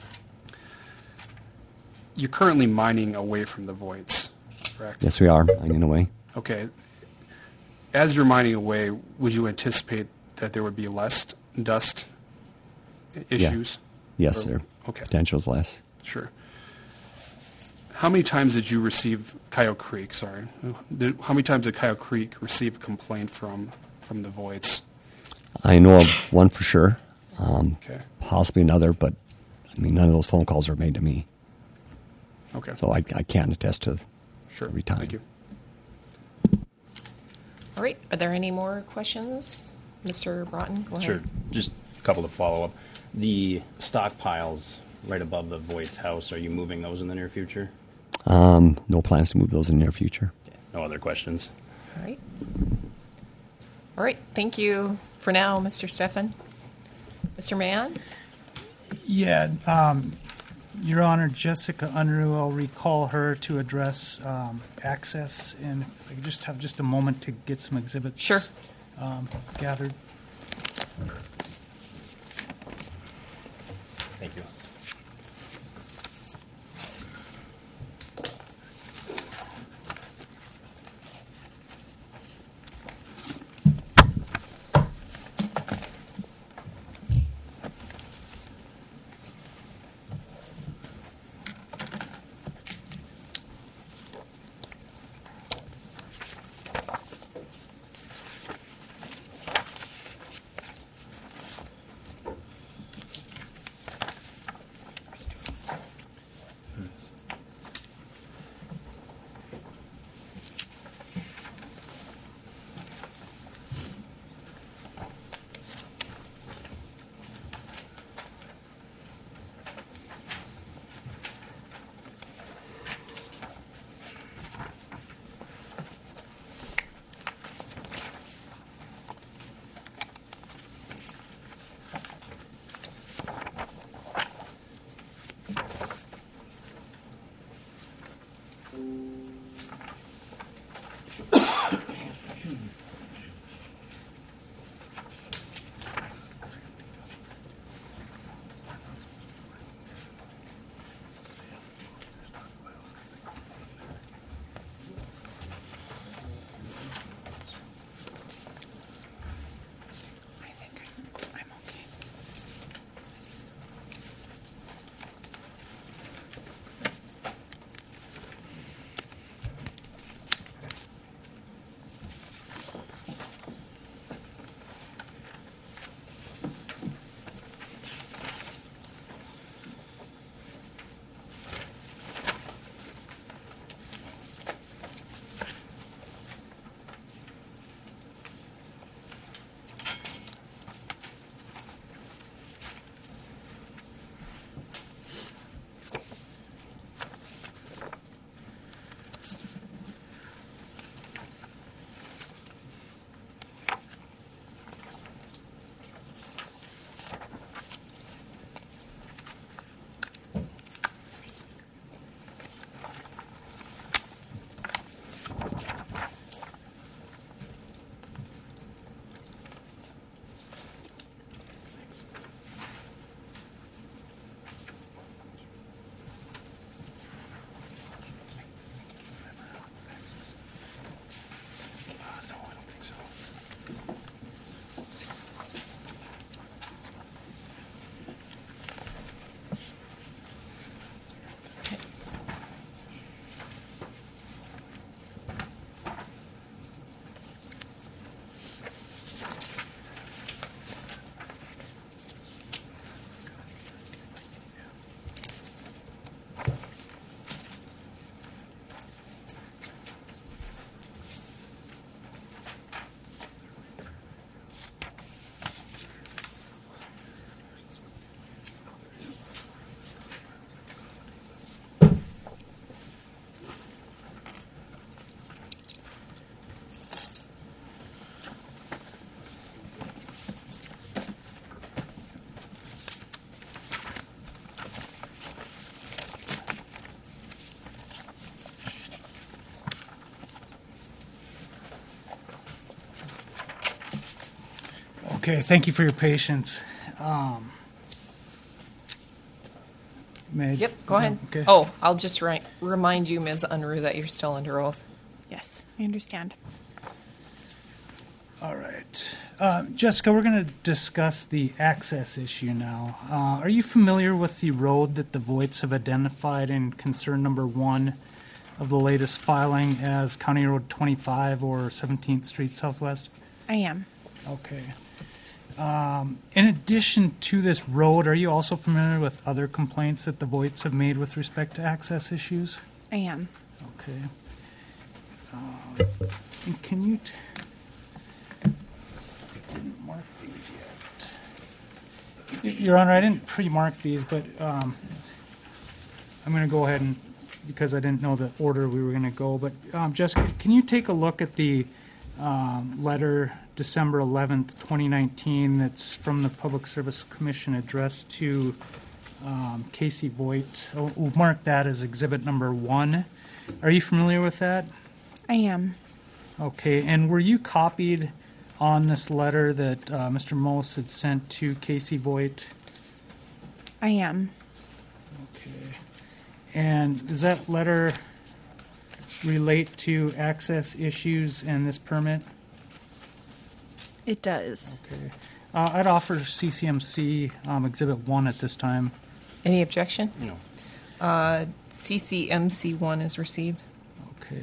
Speaker 8: You're currently mining away from the voids, correct?
Speaker 11: Yes, we are, mining away.
Speaker 8: Okay. As you're mining away, would you anticipate that there would be less dust issues?
Speaker 11: Yes,
Speaker 8: Or-
Speaker 11: their
Speaker 8: Okay.
Speaker 11: potential's less.
Speaker 8: Sure. How many times did you receive Coyote Creek? Sorry, how many times did Coyote Creek receive a complaint from the voids?
Speaker 11: I know of one for sure,
Speaker 8: Okay.
Speaker 11: possibly another, but I mean, none of those phone calls were made to me.
Speaker 8: Okay.
Speaker 11: So I can't attest to
Speaker 8: Sure.
Speaker 11: every time.
Speaker 8: Thank you.
Speaker 4: All right, are there any more questions? Mr. Broughton, go ahead.
Speaker 6: Sure, just a couple to follow up. The stockpiles right above the Voight's house, are you moving those in the near future?
Speaker 11: No plans to move those in the near future.
Speaker 6: No other questions?
Speaker 4: All right. All right, thank you for now, Mr. Stefan. Mr. Mann?
Speaker 3: Yeah, Your Honor, Jessica Unruh, I'll recall her to address access, and if I could just have just a moment to get some exhibits
Speaker 4: Sure.
Speaker 3: Gathered.
Speaker 6: Thank you.
Speaker 3: Okay, thank you for your patience.
Speaker 4: Yep, go ahead.
Speaker 3: Okay.
Speaker 4: Oh, I'll just remind you, Ms. Unruh, that you're still under oath.
Speaker 5: Yes, I understand.
Speaker 3: All right. Jessica, we're going to discuss the access issue now. Are you familiar with the road that the Voights have identified in concern number 1 of the latest filing as County Road 25 or 17th Street Southwest?
Speaker 5: I am.
Speaker 3: Okay. In addition to this road, are you also familiar with other complaints that the Voights have made with respect to access issues?
Speaker 5: I am.
Speaker 3: Okay. And can you... I didn't mark these yet. Your Honor, I didn't pre-mark these, but I'm going to go ahead and, because I didn't know the order we were going to go, but Jessica, can you take a look at the letter December 11th, 2019, that's from the Public Service Commission addressed to Casey Voigt? We'll mark that as exhibit number 1. Are you familiar with that?
Speaker 5: I am.
Speaker 3: Okay, and were you copied on this letter that Mr. Mose had sent to Casey Voigt?
Speaker 5: I am.
Speaker 3: Okay. And does that letter relate to access issues and this permit?
Speaker 5: It does.
Speaker 3: Okay. I'd offer CCMC Exhibit 1 at this time.
Speaker 4: Any objection?
Speaker 6: No.
Speaker 4: CCMC 1 is received.
Speaker 3: Okay.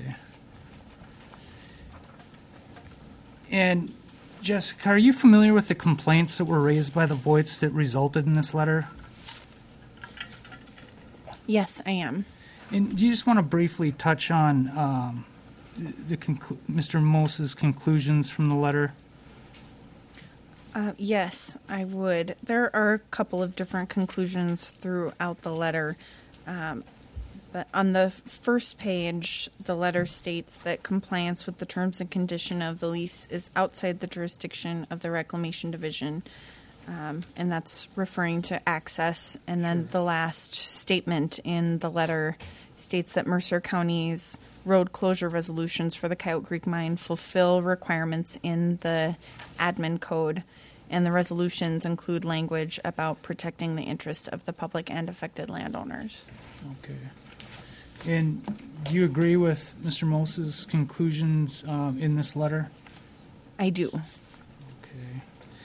Speaker 3: And Jessica, are you familiar with the complaints that were raised by the Voights that resulted in this letter?
Speaker 5: Yes, I am.
Speaker 3: And do you just want to briefly touch on Mr. Mose's conclusions from the letter?
Speaker 5: Yes, I would. There are a couple of different conclusions throughout the letter. But on the first page, the letter states that compliance with the terms and condition of the lease is outside the jurisdiction of the Reclamation Division. And that's referring to access. And then the last statement in the letter states that Mercer County's road closure resolutions for the Coyote Creek mine fulfill requirements in the admin code. And the resolutions include language about protecting the interest of the public and affected landowners.
Speaker 3: Okay. And do you agree with Mr. Mose's conclusions in this letter?
Speaker 5: I do.
Speaker 3: Okay.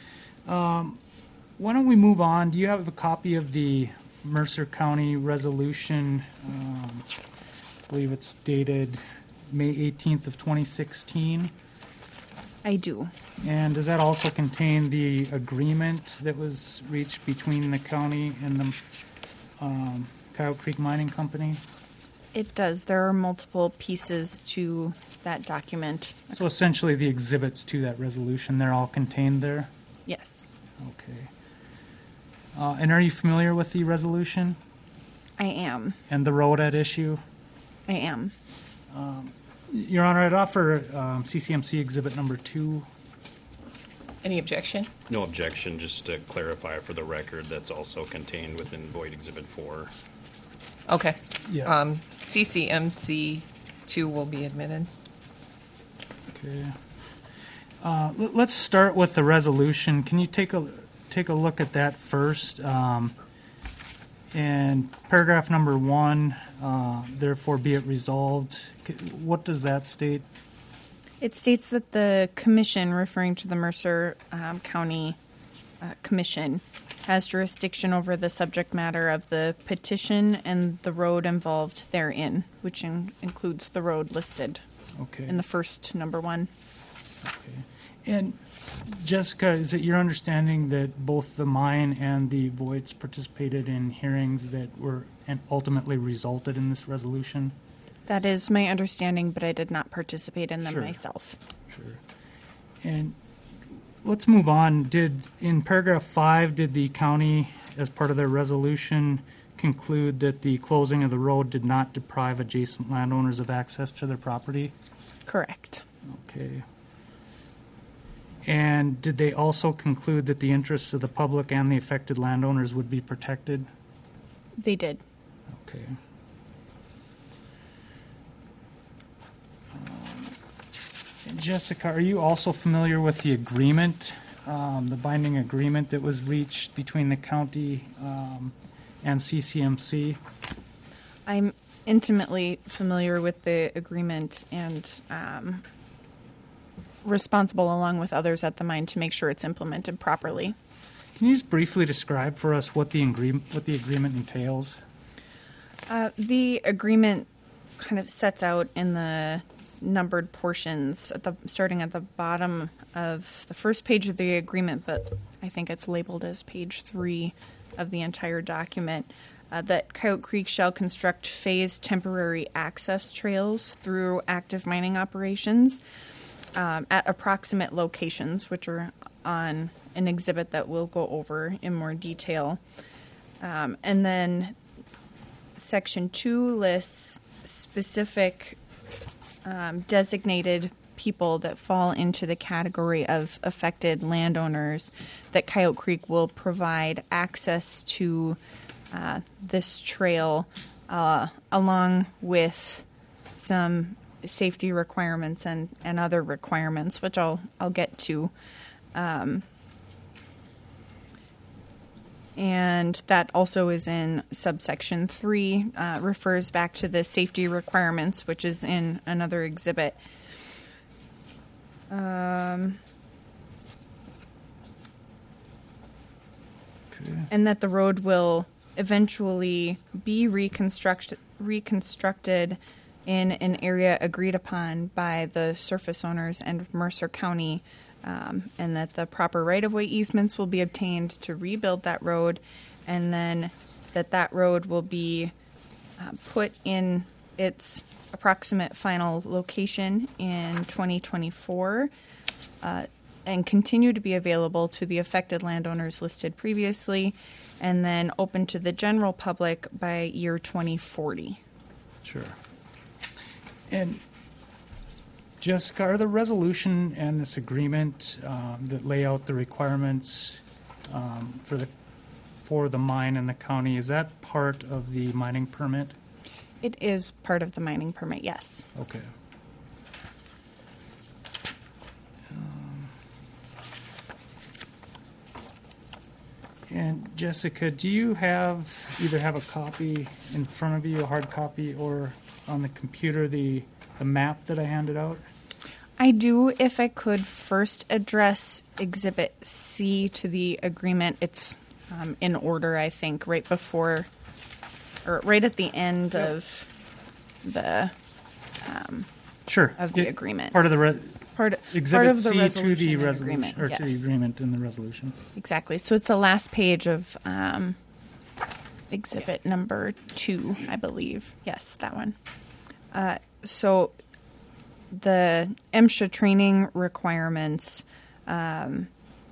Speaker 3: Why don't we move on? Do you have a copy of the Mercer County resolution? I believe it's dated May 18th of 2016.
Speaker 5: I do.
Speaker 3: And does that also contain the agreement that was reached between the county and the Coyote Creek Mining Company?
Speaker 5: It does. There are multiple pieces to that document.
Speaker 3: So essentially the exhibits to that resolution, they're all contained there?
Speaker 5: Yes,
Speaker 3: Okay. And are you familiar with the resolution
Speaker 5: I am.
Speaker 3: and the road at issue?
Speaker 5: I am.
Speaker 3: Your Honor, I'd offer CCMC Exhibit Number 2.
Speaker 4: Any objection?
Speaker 6: No objection, just to clarify for the record, that's also contained within Voight Exhibit 4.
Speaker 4: Okay.
Speaker 3: Yeah.
Speaker 4: CCMC 2 will be admitted.
Speaker 3: Okay. Let's start with the resolution. Can you take a look at that first? And paragraph number 1, therefore be it resolved. What does that state?
Speaker 5: It states that the commission, referring to the Mercer County Commission, has jurisdiction over the subject matter of the petition and the road involved therein, which includes the road listed
Speaker 3: Okay.
Speaker 5: in the first number 1.
Speaker 3: Okay. And Jessica, is it your understanding that both the mine and the Voights participated in hearings that were and ultimately resulted in this resolution?
Speaker 5: That is my understanding, but I did not participate in them
Speaker 3: Sure.
Speaker 5: myself.
Speaker 3: Sure. And let's move on. In paragraph 5, did the county, as part of their resolution, conclude that the closing of the road did not deprive adjacent landowners of access to their property?
Speaker 5: Correct.
Speaker 3: Okay. And did they also conclude that the interests of the public and the affected landowners would be protected?
Speaker 5: They did.
Speaker 3: Okay. Jessica, are you also familiar with the agreement the binding agreement that was reached between the county and CCMC?
Speaker 5: I'm intimately familiar with the agreement and responsible along with others at the mine to make sure it's implemented properly.
Speaker 3: Can you just briefly describe for us what the agreement entails?
Speaker 5: The agreement kind of sets out in the numbered portions starting at the bottom of the first page of the agreement, but I think it's labeled as page 3 of the entire document, that Coyote Creek shall construct phased temporary access trails through active mining operations at approximate locations, which are on an exhibit that we'll go over in more detail. And then Section 2 lists specific designated people that fall into the category of affected landowners that Coyote Creek will provide access to this trail along with some safety requirements and other requirements, which I'll get to. And that also is in subsection 3, refers back to the safety requirements, which is in another exhibit. And that the road will eventually be reconstructed in an area agreed upon by the surface owners and Mercer County, and that the proper right-of-way easements will be obtained to rebuild that road, and then that road will be put in its approximate final location in 2024 and continue to be available to the affected landowners listed previously, and then open to the general public by year 2040.
Speaker 3: Sure. And Jessica, are the resolution and this agreement that lay out the requirements for the mine and the county, is that part of the mining permit?
Speaker 5: It is part of the mining permit, yes.
Speaker 3: Okay. And Jessica, do you either have a copy in front of you, a hard copy, or on the computer, the map that I handed out?
Speaker 5: I do. If I could first address Exhibit C to the agreement, it's in order, I think, right before, or right at the end of the
Speaker 3: sure
Speaker 5: of the agreement.
Speaker 3: Part of the Exhibit
Speaker 5: of the
Speaker 3: C
Speaker 5: resolution
Speaker 3: to the
Speaker 5: and
Speaker 3: resolution,
Speaker 5: agreement,
Speaker 3: or
Speaker 5: yes.
Speaker 3: to the agreement and the resolution.
Speaker 5: Exactly. So it's the last page of Exhibit number 2, I believe. Yes, that one. So the MSHA training requirements, MSHA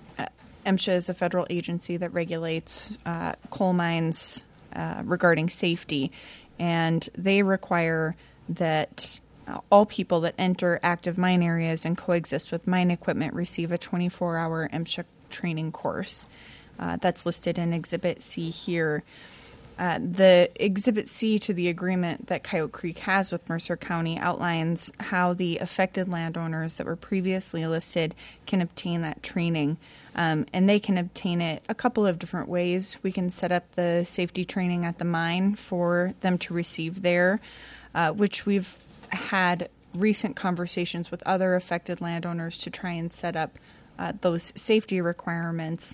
Speaker 5: is a federal agency that regulates coal mines regarding safety, and they require that all people that enter active mine areas and coexist with mine equipment receive a 24-hour MSHA training course. That's listed in Exhibit C here. The Exhibit C to the agreement that Coyote Creek has with Mercer County outlines how the affected landowners that were previously listed can obtain that training. And they can obtain it a couple of different ways. We can set up the safety training at the mine for them to receive there, which we've had recent conversations with other affected landowners to try and set up those safety requirements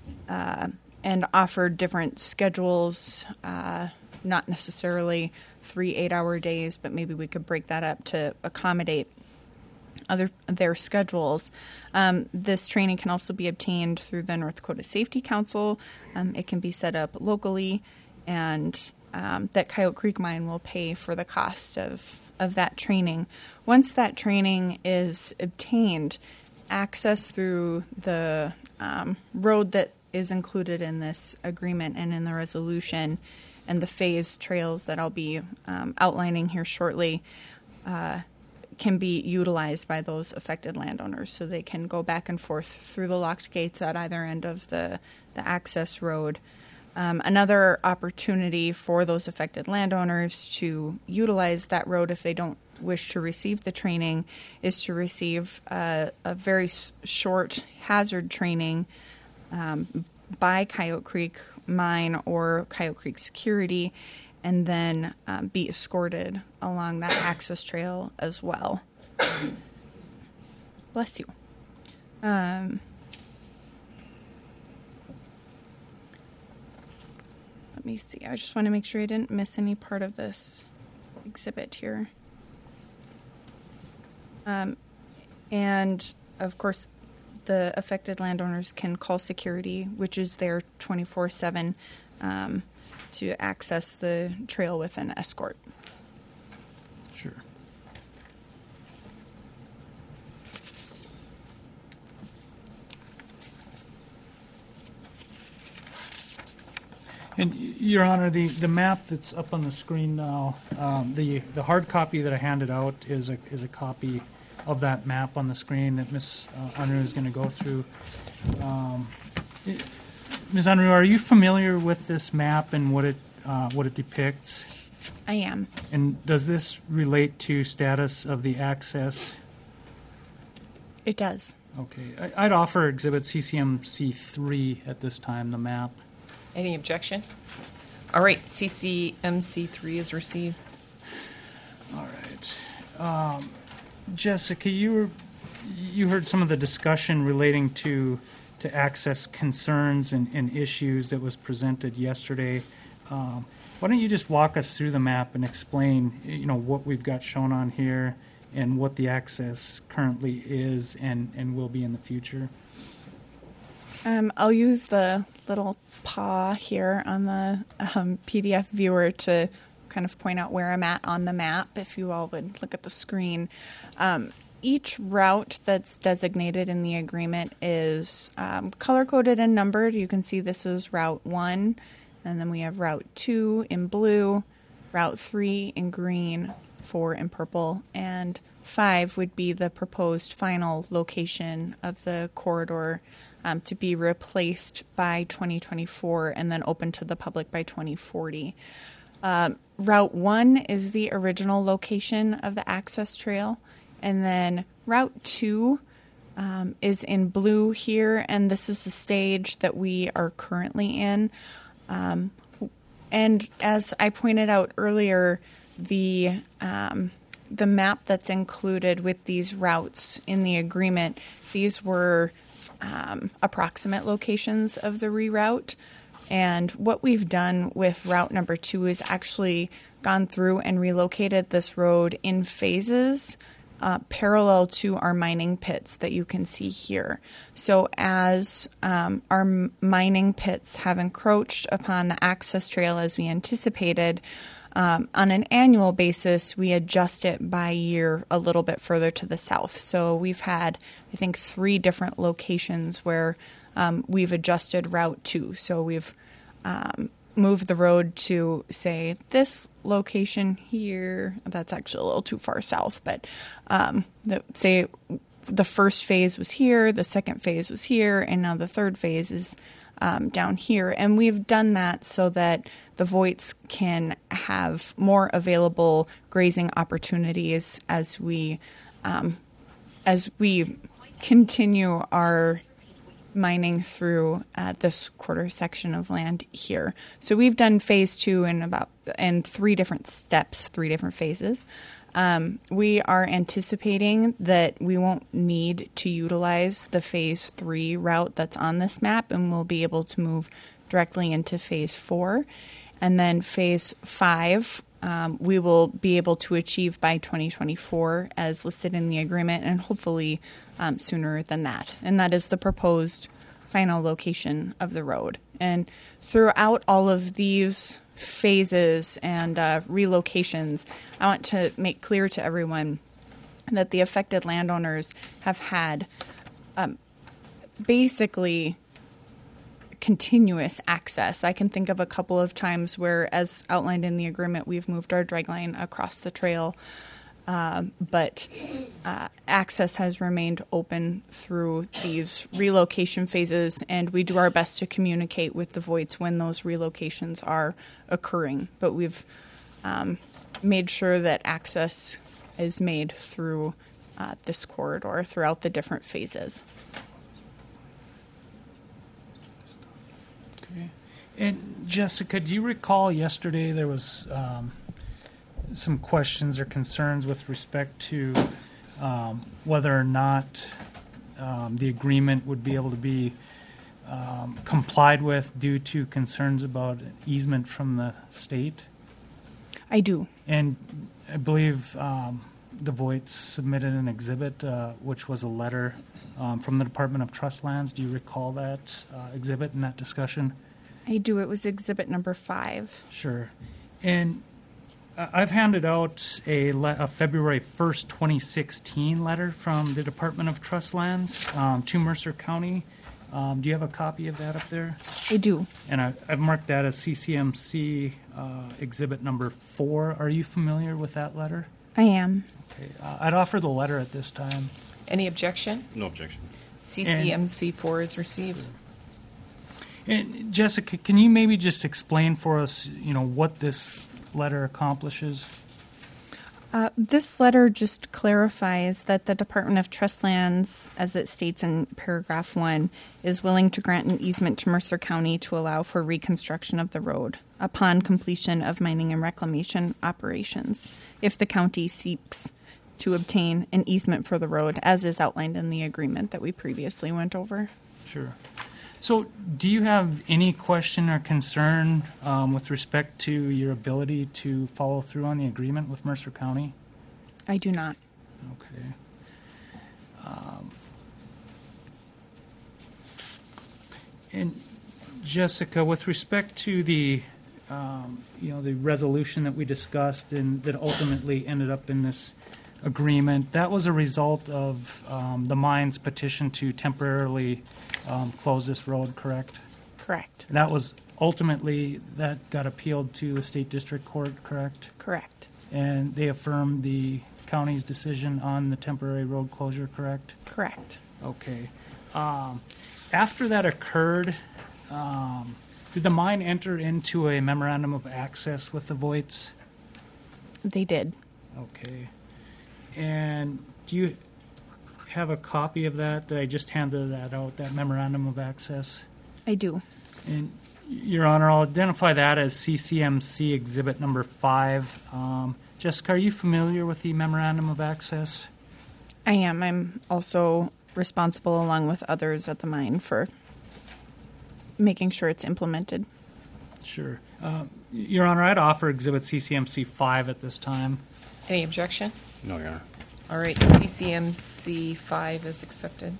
Speaker 5: and offer different schedules, not necessarily 3 8-hour days, but maybe we could break that up to accommodate their schedules. This training can also be obtained through the North Dakota Safety Council. It can be set up locally, and that Coyote Creek Mine will pay for the cost of that training. Once that training is obtained, access through the road that is included in this agreement and in the resolution, and the phased trails that I'll be outlining here shortly, can be utilized by those affected landowners, so they can go back and forth through the locked gates at either end of the access road. Another opportunity for those affected landowners to utilize that road if they don't wish to receive the training is to receive a very short hazard training by Coyote Creek Mine or Coyote Creek Security, and then be escorted along that access trail as well. Bless you. Let me see. I just want to make sure I didn't miss any part of this exhibit here. And of course, the affected landowners can call security, which is there 24/7, to access the trail with an escort.
Speaker 3: Sure. And Your Honor, the map that's up on the screen now, the hard copy that I handed out is a copy of that map on the screen that Ms. Unruh is going to go through. Ms. Unruh, are you familiar with this map and what it depicts?
Speaker 5: I am.
Speaker 3: And does this relate to status of the access?
Speaker 5: It does.
Speaker 3: Okay. I'd offer Exhibit CCMC3 at this time, the map.
Speaker 4: Any objection? All right, CCMC3 is received.
Speaker 3: All right. Jessica, you heard some of the discussion relating to access concerns and issues that was presented yesterday. Why don't you just walk us through the map and explain, what we've got shown on here and what the access currently is and will be in the future?
Speaker 5: I'll use the little paw here on the PDF viewer to kind of point out where I'm at on the map, if you all would look at the screen. Each route that's designated in the agreement is color-coded and numbered. You can see this is Route 1, and then we have Route 2 in blue, Route 3 in green, 4 in purple, and 5 would be the proposed final location of the corridor to be replaced by 2024 and then open to the public by 2040. Route 1 is the original location of the access trail, and then Route 2 is in blue here, and this is the stage that we are currently in. And as I pointed out earlier, the map that's included with these routes in the agreement, these were approximate locations of the reroute. And what we've done with route number 2 is actually gone through and relocated this road in phases parallel to our mining pits that you can see here. So as our mining pits have encroached upon the access trail as we anticipated, on an annual basis, we adjust it by year a little bit further to the south. So we've had, I think, 3 different locations where we've adjusted Route 2. So we've moved the road to, say, this location here. That's actually a little too far south, but say the first phase was here, the second phase was here, and now the third phase is down here. And we've done that so that the Voights can have more available grazing opportunities as we continue our mining through this quarter section of land here. So we've done phase 2 in 3 different steps, 3 different phases. We are anticipating that we won't need to utilize the phase 3 route that's on this map, and we'll be able to move directly into phase 4. And then phase 5, we will be able to achieve by 2024 as listed in the agreement, and hopefully sooner than that. And that is the proposed final location of the road. And throughout all of these phases and relocations, I want to make clear to everyone that the affected landowners have had basically continuous access. I can think of a couple of times where, as outlined in the agreement, we've moved our dragline across the trail, but access has remained open through these relocation phases, and we do our best to communicate with the Voights when those relocations are occurring. But we've made sure that access is made through this corridor throughout the different phases.
Speaker 3: Okay. And Jessica, do you recall yesterday there was some questions or concerns with respect to whether or not the agreement would be able to be complied with due to concerns about easement from the state?
Speaker 5: I do.
Speaker 3: And I believe the Voights submitted an exhibit, which was a letter from the Department of Trust Lands. Do you recall that exhibit and that discussion?
Speaker 5: I do. It was exhibit number 5.
Speaker 3: Sure. And I've handed out a February 1st, 2016 letter from the Department of Trust Lands to Mercer County. Do you have a copy of that up there?
Speaker 5: I do.
Speaker 3: And I've marked that as CCMC exhibit number 4. Are you familiar with that letter?
Speaker 5: I am.
Speaker 3: Okay. I'd offer the letter at this time.
Speaker 4: Any objection?
Speaker 6: No objection.
Speaker 4: CCMC 4 is received.
Speaker 3: And Jessica, can you maybe just explain for us, what this letter accomplishes?
Speaker 5: This letter just clarifies that the Department of Trust Lands, as it states in paragraph 1, is willing to grant an easement to Mercer County to allow for reconstruction of the road upon completion of mining and reclamation operations, if the county seeks to obtain an easement for the road, as is outlined in the agreement that we previously went over.
Speaker 3: Sure. So do you have any question or concern with respect to your ability to follow through on the agreement with Mercer County?
Speaker 5: I do not.
Speaker 3: Okay. And Jessica, with respect to the the resolution that we discussed and that ultimately ended up in this agreement, that was a result of the mine's petition to temporarily close this road, correct?
Speaker 5: Correct.
Speaker 3: And that got appealed to the state district court, correct?
Speaker 5: Correct.
Speaker 3: And they affirmed the county's decision on the temporary road closure, correct?
Speaker 5: Correct.
Speaker 3: Okay. After that occurred, did the mine enter into a memorandum of access with the Voights?
Speaker 5: They did.
Speaker 3: Okay. And do you have a copy of that? I just handed that out, that memorandum of access.
Speaker 5: I do.
Speaker 3: And Your Honor, I'll identify that as CCMC Exhibit Number 5. Jessica, are you familiar with the memorandum of access?
Speaker 5: I am. I'm also responsible, along with others at the mine, for making sure it's implemented.
Speaker 3: Sure. Your Honor, I'd offer Exhibit CCMC 5 at this time.
Speaker 4: Any objection?
Speaker 6: No, Your Honor.
Speaker 4: All right, CCMC 5 is accepted.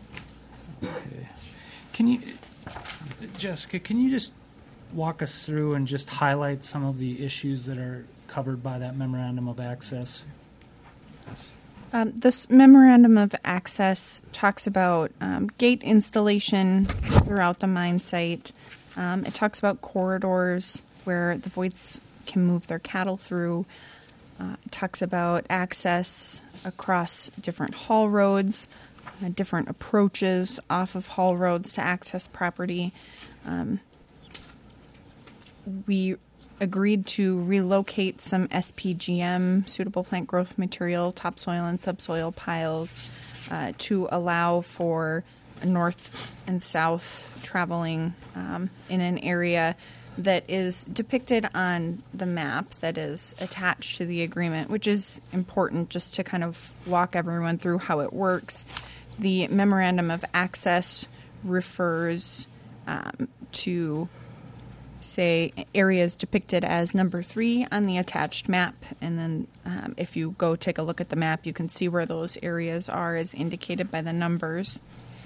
Speaker 3: Okay. Jessica, can you just walk us through and just highlight some of the issues that are covered by that memorandum of access? Yes.
Speaker 5: This memorandum of access talks about gate installation throughout the mine site. It talks about corridors where the Voights can move their cattle through. It talks about access across different haul roads, different approaches off of haul roads to access property. We agreed to relocate some SPGM, suitable plant growth material, topsoil and subsoil piles, to allow for north and south traveling in an area that is depicted on the map that is attached to the agreement, which is important just to kind of walk everyone through how it works. The memorandum of access refers to, say, areas depicted as number 3 on the attached map. And then if you go take a look at the map, you can see where those areas are as indicated by the numbers.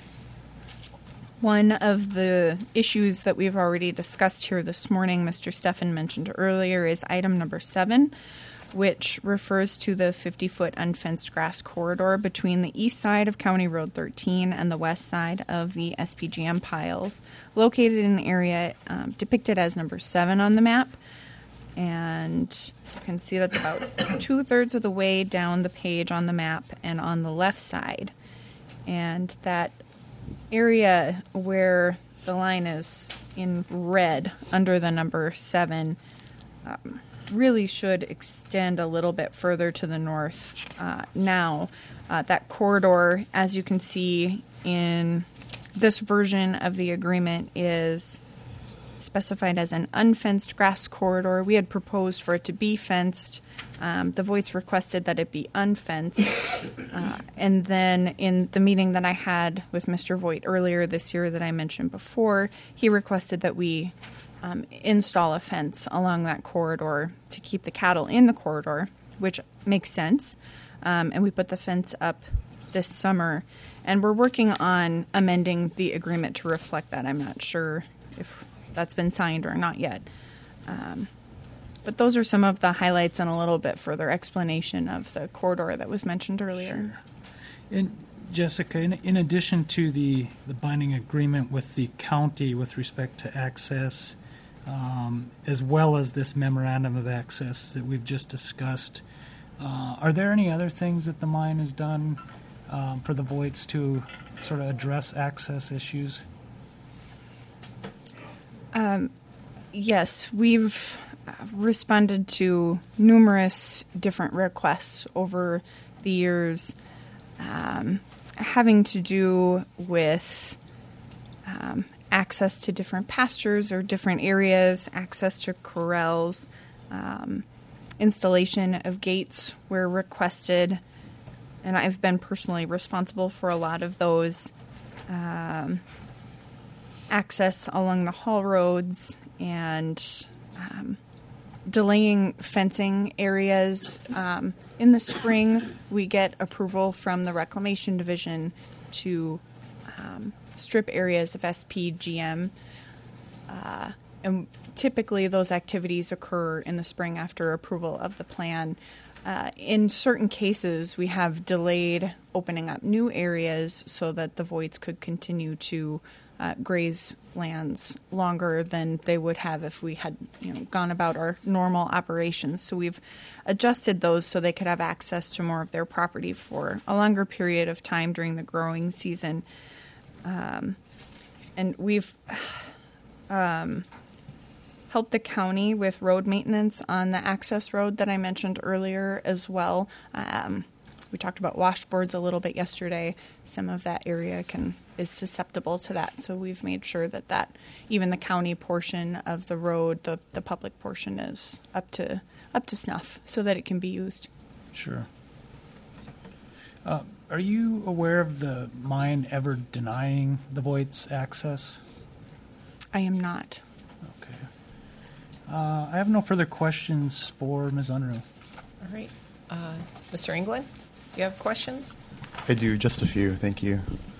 Speaker 5: One of the issues that we've already discussed here this morning, Mr. Steffen mentioned earlier, is item number 7, which refers to the 50-foot unfenced grass corridor between the east side of County Road 13 and the west side of the SPGM piles, located in the area depicted as number 7 on the map. And you can see that's about 2/3 of the way down the page on the map and on the left side. And that area where the line is in red under the number 7 really should extend a little bit further to the north now. That corridor, as you can see in this version of the agreement, is specified as an unfenced grass corridor. We had proposed for it to be fenced. The Voights requested that it be unfenced. And then in the meeting that I had with Mr. Voigt earlier this year that I mentioned before, he requested that we install a fence along that corridor to keep the cattle in the corridor, which makes sense. And we put the fence up this summer. And we're working on amending the agreement to reflect that. I'm not sure if that's been signed or not yet. But those are some of the highlights and a little bit further explanation of the corridor that was mentioned earlier.
Speaker 3: Sure. And Jessica, in addition to the binding agreement with the county with respect to access, as well as this memorandum of access that we've just discussed, are there any other things that the mine has done for the Voights to sort of address access issues?
Speaker 5: Yes, we've responded to numerous different requests over the years having to do with access to different pastures or different areas, access to corrals, installation of gates where requested, and I've been personally responsible for a lot of those. Access along the haul roads and delaying fencing areas. In the spring, we get approval from the Reclamation Division to strip areas of SPGM. And typically those activities occur in the spring after approval of the plan. In certain cases, we have delayed opening up new areas so that the Voights could continue to graze lands longer than they would have if we had gone about our normal operations. So we've adjusted those so they could have access to more of their property for a longer period of time during the growing season. And we've helped the county with road maintenance on the access road that I mentioned earlier as well. We talked about washboards a little bit yesterday. Some of that area is susceptible to that, so we've made sure that even the county portion of the road, the public portion, is up to snuff so that it can be used.
Speaker 3: Sure. Are you aware of the mine ever denying the Voights access?
Speaker 5: I am not.
Speaker 3: Okay. I have no further questions for Ms. Unruh.
Speaker 4: All right. Mr. England, do you have questions?
Speaker 7: I do, just a few, thank you.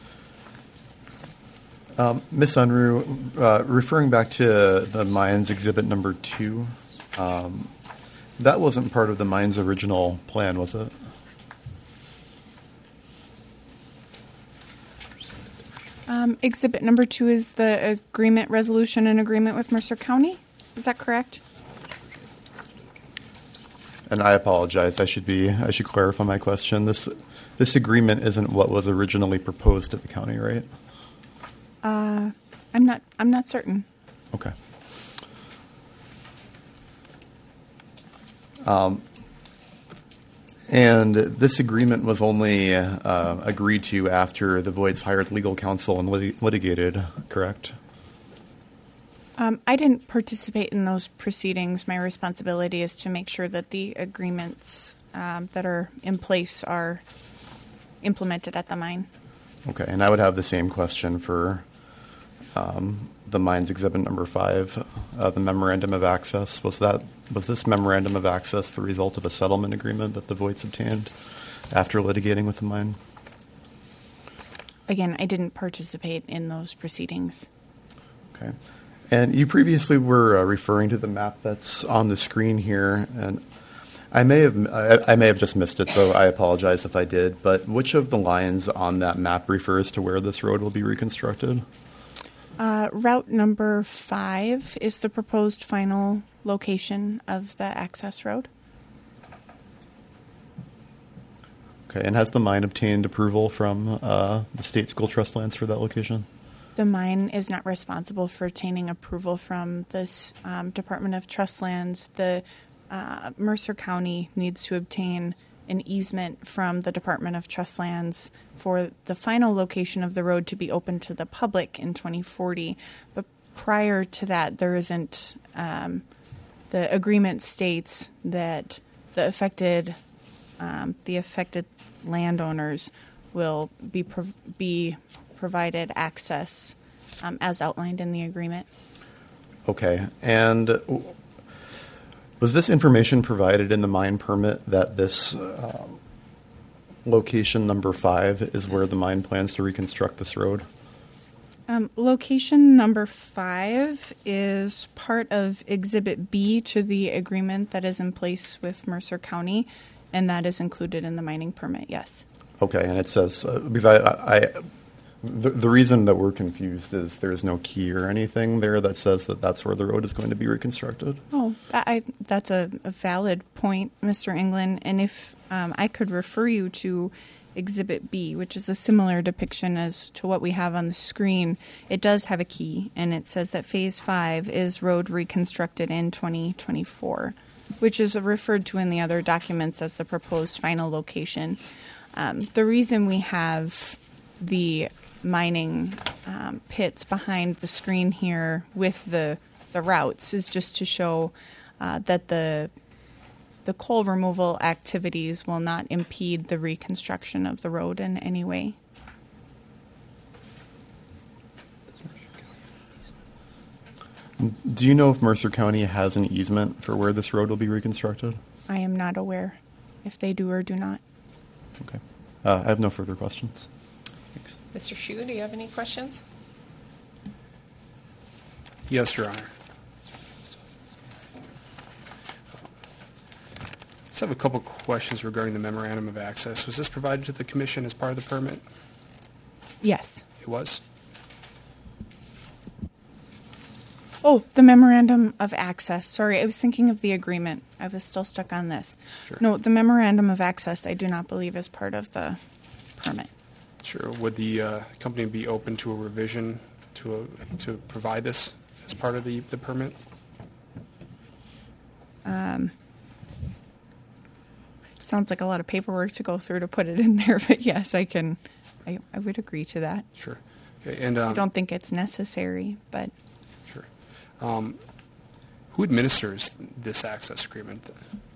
Speaker 7: Ms. Unruh, referring back to the mine's exhibit number 2, that wasn't part of the mine's original plan, was it?
Speaker 5: Exhibit number 2 is the agreement resolution and agreement with Mercer County. Is that correct?
Speaker 7: And I apologize. I should clarify my question. This agreement isn't what was originally proposed at the county, right?
Speaker 5: I'm not certain.
Speaker 7: Okay. And this agreement was only agreed to after the Voights hired legal counsel and litigated, correct?
Speaker 5: I didn't participate in those proceedings. My responsibility is to make sure that the agreements that are in place are implemented at the mine.
Speaker 7: Okay, and I would have the same question for the mine's exhibit number 5, the memorandum of access. Was this memorandum of access the result of a settlement agreement that the Voights obtained after litigating with the mine?
Speaker 5: Again, I didn't participate in those proceedings.
Speaker 7: Okay. And you previously were referring to the map that's on the screen here, and I may have just missed it, so I apologize if I did. But which of the lines on that map refers to where this road will be reconstructed?
Speaker 5: Route number 5 is the proposed final location of the access road.
Speaker 7: Okay, and has the mine obtained approval from the state school trust lands for that location?
Speaker 5: The mine is not responsible for obtaining approval from this Department of Trust Lands. The Mercer County needs to obtain an easement from the Department of Trust Lands for the final location of the road to be open to the public in 2040. But prior to that, there isn't. The agreement states that the affected landowners will be provided access as outlined in the agreement.
Speaker 7: Okay. And was this information provided in the mine permit that this location number 5 is where the mine plans to reconstruct this road?
Speaker 5: Location number 5 is part of Exhibit B to the agreement that is in place with Mercer County, and that is included in the mining permit, yes.
Speaker 7: Okay, and it says, because the reason that we're confused is there's no key or anything there that says that that's where the road is going to be reconstructed.
Speaker 5: Oh, that's a valid point, Mr. England. And if I could refer you to Exhibit B, which is a similar depiction as to what we have on the screen, it does have a key, and it says that Phase 5 is road reconstructed in 2024, which is referred to in the other documents as the proposed final location. The reason we have the mining pits behind the screen here with the routes is just to show that the coal removal activities will not impede the reconstruction of the road in any way.
Speaker 7: Do you know if Mercer County has an easement for where this road will be reconstructed?
Speaker 5: I am not aware if they do or do not.
Speaker 7: Okay. I have no further questions. Thanks.
Speaker 4: Mr. Shu, do you have any questions?
Speaker 8: Yes, Your Honor. I just have a couple questions regarding the memorandum of access. Was this provided to the commission as part of the permit?
Speaker 5: Yes.
Speaker 8: It was?
Speaker 5: Oh, the memorandum of access. Sorry, I was thinking of the agreement. I was still stuck on this.
Speaker 8: Sure.
Speaker 5: No, the memorandum of access I do not believe is part of the permit.
Speaker 8: Sure. Would the company be open to a revision to provide this as part of the permit?
Speaker 5: Sounds like a lot of paperwork to go through to put it in there, but yes, I would agree to that.
Speaker 8: Sure. Okay. And
Speaker 5: I don't think it's necessary, but
Speaker 8: sure. Who administers this access agreement?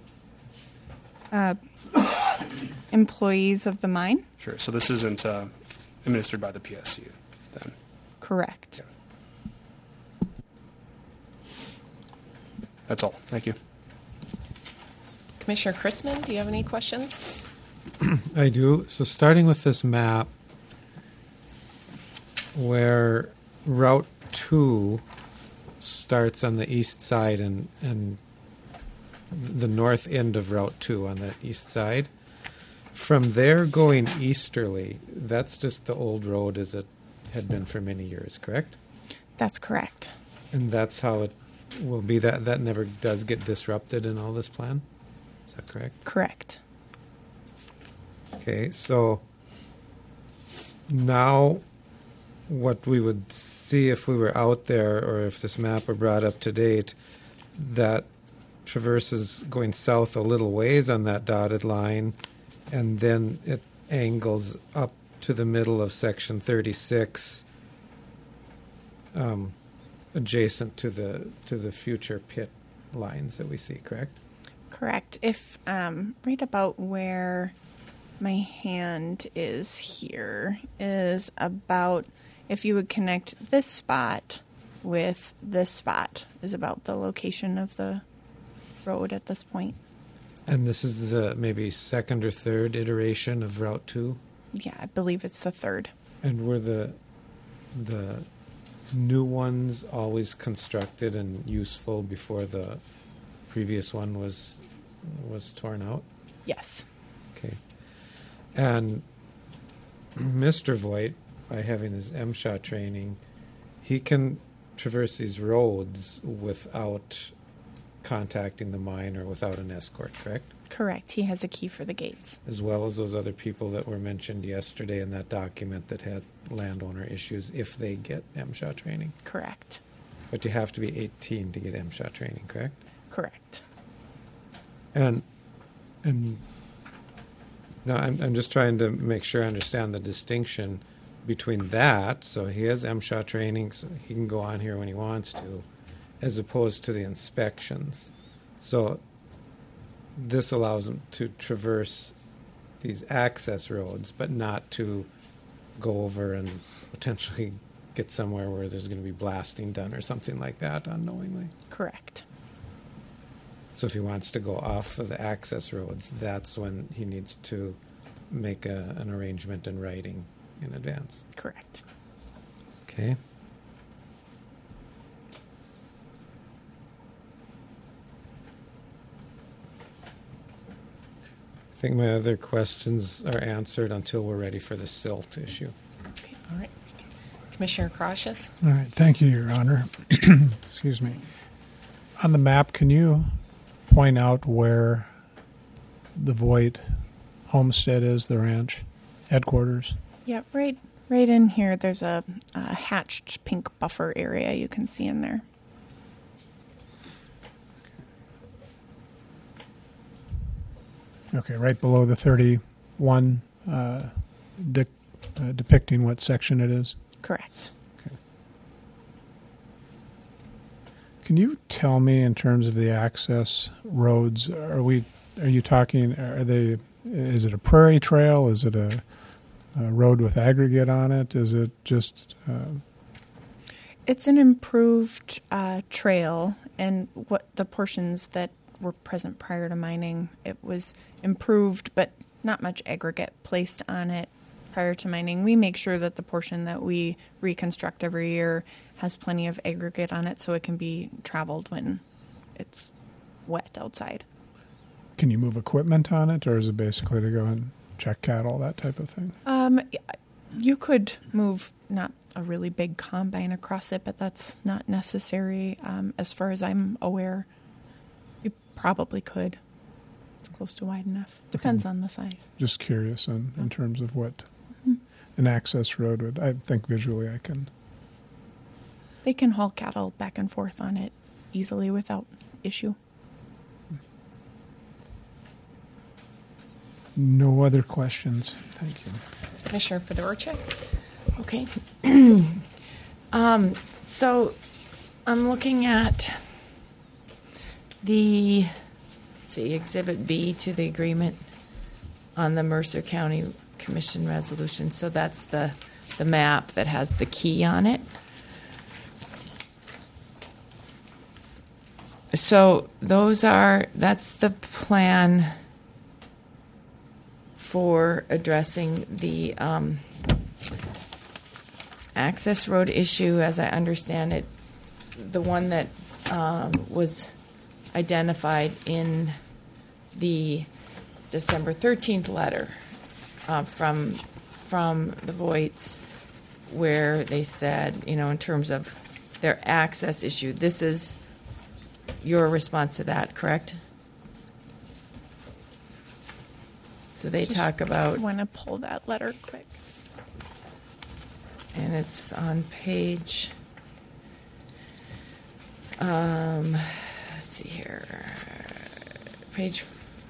Speaker 5: employees of the mine?
Speaker 8: Sure. So this isn't administered by the PSC then?
Speaker 5: Correct.
Speaker 8: Yeah. That's all. Thank you.
Speaker 4: Commissioner Chrisman, do you have any questions?
Speaker 9: I do. So starting with this map, where Route 2 starts on the east side and the north end of Route 2 on the east side, from there going easterly, that's just the old road as it had been for many years, correct?
Speaker 5: That's correct.
Speaker 9: And that's how it will be. That never does get disrupted in all this plan? Is that correct?
Speaker 5: Correct.
Speaker 9: Okay, so now what we would see if we were out there or if this map were brought up to date, that traverses going south a little ways on that dotted line, and then it angles up to the middle of section 36, adjacent to the future pit lines that we see, correct?
Speaker 5: Correct. If right about where my hand is here is about, if you would connect this spot with this spot, is about the location of the road at this point.
Speaker 9: And this is the maybe second or third iteration of Route 2?
Speaker 5: Yeah, I believe it's the third.
Speaker 9: And were the new ones always constructed and useful before the previous one was torn out?
Speaker 5: Yes.
Speaker 9: Okay. And Mr. Voigt, by having his MSHA training, he can traverse these roads without contacting the mine or without an escort, correct?
Speaker 5: Correct. He has a key for the gates.
Speaker 9: As well as those other people that were mentioned yesterday in that document that had landowner issues if they get MSHA training.
Speaker 5: Correct.
Speaker 9: But you have to be 18 to get MSHA training, correct?
Speaker 5: Correct.
Speaker 9: And
Speaker 2: And
Speaker 9: no, I'm just trying to make sure I understand the distinction between that. So he has MSHA training, so he can go on here when he wants to, as opposed to the inspections. So this allows him to traverse these access roads, but not to go over and potentially get somewhere where there's going to be blasting done or something like that unknowingly.
Speaker 5: Correct.
Speaker 9: So if he wants to go off of the access roads, that's when he needs to make an arrangement in writing in advance.
Speaker 5: Correct.
Speaker 9: Okay. I think my other questions are answered until we're ready for the silt issue.
Speaker 4: Okay, all right. Commissioner Cautious?
Speaker 2: all right, thank you, Your Honor. Excuse me. On the map, can you point out where the Voight homestead is, the ranch headquarters?
Speaker 5: Yeah, right in here, there's a hatched pink buffer area you can see in there.
Speaker 2: Okay, right below the 31, depicting what section it is.
Speaker 5: Correct.
Speaker 2: Okay. Can you tell me, in terms of the access roads, is it a prairie trail? Is it a road with aggregate on it? Is it just...
Speaker 5: It's an improved trail, and what the portions that were present prior to mining, it was improved, but not much aggregate placed on it prior to mining. We make sure that the portion that we reconstruct every year has plenty of aggregate on it so it can be traveled when it's wet outside.
Speaker 2: Can you move equipment on it, or is it basically to go and check cattle, that type of thing?
Speaker 5: You could move not a really big combine across it, but that's not necessary as far as I'm aware. You probably could. It's close to wide enough. Depends on the size.
Speaker 2: Just curious in terms of what an access road would... I think visually I can...
Speaker 5: They can haul cattle back and forth on it easily without issue.
Speaker 2: No other questions. Thank you.
Speaker 4: Commissioner Fedorchik?
Speaker 10: Okay. So I'm looking at the, let's see, Exhibit B to the agreement on the Mercer County Commission resolution. So that's the map that has the key on it. So that's the plan for addressing the access road issue, as I understand it. The one that was identified in the December 13th letter from the Voights, where they said, in terms of their access issue, this is your response to that, correct? So they talk about...
Speaker 5: I want to pull that letter quick.
Speaker 10: And it's on page... let's see here. Page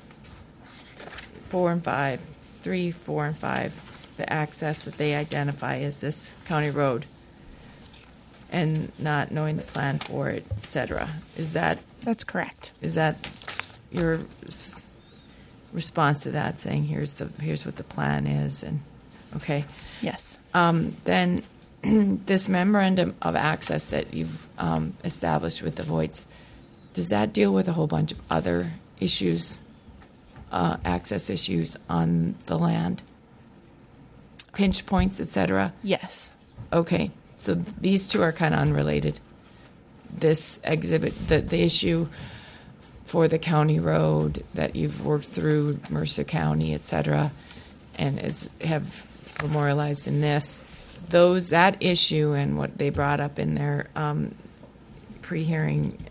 Speaker 10: 4 and 5. 3, 4, and 5. The access that they identify as this county road. And not knowing the plan for it, etc.
Speaker 5: That's correct.
Speaker 10: Is that your response to that, saying here's what the plan is? And okay.
Speaker 5: Yes.
Speaker 10: Then this memorandum of access that you've established with the Voights, does that deal with a whole bunch of other issues, access issues on the land, pinch points, etc.?
Speaker 5: Yes.
Speaker 10: Okay, so these two are kind of unrelated. This exhibit, the issue for the county road that you've worked through, Mercer County, etc., and have memorialized in this, that issue and what they brought up in their pre-hearing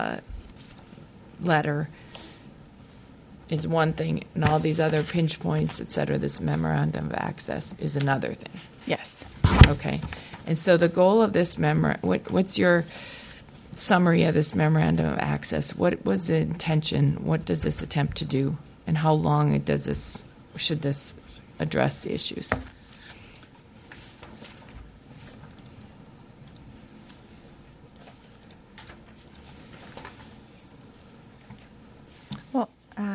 Speaker 10: letter is one thing, and all these other pinch points, etc., this memorandum of access is another thing.
Speaker 5: Yes.
Speaker 10: Okay. And so the goal of this what's your summary of this memorandum of access. What was the intention? What does this attempt to do? And how long should this address the issues?
Speaker 5: Well,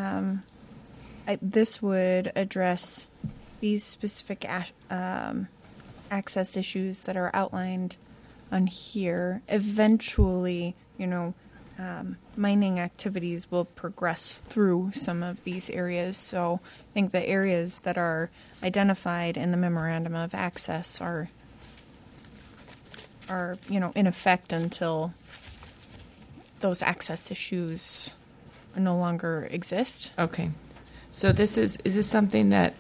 Speaker 5: this would address these specific access issues that are outlined on here. Eventually, mining activities will progress through some of these areas. So I think the areas that are identified in the memorandum of access are in effect until those access issues no longer exist.
Speaker 10: Okay. So is this something that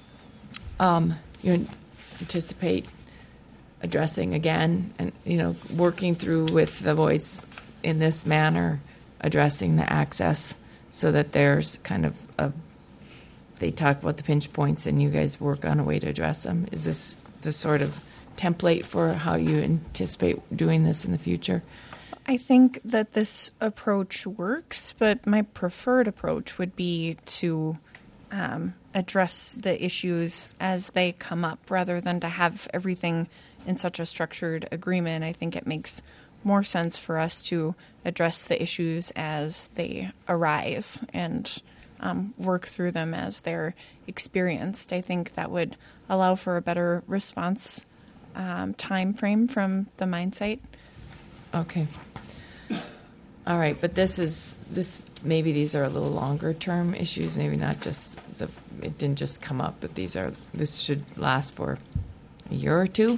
Speaker 10: you anticipate addressing again and, working through with the voice in this manner, addressing the access so that there's kind of they talk about the pinch points and you guys work on a way to address them? Is this the sort of template for how you anticipate doing this in the future?
Speaker 5: I think that this approach works, but my preferred approach would be to address the issues as they come up rather than to have everything in such a structured agreement. I think it makes more sense for us to address the issues as they arise and work through them as they're experienced. I think that would allow for a better response time frame from the mine site.
Speaker 10: Okay. All right, but maybe these are a little longer term issues, maybe not just it didn't just come up, but this should last for a year or two?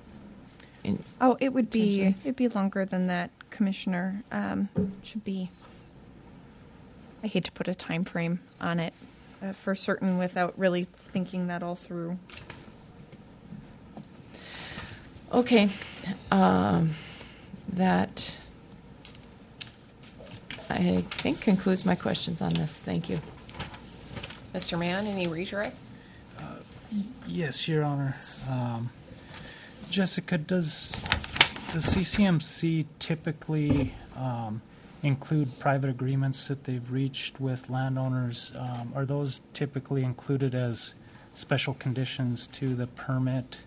Speaker 5: It'd be longer than that, Commissioner. Should be, I hate to put a time frame on it for certain without really thinking that all through.
Speaker 10: Okay. That, I think, concludes my questions on this. Thank you.
Speaker 4: Mr. Mann, any redirect?
Speaker 3: Yes, Your Honor. Jessica, does the CCMC typically include private agreements that they've reached with landowners? Are those typically included as special conditions to the permit?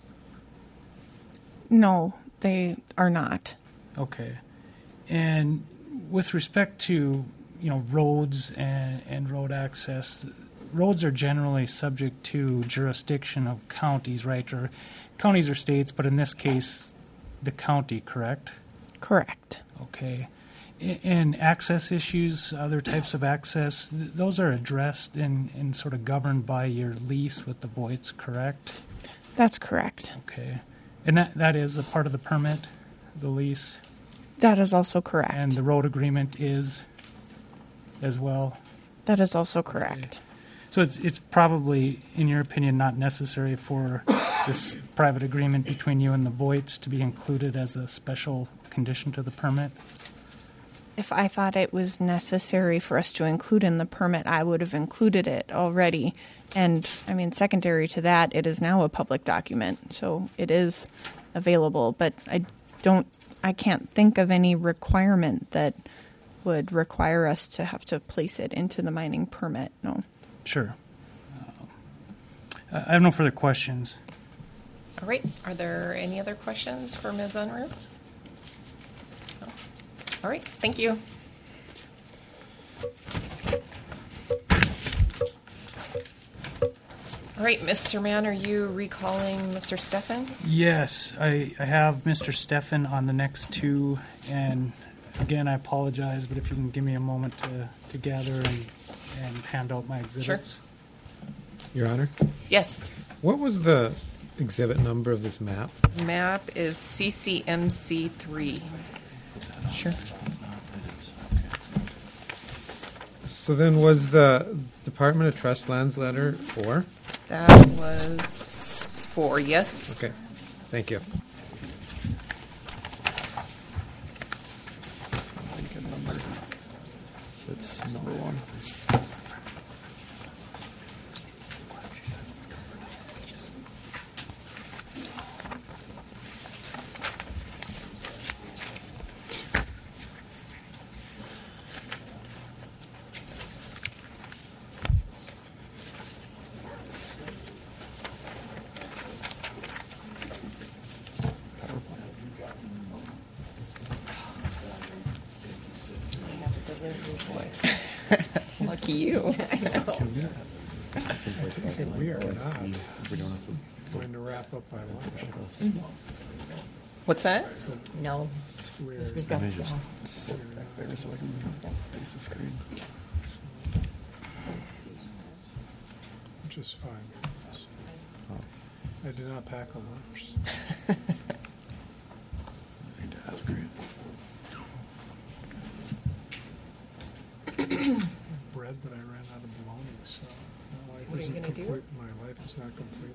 Speaker 5: No, they are not.
Speaker 3: Okay. And with respect to, roads and road access, roads are generally subject to jurisdiction of counties, right? Or counties or states, but in this case, the county, correct?
Speaker 5: Correct.
Speaker 3: Okay. And access issues, other types of access, those are addressed and sort of governed by your lease with the Voits, correct?
Speaker 5: That's correct.
Speaker 3: Okay. And that is a part of the permit, the lease?
Speaker 5: That is also correct.
Speaker 3: And the road agreement is as well?
Speaker 5: That is also correct.
Speaker 3: Okay. So it's probably, in your opinion, not necessary for this private agreement between you and the Voits to be included as a special condition to the permit?
Speaker 5: If I thought it was necessary for us to include in the permit, I would have included it already. And, secondary to that, it is now a public document, so it is available. But I can't think of any requirement that would require us to have to place it into the mining permit, no.
Speaker 3: Sure. I have no further questions.
Speaker 4: All right. Are there any other questions for Ms. Unruh? No. All right. Thank you. All right, Mr. Mann, are you recalling Mr. Steffen?
Speaker 3: Yes, I have Mr. Steffen on the next two, and again, I apologize, but if you can give me a moment to gather and hand out my exhibits.
Speaker 4: Sure.
Speaker 9: Your Honor?
Speaker 4: Yes.
Speaker 9: What was the exhibit number of this map?
Speaker 4: Map is CCMC 3. Sure.
Speaker 9: So then was the Department of Trust Lands letter 4?
Speaker 4: That was 4, yes.
Speaker 9: Okay, thank you.
Speaker 7: That's number 1.
Speaker 4: Lucky you.
Speaker 2: Okay, we are not going to wrap up by lunch.
Speaker 4: What's that?
Speaker 10: No,
Speaker 2: We're,
Speaker 10: because we've got
Speaker 7: Let me just
Speaker 10: staff.
Speaker 7: sit back there so I can face the screen.
Speaker 2: which is fine. I did not pack a lunch.
Speaker 7: I need to ask her.
Speaker 2: Bread, but I ran out of bologna, so my life
Speaker 4: What are you
Speaker 2: isn't
Speaker 4: gonna do?
Speaker 2: complete. My life is not complete.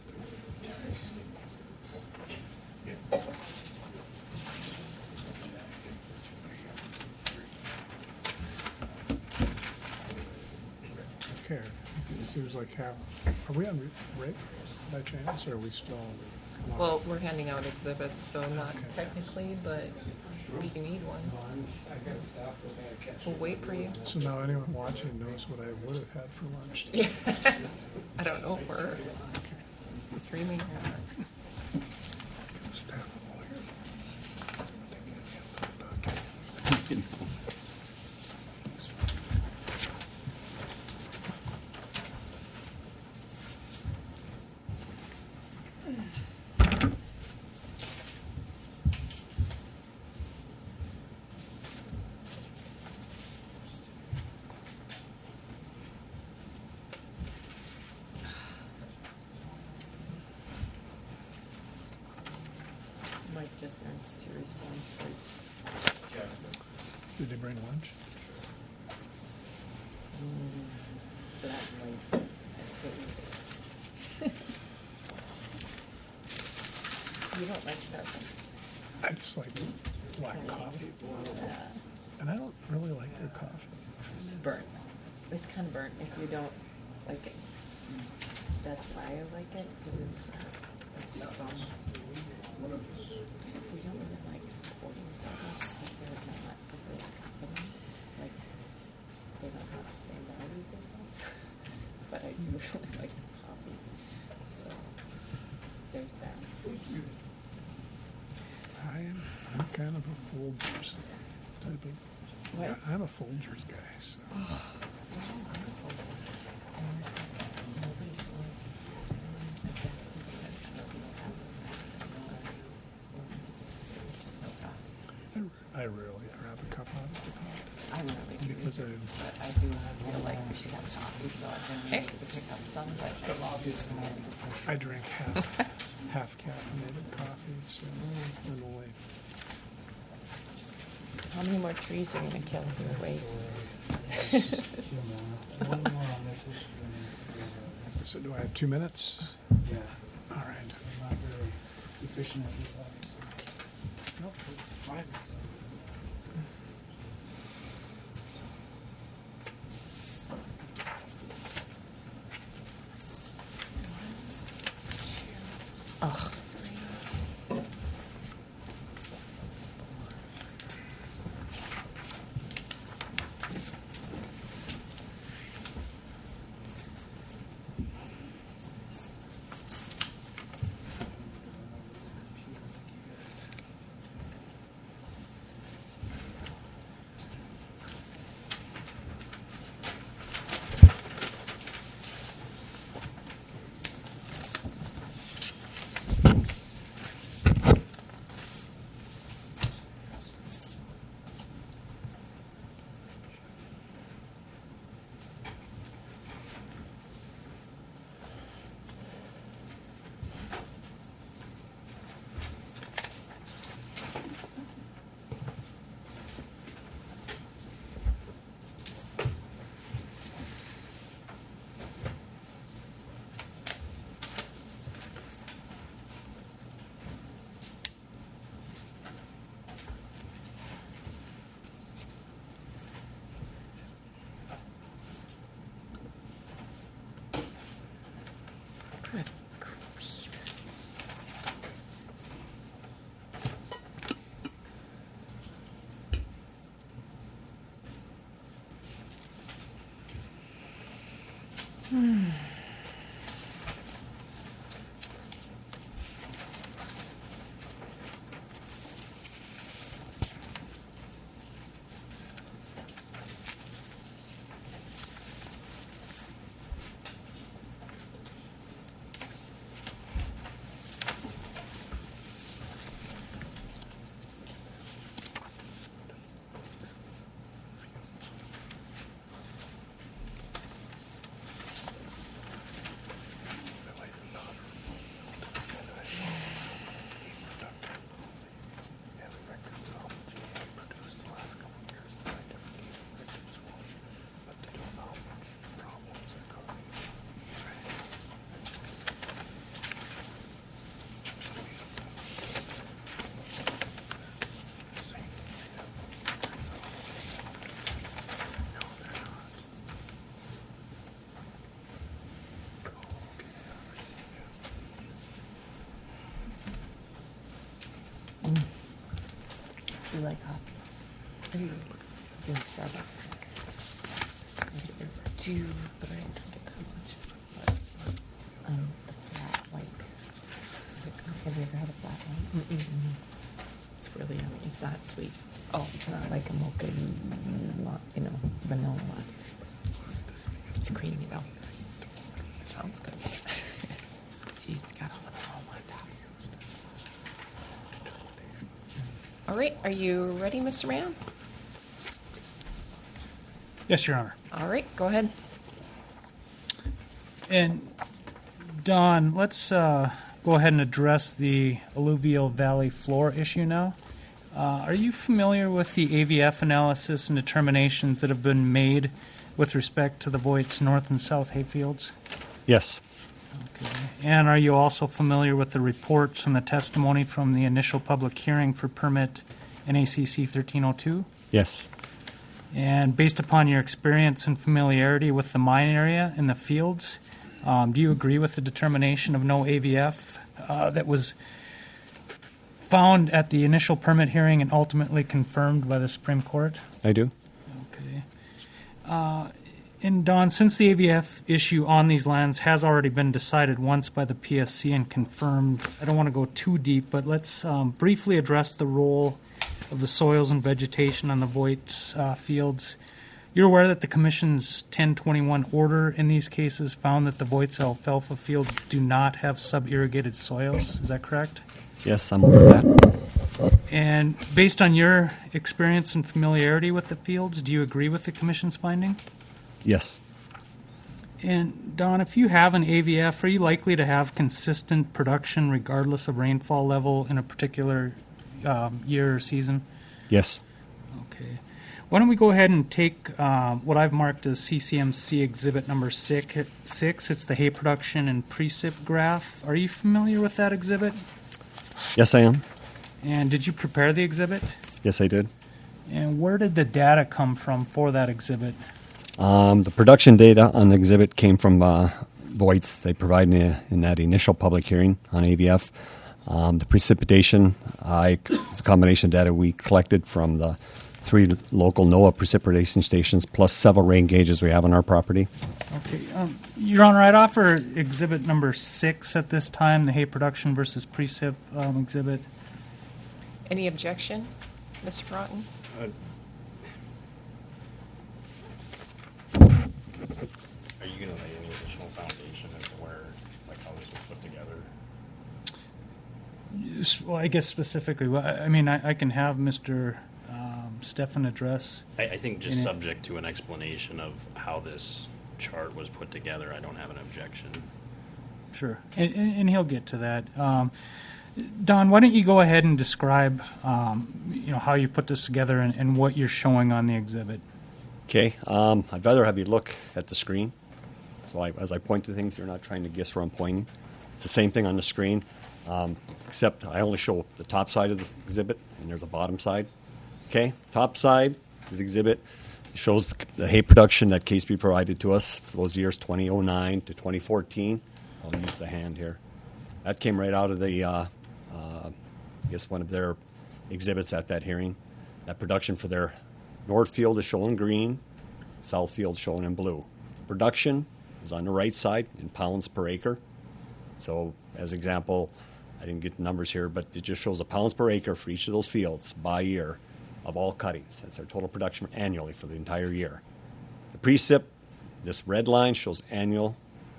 Speaker 2: Okay, it seems like half. Are we on break by chance, or are we still?
Speaker 4: Well, we're handing out exhibits, so not technically, but if you need one, we'll wait for you.
Speaker 2: So now anyone watching knows what I would have had for lunch.
Speaker 4: Yeah. I don't know if we're streaming or not.
Speaker 7: You know.
Speaker 10: Mike just earned serious points for it.
Speaker 2: Did they bring lunch?
Speaker 10: That might. You don't like Starbucks?
Speaker 2: I just like black coffee, and I don't really like their coffee.
Speaker 10: It's burnt. It's kind of burnt if you don't like it. That's why I like it, because it's we don't really like supporting Starbucks if there's not a good company. Like, they don't have the same values as us. But I do really like the coffee. So, there's that.
Speaker 2: I'm kind of a Folgers type of.
Speaker 10: What?
Speaker 2: I'm a Folgers guy. So. I rarely grab a cup out of the pot
Speaker 10: I really do.
Speaker 2: because I.
Speaker 10: But I do feel like we should have coffee, so I've been
Speaker 4: Okay.
Speaker 10: able to pick up some, but I'll do some more.
Speaker 2: I drink half caffeinated coffee, so I'm away.
Speaker 10: How many more trees are you gonna kill if you wait?
Speaker 12: One more on this issue.
Speaker 2: So do I have 2 minutes?
Speaker 12: Yeah,
Speaker 2: All right.
Speaker 12: we're not very efficient at this, obviously.
Speaker 2: Nope.
Speaker 12: Fine.
Speaker 10: Ugh. Good grief. doing Starbucks. But I didn't get that much. But, the flat white. Have you ever had a flat white? It's really yummy. It's not sweet.
Speaker 4: Oh,
Speaker 10: It's not like a mocha, vanilla latte. It's creamy though.
Speaker 4: it sounds good.
Speaker 10: See, it's got all the foam on top.
Speaker 4: All right, are you ready, Mr. Mann?
Speaker 3: Yes, Your Honor.
Speaker 4: All right, go ahead.
Speaker 3: And Don, let's go ahead and address the alluvial valley floor issue now. Are you familiar with the AVF analysis and determinations that have been made with respect to the Voight's north and south hayfields?
Speaker 11: Yes.
Speaker 3: Okay. And are you also familiar with the reports and the testimony from the initial public hearing for permit NACC 1302?
Speaker 11: Yes.
Speaker 3: And based upon your experience and familiarity with the mine area and the fields, do you agree with the determination of no AVF that was found at the initial permit hearing and ultimately confirmed by the Supreme Court?
Speaker 11: I do.
Speaker 3: Okay. And Don, since the AVF issue on these lands has already been decided once by the PSC and confirmed, I don't want to go too deep, but let's briefly address the role of the soils and vegetation on the Voight's fields. You're aware that the Commission's 1021 order in these cases found that the Voight's alfalfa fields do not have sub-irrigated soils. Is that correct?
Speaker 11: Yes, I'm aware of that.
Speaker 3: And based on your experience and familiarity with the fields, do you agree with the Commission's finding?
Speaker 11: Yes.
Speaker 3: And Don, if you have an AVF, are you likely to have consistent production regardless of rainfall level in a particular year or season?
Speaker 11: Yes.
Speaker 3: Okay. Why don't we go ahead and take what I've marked as CCMC Exhibit number 6. It's the hay production and precip graph. Are you familiar with that exhibit?
Speaker 11: Yes, I am.
Speaker 3: And did you prepare the exhibit?
Speaker 11: Yes, I did.
Speaker 3: And where did the data come from for that exhibit?
Speaker 11: The production data on the exhibit came from Voight's. They provided in that initial public hearing on AVF. The precipitation is a combination of data we collected from the 3 local NOAA precipitation stations plus several rain gauges we have on our property.
Speaker 3: Okay. Your Honor, I'd offer exhibit number 6 at this time, the hay production versus precip exhibit.
Speaker 4: Any objection, Mr. Broughton?
Speaker 6: Are you going to lay any additional foundation as to where, like, how this was put together?
Speaker 3: Well, I guess specifically, I mean, I can have Mr. Stefan address.
Speaker 6: I think just subject to an explanation of how this chart was put together, I don't have an objection.
Speaker 3: Sure, and he'll get to that. Don, why don't you go ahead and describe, how you put this together and what you're showing on the exhibit?
Speaker 11: Okay. I'd rather have you look at the screen. So as I point to things, you're not trying to guess where I'm pointing. It's the same thing on the screen, except I only show the top side of the exhibit, and there's a bottom side. Okay, top side of the exhibit shows the hay production that KSB provided to us for those years 2009 to 2014. I'll use the hand here. That came right out of the, one of their exhibits at that hearing. That production for their north field is shown in green, south field shown in blue. Production is on the right side in pounds per acre. So, as example, I didn't get the numbers here, but it just shows the pounds per acre for each of those fields by year of all cuttings. That's their total production annually for the entire year. The precip, this red line shows annual,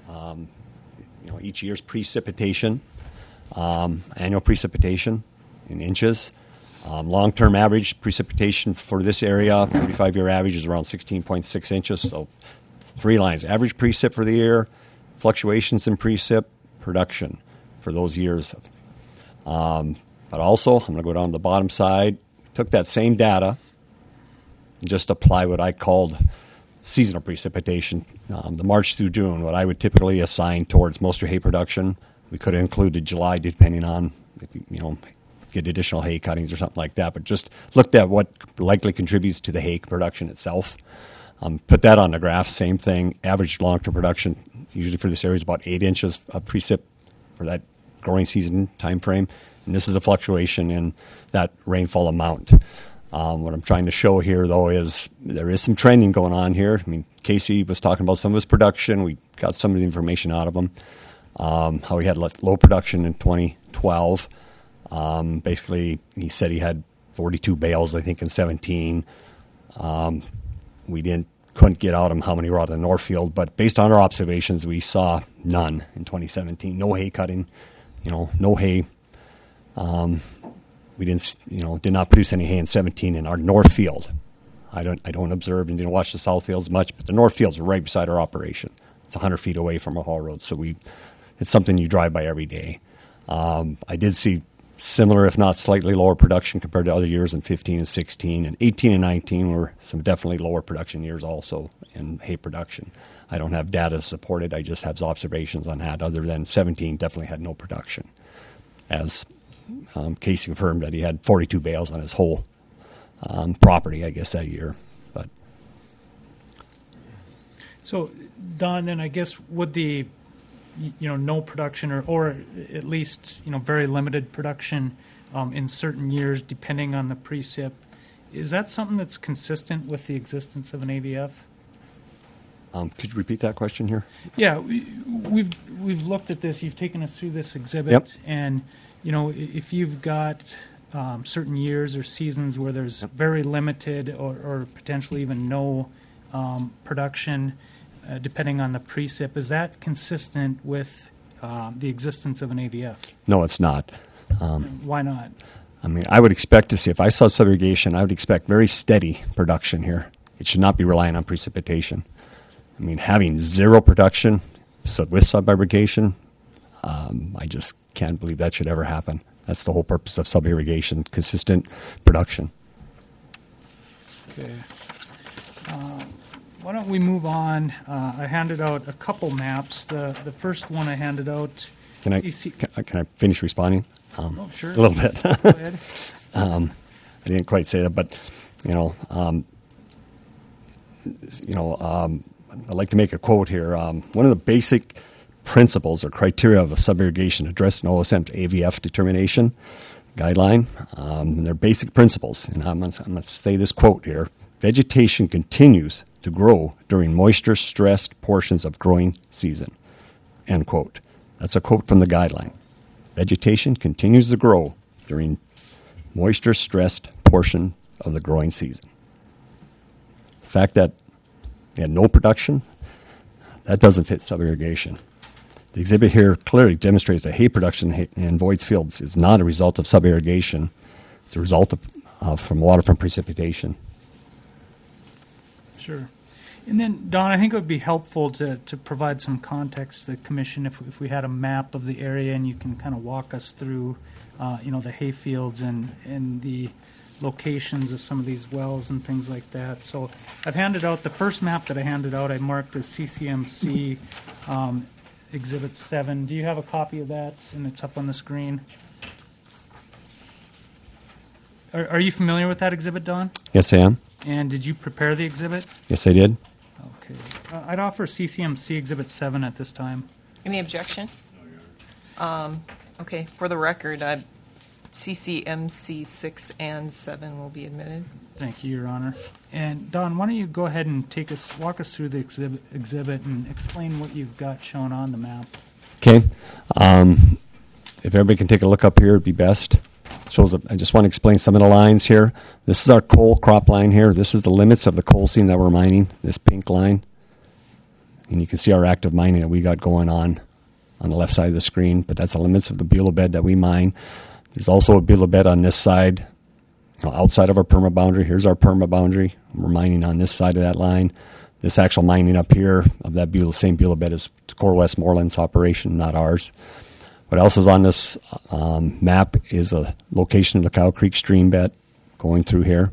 Speaker 11: each year's precipitation, annual precipitation in inches. Long-term average precipitation for this area, 35-year average is around 16.6 inches. So 3 lines, average precip for the year, fluctuations in precip, production for those years. But also, I'm going to go down to the bottom side, took that same data and just apply what I called seasonal precipitation, the March through June, what I would typically assign towards most of your hay production. We could have included July depending on if you get additional hay cuttings or something like that, but just looked at what likely contributes to the hay production itself. Put that on the graph, same thing. Average long-term production, usually for this area, is about 8 inches of precip for that growing season time frame. And this is a fluctuation in that rainfall amount. What I'm trying to show here, though, is there is some trending going on here. I mean, Casey was talking about some of his production. We got some of the information out of him. How he had low production in 2012. Basically, he said he had 42 bales, I think, in 17. We couldn't get out of him how many were out of the Northfield, but based on our observations, we saw none in 2017. No hay cutting, no hay. We did not produce any hay in 17 in our North Field. I don't observe and didn't watch the South Fields much, but the North Fields are right beside our operation. It's 100 feet away from our haul road, so it's something you drive by every day. I did see similar, if not slightly lower production compared to other years in 15 and 16. And 18 and 19 were some definitely lower production years also in hay production. I don't have data to support it. I just have observations on that. Other than 17 definitely had no production. As Casey confirmed that he had 42 bales on his whole property, I guess, that year. But
Speaker 3: So, Don, then I guess would the no production or at least very limited production in certain years, depending on the precip, is that something that's consistent with the existence of an AVF?
Speaker 11: Could you repeat that question here?
Speaker 3: Yeah, we've looked at this. You've taken us through this exhibit,
Speaker 11: Yep.
Speaker 3: And if you've got certain years or seasons where there's very limited or potentially even no production, depending on the precip, is that consistent with the existence of an AVF?
Speaker 11: No, it's not.
Speaker 3: Why not?
Speaker 11: I mean, I would expect to see, if I saw subrogation, I would expect very steady production here. It should not be relying on precipitation. I mean, having zero production with subrogation, I just can't believe that should ever happen. That's the whole purpose of subrogation, consistent production.
Speaker 3: Okay. Why don't we move on? I handed out a couple maps. The first one I handed out.
Speaker 11: Can I finish responding?
Speaker 3: Oh, sure.
Speaker 11: A little bit.
Speaker 3: Go ahead.
Speaker 11: I didn't quite say that, but I'd like to make a quote here. One of the basic principles or criteria of a subrogation addressed in OSM's AVF determination guideline, and they're basic principles. And I'm going to say this quote here: vegetation continues to grow during moisture-stressed portions of growing season. End quote. That's a quote from the guideline. Vegetation continues to grow during moisture-stressed portion of the growing season. The fact that we had no production, that doesn't fit subrogation. The exhibit here clearly demonstrates that hay production in Voight's fields is not a result of subrogation. It's a result from water from precipitation.
Speaker 3: Sure. And then, Don, I think it would be helpful to provide some context to the Commission if we had a map of the area and you can kind of walk us through, the hay fields and the locations of some of these wells and things like that. So I've handed out the first map that I handed out. I marked as CCMC Exhibit 7. Do you have a copy of that? And it's up on the screen. Are you familiar with that exhibit, Don?
Speaker 11: Yes, I am.
Speaker 3: And did you prepare the exhibit?
Speaker 11: Yes, I did.
Speaker 3: Okay. I'd offer CCMC Exhibit 7 at this time.
Speaker 4: Any objection? Okay, for the record, CCMC 6 and 7 will be admitted.
Speaker 3: Thank you, Your Honor. And Don, why don't you go ahead and walk us through the exhibit and explain what you've got shown on the map.
Speaker 11: Okay. If everybody can take a look up here, it'd be best. I just want to explain some of the lines here. This is our coal crop line here. This is the limits of the coal seam that we're mining, this pink line. And you can see our active mining that we got going on the left side of the screen, but that's the limits of the Beulah bed that we mine. There's also a Beulah bed on this side, outside of our perma boundary. Here's our perma boundary. We're mining on this side of that line. This actual mining up here of that same Beulah bed is Core Westmoreland's operation, not ours. What else is on this map is a location of the Cow Creek stream bed going through here.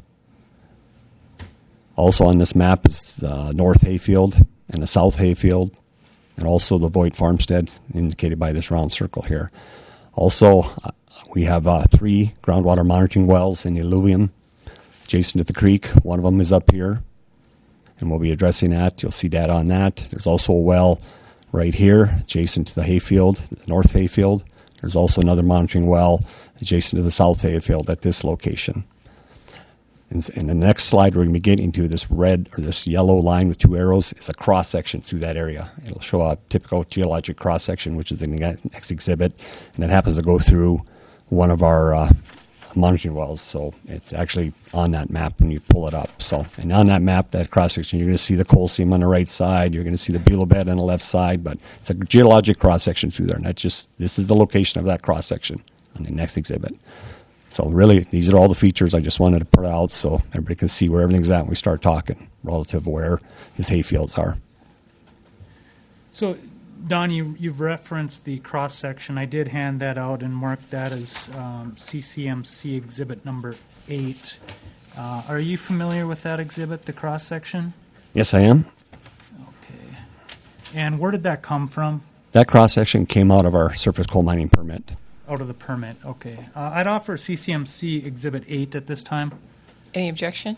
Speaker 11: Also on this map is the North Hayfield and the South Hayfield, and also the Voight Farmstead indicated by this round circle here. Also, we have 3 groundwater monitoring wells in the alluvium adjacent to the creek. One of them is up here, and we'll be addressing that. You'll see data on that. There's also a well right here adjacent to the hayfield, the North Hayfield. There's also another monitoring well adjacent to the South Hayfield at this location. And the next slide we're going to be getting to, this red or this yellow line with two arrows, is a cross section through that area. It'll show a typical geologic cross section, which is the next exhibit, and it happens to go through one of our monitoring wells. So it's actually on that map when you pull it up. So, and on that map, that cross section, you're going to see the coal seam on the right side. You're going to see the beetle bed on the left side, but it's a geologic cross section through there. And that's just, this is the location of that cross section on the next exhibit. So really, these are all the features I just wanted to put out so everybody can see where everything's at when we start talking relative to where his hay fields are.
Speaker 3: So, Don, you've referenced the cross section. I did hand that out and mark that as CCMC exhibit number 8. Are you familiar with that exhibit, the cross section?
Speaker 11: Yes, I am.
Speaker 3: Okay. And where did that come from?
Speaker 11: That cross section came out of our surface coal mining permit.
Speaker 3: Out of the permit, okay. I'd offer CCMC exhibit 8 at this time.
Speaker 4: Any objection?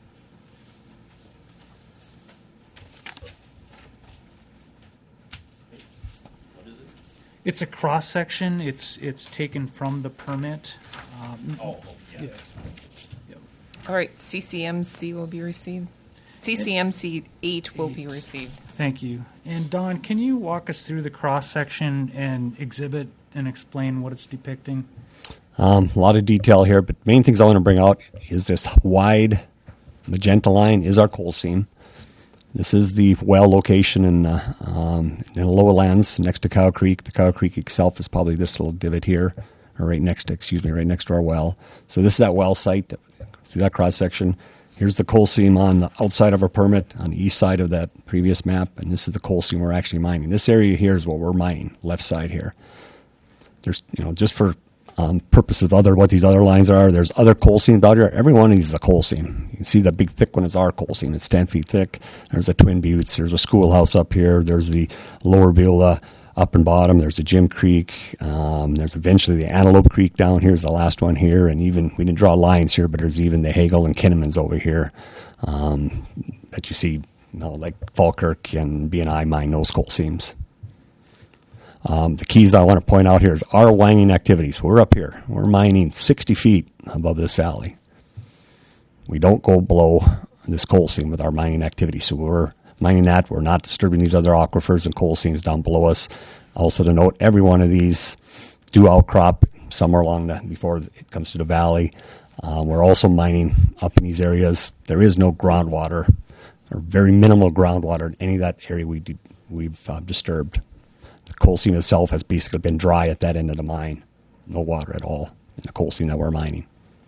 Speaker 3: It's a cross section. It's taken from the permit. Yeah.
Speaker 4: All right, CCMC will be received. CCMC 8 will be received.
Speaker 3: Thank you. And Don, can you walk us through the cross section and exhibit and explain what it's depicting?
Speaker 11: A lot of detail here, but main things I want to bring out is this wide magenta line is our coal seam. This is the well location in the lowlands next to Cow Creek. The Cow Creek itself is probably this little divot here, or right next to our well. So this is that well site. See that cross section? Here's the coal seam on the outside of our permit, on the east side of that previous map, and this is the coal seam we're actually mining. This area here is what we're mining, left side here. There's, just for purposes of what these other lines are, there's other coal seams out here. Every one of these is a coal seam. You can see the big thick one is our coal seam. It's 10 feet thick. There's a Twin Buttes. There's a schoolhouse up here. There's the Lower Beulah up and bottom. There's a Jim Creek. There's eventually the Antelope Creek down here is the last one here. And even, we didn't draw lines here, but there's even the Hagel and Kinnemans over here that you see, like Falkirk and B&I mine those coal seams. The keys I want to point out here is our mining activities. We're up here. We're mining 60 feet above this valley. We don't go below this coal seam with our mining activity. So we're mining that. We're not disturbing these other aquifers and coal seams down below us. Also to note, every one of these do outcrop somewhere along before it comes to the valley. We're also mining up in these areas. There is no groundwater, or very minimal groundwater in any of that area we've disturbed. The coal seam itself has basically been dry at that end of the mine. No water at all in the coal seam that we're mining.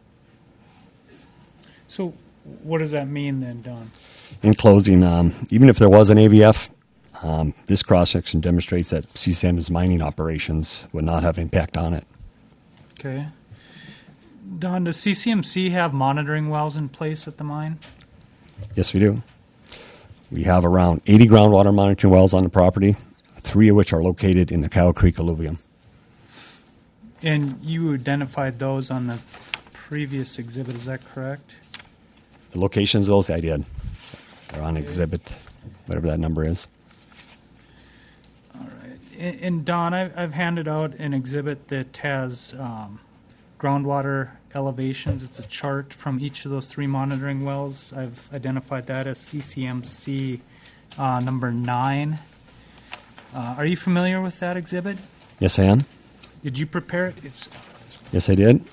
Speaker 3: So what does that mean then, Don?
Speaker 11: In closing, even if there was an AVF, this cross-section demonstrates that CCM's mining operations would not have impact on it.
Speaker 3: Okay. Don, does CCMC have monitoring wells in place at the mine?
Speaker 11: Yes, we do. We have around 80 groundwater monitoring wells on the property, 3 of which are located in the Cow Creek alluvium.
Speaker 3: And you identified those on the previous exhibit, is that correct?
Speaker 11: The locations of those, I did. They're on exhibit, whatever that number is.
Speaker 3: All right. And Don, I've handed out an exhibit that has groundwater elevations. It's a chart from each of those 3 monitoring wells. I've identified that as CCMC number 9. Are you familiar with that exhibit?
Speaker 11: Yes, I am.
Speaker 3: Did you prepare it?
Speaker 11: Yes, I did.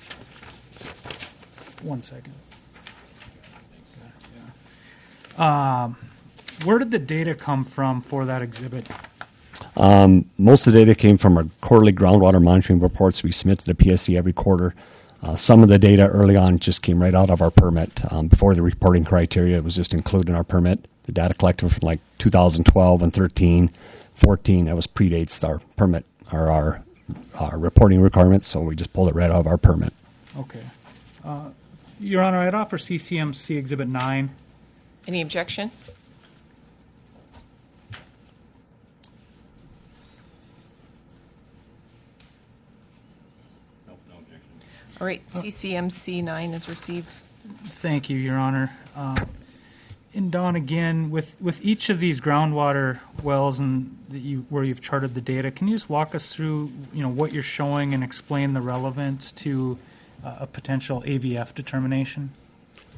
Speaker 3: 1 second. Where did the data come from for that exhibit?
Speaker 11: Most of the data came from our quarterly groundwater monitoring reports we submit to the PSC every quarter. Some of the data early on just came right out of our permit. Before the reporting criteria, it was just included in our permit. The data collected from like 2012 and 13, 14, that was predates our permit or our reporting requirements, so we just pulled it right out of our permit.
Speaker 3: Okay. Your Honor, I'd offer CCMC Exhibit 9.
Speaker 4: Any objection?
Speaker 6: No objection.
Speaker 4: All right, CCMC 9 is received.
Speaker 3: Thank you, Your Honor. And Don, again, with each of these groundwater wells and where you've charted the data, can you just walk us through, what you're showing and explain the relevance to a potential AVF determination?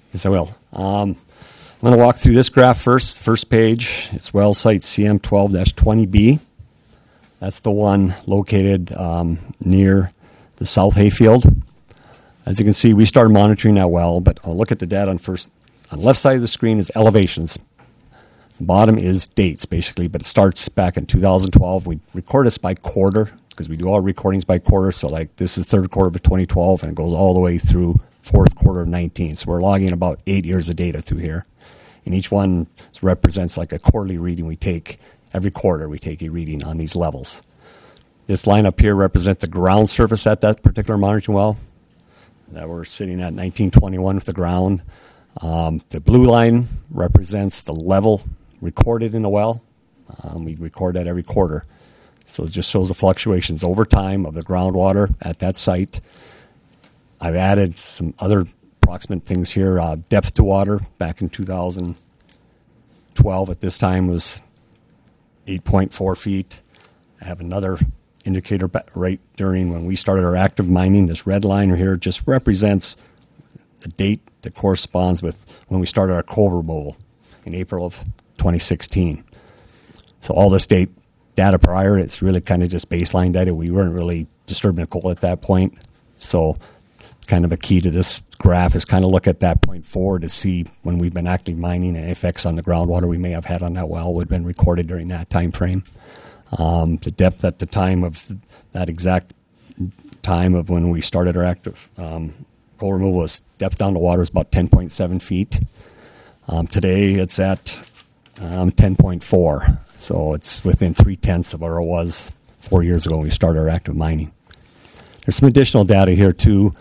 Speaker 11: Yes, I will. I'm going to walk through this graph first. First page, it's well site CM12-20B. That's the one located near the South Hayfield. As you can see, we started monitoring that well, but I'll look at the data on first. On the left side of the screen is elevations. The bottom is dates, basically, but it starts back in 2012. We record this by quarter because we do all recordings by quarter. So, like, this is third quarter of 2012, and it goes all the way through fourth quarter of 19. So we're logging about 8 years of data through here. And each one represents like a quarterly reading we take. Every quarter we take a reading on these levels. This line up here represents the ground surface at that particular monitoring well. That we're sitting at 1921 with the ground. The blue line represents the level recorded in the well. We record that every quarter. So it just shows the fluctuations over time of the groundwater at that site. I've added some other approximate things here. Depth to water back in 2012 at this time was 8.4 feet. I have another indicator right during when we started our active mining. This red line here just represents the date that corresponds with when we started our coal removal in April of 2016. So all this data prior, it's really kind of just baseline data. We weren't really disturbing the coal at that point. So kind of a key to this graph is kind of look at that point forward to see when we've been active mining and effects on the groundwater we may have had on that well would have been recorded during that time frame. The depth at the time of that exact time of when we started our active coal removal was depth down to water is about 10.7 feet. Today it's at 10.4, so it's within 0.3 of where it was 4 years ago when we started our active mining. There's some additional data here too.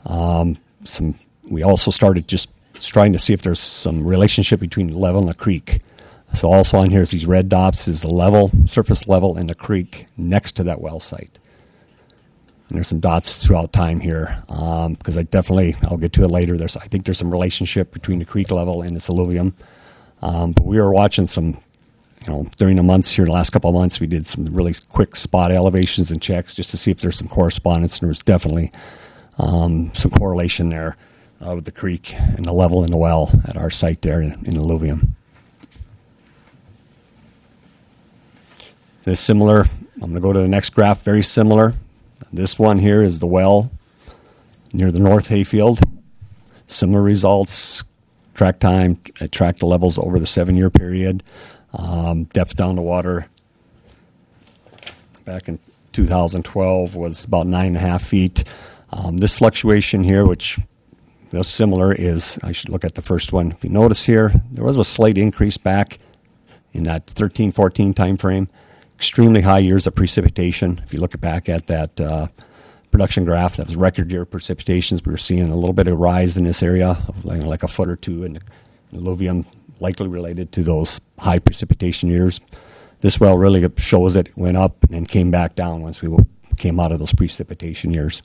Speaker 11: We also started just trying to see if there's some relationship between the level and the creek. So also on here is these red dots is the level, surface level in the creek next to that well site. And there's some dots throughout time here because I'll get to it later. I think there's some relationship between the creek level and this alluvium. But we were watching some, during the months here, the last couple of months, we did some really quick spot elevations and checks just to see if there's some correspondence. And there was definitely some correlation there with the creek and the level in the well at our site there in alluvium. This similar, I'm going to go to the next graph, very similar. This one here is the well near the North Hayfield. Similar results, track time, track the levels over the 7-year period. Depth down to water back in 2012 was about 9.5 feet. This fluctuation here, which is similar, is, I should look at the first one. If you notice here, there was a slight increase back in that 13-14 time frame. Extremely high years of precipitation. If you look back at that production graph, that was record year precipitations. We were seeing a little bit of rise in this area of like a foot or two in alluvium, likely related to those high precipitation years. This well really shows it went up and then came back down once we came out of those precipitation years.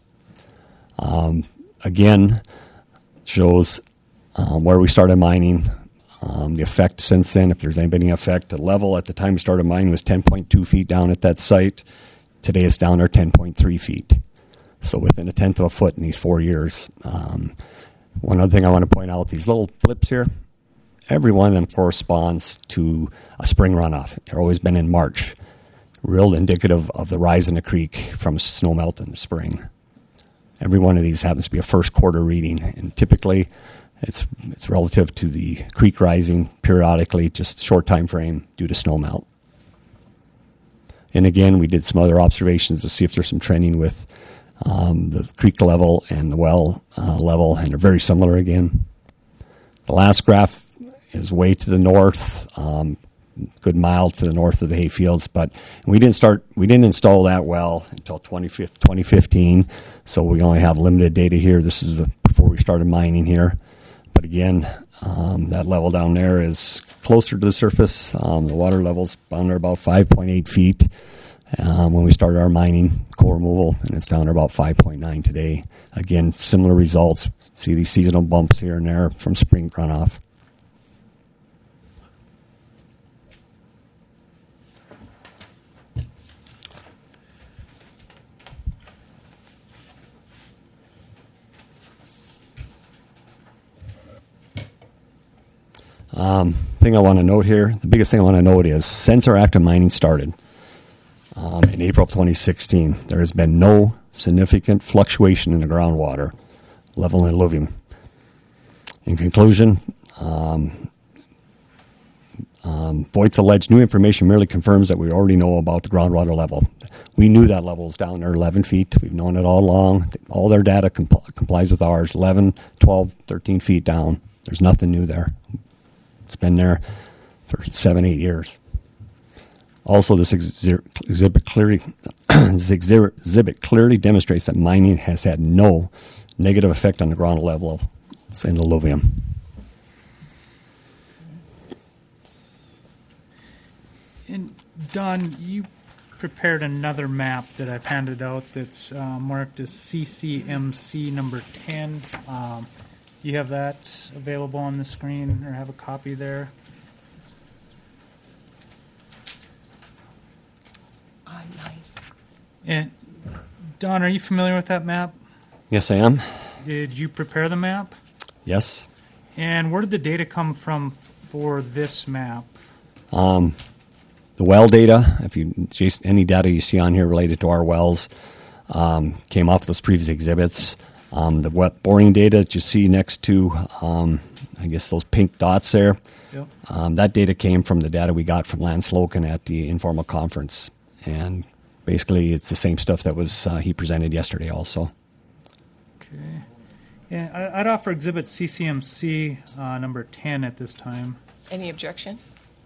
Speaker 11: Again, shows where we started mining. The effect since then, if there's any effect, the level at the time we started mining was 10.2 feet down at that site. Today it's down there 10.3 feet. So within 1/10 of a foot in these 4 years. One other thing I want to point out, these little blips here, every one of them corresponds to a spring runoff. They've always been in March. Real indicative of the rise in the creek from snowmelt in the spring. Every one of these happens to be a first quarter reading, and typically it's relative to the creek rising periodically, just short time frame due to snowmelt. And again, we did some other observations to see if there's some trending with the creek level and the well level, and they're very similar again. The last graph is way to the north, good mile to the north of the hayfields, but we didn't install that well until 2015, so we only have limited data here. This is before we started mining here. But again, that level down there is closer to the surface. The water level's down there about 5.8 feet when we started our mining, coal removal, and it's down there about 5.9 today. Again, similar results. See these seasonal bumps here and there from spring runoff. Thing I want to note here, the biggest thing I want to note is since our active mining started in April of 2016, there has been no significant fluctuation in the groundwater level in alluvium. In conclusion, Voight's alleged new information merely confirms that we already know about the groundwater level. We knew that level was down there 11 feet. We've known it all along. All their data complies with ours, 11, 12, 13 feet down. There's nothing new there. It's been there for 7, 8 years. Also, this exhibit clearly demonstrates that mining has had no negative effect on the ground level in the alluvium.
Speaker 3: And Don, you prepared another map that I've handed out that's marked as CCMC number 10. You have that available on the screen, or have a copy there?
Speaker 1: Online.
Speaker 3: And Don, are you familiar with that map?
Speaker 11: Yes, I am.
Speaker 3: Did you prepare the map?
Speaker 11: Yes.
Speaker 3: And where did the data come from for this map?
Speaker 11: The well data, any data you see on here related to our wells, came off those previous exhibits. The wet boring data that you see next to, I guess those pink dots there,
Speaker 3: Yep.
Speaker 11: that data came from the data we got from Lance Loken at the informal conference. And basically it's the same stuff that was he presented yesterday also.
Speaker 3: Okay. Yeah, I'd offer exhibit CCMC number 10 at this time.
Speaker 4: Any objection?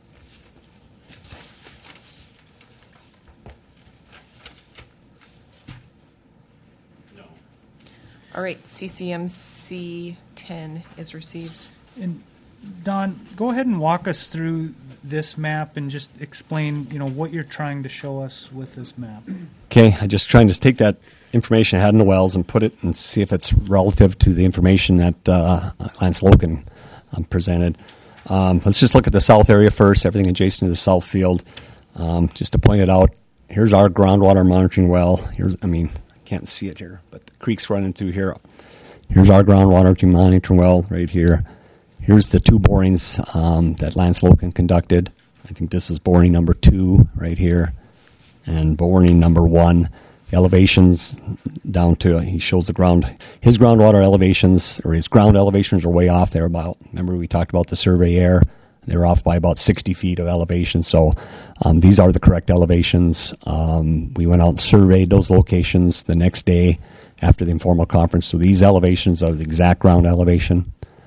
Speaker 4: All right, CCMC 10 is received.
Speaker 3: And Don, go ahead and walk us through this map and just explain, what you're trying to show us with this map.
Speaker 11: Okay, I'm just trying to take that information I had in the wells and put it and see if it's relative to the information that Lance Loken presented. Let's just look at the south area first, everything adjacent to the south field. Just to point it out, here's our groundwater monitoring well. Can't see it here, but the creek's running through here. Here's our groundwater monitoring well right here. Here's the 2 borings that Lance Loken conducted. I think this is boring number 2 right here, and boring number 1. The elevations down to, he shows his groundwater elevations, or his ground elevations are way off. They're about, remember we talked about the survey air, they're off by about 60 feet of elevation. So these are the correct elevations. We went out and surveyed those locations the next day after the informal conference. So these elevations are the exact ground elevation.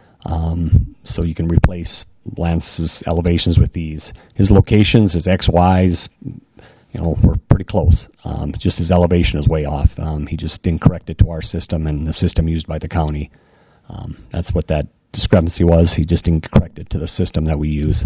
Speaker 11: So you can replace Lance's elevations with these. His locations, his XYs, we're pretty close. Just his elevation is way off. He just didn't correct it to our system and the system used by the county. That's what that discrepancy was. He just didn't correct it to the system that we use.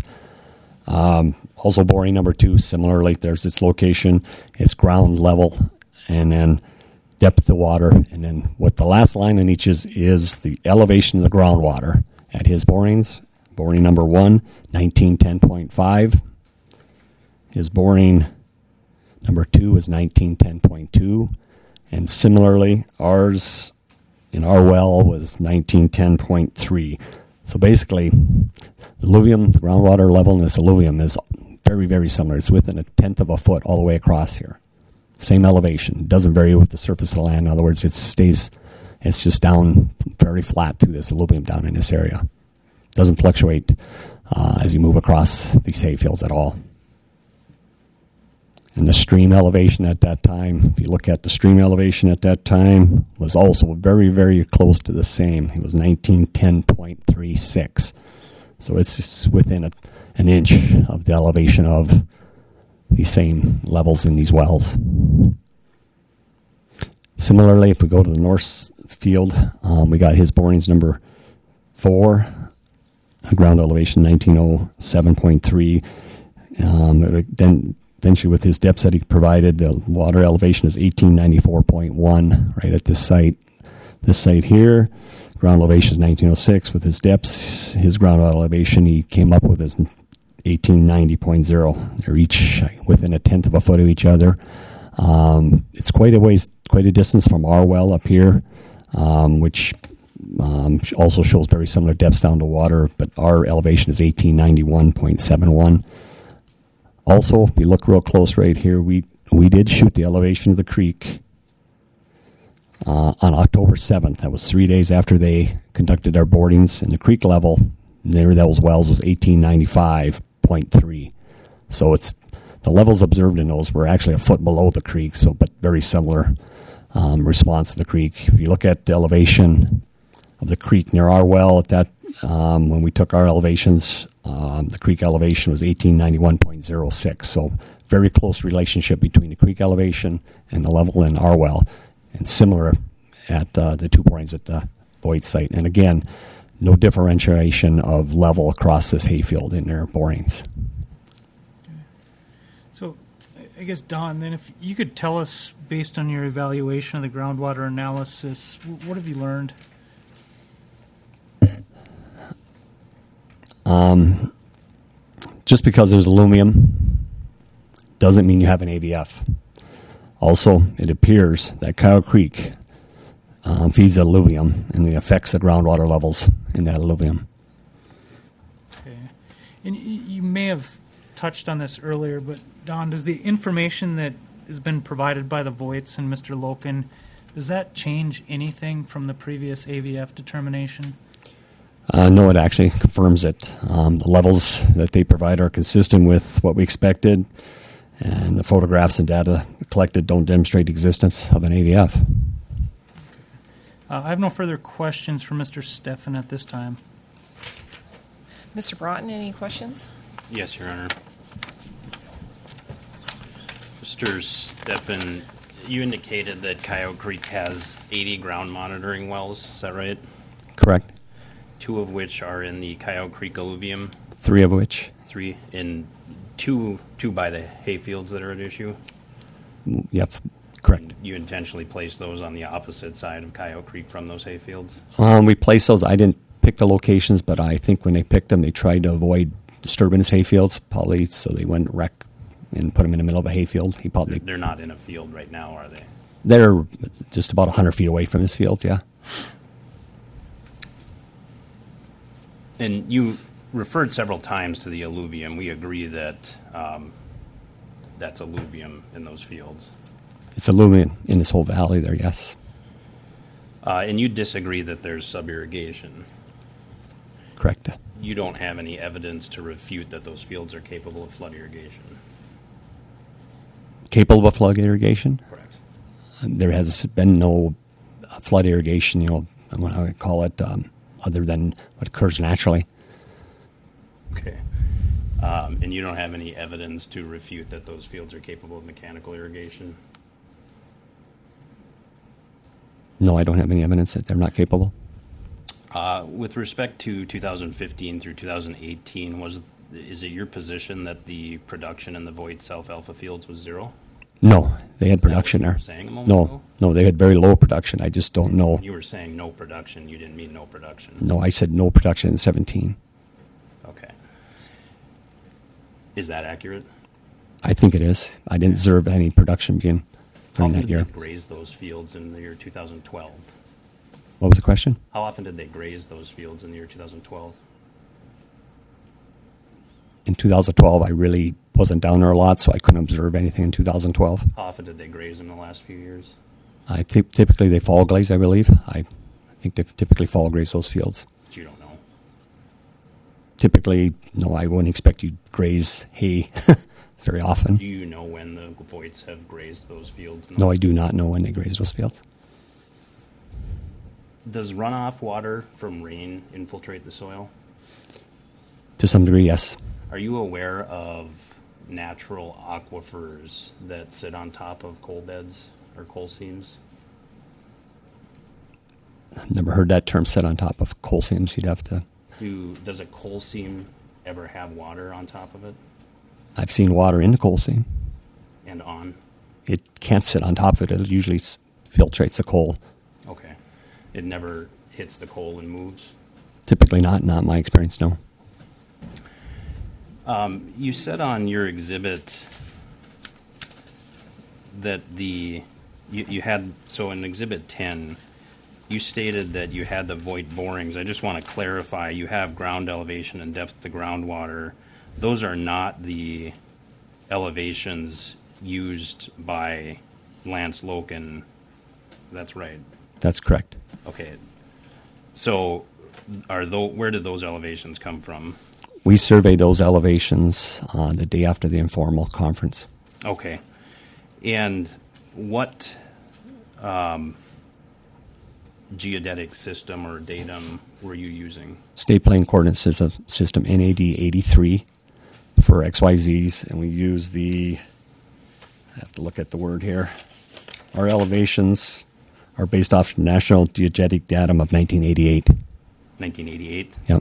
Speaker 11: Also boring number 2, similarly, there's its location, its ground level, and then depth of water. And then what the last line in each is the elevation of the groundwater at his borings. Boring number 1, 1910.5. His boring number 2 is 1910.2. And similarly, ours in our well was 1910.3. So basically, the alluvium, the groundwater level in this alluvium is very, very similar. It's within 1/10 of a foot all the way across here. Same elevation. It doesn't vary with the surface of the land. In other words, it's just down very flat through this alluvium down in this area. It doesn't fluctuate as you move across these hayfields at all. And the stream elevation at that time, if you look at the stream elevation at that time, was also very, very close to the same. It was 1910.36. So it's within an inch of the elevation of these same levels in these wells. Similarly, if we go to the north field, we got his borings number 4, ground elevation 1907.3. Then eventually with his depths that he provided, the water elevation is 1894.1 right at this site. This site here, ground elevation is 1906. With his depths, his ground elevation, he came up with his 1890.0. They're each within 1/10 of a foot of each other. It's quite a distance from our well up here, which Also shows very similar depths down to water, but our elevation is 1891.71. Also, if you look real close right here, we did shoot the elevation of the creek on October 7th. That was 3 days after they conducted our borings, and the creek level near those wells was 1895.3. So it's the levels observed in those were actually a foot below the creek, so but very similar response to the creek. If you look at the elevation of the creek near our well at that when we took our elevations, the creek elevation was 1891.06. So very close relationship between the creek elevation and the level in our well, and similar at the two borings at the Voigt site. And again, no differentiation of level across this hayfield in their borings.
Speaker 3: So, I guess, Don, then if you could tell us, based on your evaluation of the groundwater analysis, what have you learned?
Speaker 11: Just because there's aluminum doesn't mean you have an AVF. Also, it appears that Coyote Creek feeds the alluvium and it affects the groundwater levels in that alluvium.
Speaker 3: Okay. And you may have touched on this earlier, but Don, does the information that has been provided by the Voights and Mr. Loken, does that change anything from the previous AVF determination?
Speaker 11: No, it actually confirms it. The levels that they provide are consistent with what we expected, and the photographs and data collected don't demonstrate the existence of an AVF.
Speaker 3: I have no further questions for Mr. Steffen at this time.
Speaker 4: Mr. Broughton, any questions?
Speaker 6: Yes, Your Honor. Mr. Steffen, you indicated that Coyote Creek has 80 ground monitoring wells. Is that right?
Speaker 11: Correct.
Speaker 6: 2 of which are in the Coyote Creek alluvium.
Speaker 11: 3 of which?
Speaker 6: 3 in two by the hayfields that are at issue.
Speaker 11: Yep, correct.
Speaker 6: You intentionally placed those on the opposite side of Coyote Creek from those hayfields?
Speaker 11: We placed those. I didn't pick the locations, but I think when they picked them, they tried to avoid disturbance hayfields, probably, so they wouldn't wreck and put them in the middle of a hayfield.
Speaker 6: They're not in a field right now, are they?
Speaker 11: They're just about 100 feet away from this field, yeah.
Speaker 6: And you referred several times to the alluvium. We agree that that's alluvium in those fields.
Speaker 11: It's alluvium in this whole valley there, yes.
Speaker 6: And you disagree that there's sub-irrigation.
Speaker 11: Correct.
Speaker 6: You don't have any evidence to refute that those fields are capable of flood irrigation.
Speaker 11: Capable of flood irrigation?
Speaker 6: Correct.
Speaker 11: There has been no flood irrigation, what I would call it, other than what occurs naturally.
Speaker 6: Okay. And you don't have any evidence to refute that those fields are capable of mechanical irrigation?
Speaker 11: No, I don't have any evidence that they're not capable.
Speaker 6: With respect to 2015 through 2018, is it your position that the production in the Voigt South Alpha fields was 0?
Speaker 11: No, they had production
Speaker 6: Is that
Speaker 11: there.
Speaker 6: what you were saying a moment ago?
Speaker 11: No, they had very low production. I just don't know.
Speaker 6: You were saying no production. You didn't mean no production.
Speaker 11: No, I said no production in 17.
Speaker 6: Okay. Is that accurate?
Speaker 11: I think it is. I didn't observe any production begin
Speaker 6: How
Speaker 11: during that
Speaker 6: often
Speaker 11: year.
Speaker 6: did they graze those fields in the year 2012?
Speaker 11: What was the question?
Speaker 6: How often did they graze those fields in the year 2012?
Speaker 11: In 2012, I really wasn't down there a lot, so I couldn't observe anything in 2012.
Speaker 6: How often did they graze in the last few years?
Speaker 11: I think typically they fall glaze, I believe. I think they typically fall graze those fields.
Speaker 6: But you don't know.
Speaker 11: Typically, no, I wouldn't expect you to graze hay very often.
Speaker 6: Do you know when the Voights have grazed those fields?
Speaker 11: No, I do not know when they graze those fields.
Speaker 6: Does runoff water from rain infiltrate the soil?
Speaker 11: To some degree, yes.
Speaker 6: Are you aware of natural aquifers that sit on top of coal beds or coal seams?
Speaker 11: I've never heard that term set on top of coal seams. You'd have to.
Speaker 6: Does a coal seam ever have water on top of it
Speaker 11: I've seen water in the coal seam.
Speaker 6: and on?
Speaker 11: It can't sit on top of it. It usually filtrates the coal.
Speaker 6: Okay. It never hits the coal and moves?
Speaker 11: Typically not my experience, no.
Speaker 6: You said on your exhibit that you had, so in Exhibit 10, you stated that you had the void borings. I just want to clarify, you have ground elevation and depth to groundwater. Those are not the elevations used by Lance Loken. That's right.
Speaker 11: That's correct.
Speaker 6: Okay. So where did those elevations come from?
Speaker 11: We surveyed those elevations the day after the informal conference.
Speaker 6: Okay. And what geodetic system or datum were you using?
Speaker 11: State Plane Coordinate System NAD 83 for XYZs, and we use I have to look at the word here. Our elevations are based off National Geodetic Datum of 1988.
Speaker 6: 1988?
Speaker 11: Yep.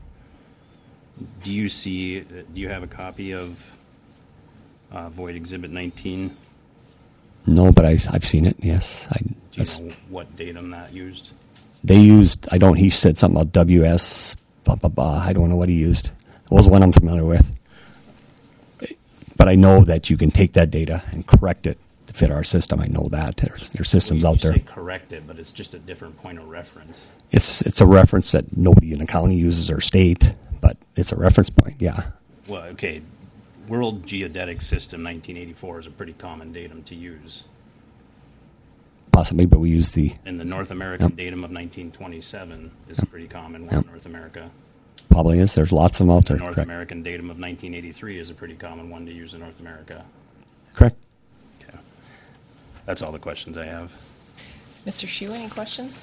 Speaker 6: Do you have a copy of Void Exhibit 19?
Speaker 11: No, but I've seen it, yes.
Speaker 6: Do you know what datum that used?
Speaker 11: They used, he said something about WS, I don't know what he used. It was one I'm familiar with. But I know that you can take that data and correct it to fit our system. I know that. There's systems out there.
Speaker 6: You say correct it, but it's just a different point of reference.
Speaker 11: It's a reference that nobody in the county uses or state, but it's a reference point, yeah.
Speaker 6: Well, okay. World Geodetic System 1984 is a pretty common datum to use.
Speaker 11: Possibly, but we use
Speaker 6: And the North American datum of 1927 is a pretty common one in North America.
Speaker 11: Probably is. There's lots of them out there.
Speaker 6: The North
Speaker 11: Correct.
Speaker 6: American datum of 1983 is a pretty common one to use in North America.
Speaker 11: Correct.
Speaker 6: Okay. That's all the questions I have.
Speaker 4: Mr. Shue, any questions?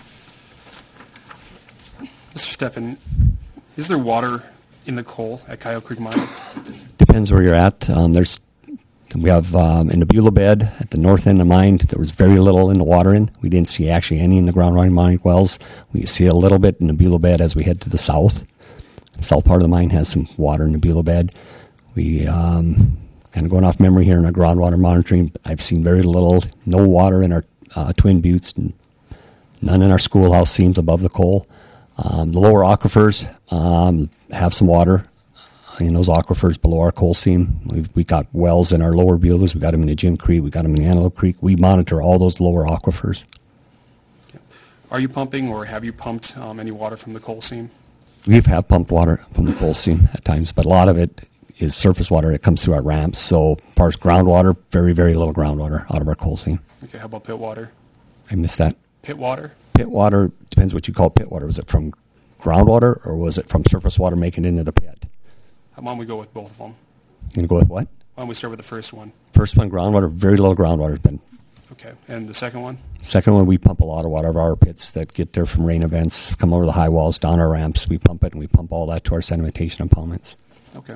Speaker 8: Mr. Steffen, is there water in the coal at Coyote Creek Mine?
Speaker 11: Depends where you're at. We have in the Beulah bed at the north end of the mine, there was very little in the water in. We didn't see actually any in the ground mining wells. We see a little bit in the Beulah bed as we head to the south. The south part of the mine has some water in the Beulah bed. We, kind of going off memory here in our groundwater monitoring, I've seen very little, no water in our Twin Buttes, and none in our schoolhouse seams above the coal. The lower aquifers have some water in those aquifers below our coal seam. We got wells in our lower Beulahs. We got them in the Jim Creek. We got them in Antelope Creek. We monitor all those lower aquifers.
Speaker 8: Okay. Are you pumping or have you pumped any water from the coal seam?
Speaker 11: We have pumped water from the coal seam at times, but a lot of it is surface water that comes through our ramps. So as far as groundwater, very, very little groundwater out of our coal seam.
Speaker 8: Okay, how about pit water?
Speaker 11: I missed that.
Speaker 8: Pit water?
Speaker 11: Pit water, depends what you call pit water. Was it from groundwater or was it from surface water making it into the pit?
Speaker 8: Why don't we go with both of them?
Speaker 11: You going to go with what?
Speaker 8: Why don't we start with the first one?
Speaker 11: First one, groundwater, very little groundwater has been.
Speaker 8: Okay, and the second one?
Speaker 11: Second one, we pump a lot of water out of our pits that get there from rain events, come over the high walls, down our ramps. We pump it, and we pump all that to our sedimentation impoundments.
Speaker 8: Okay.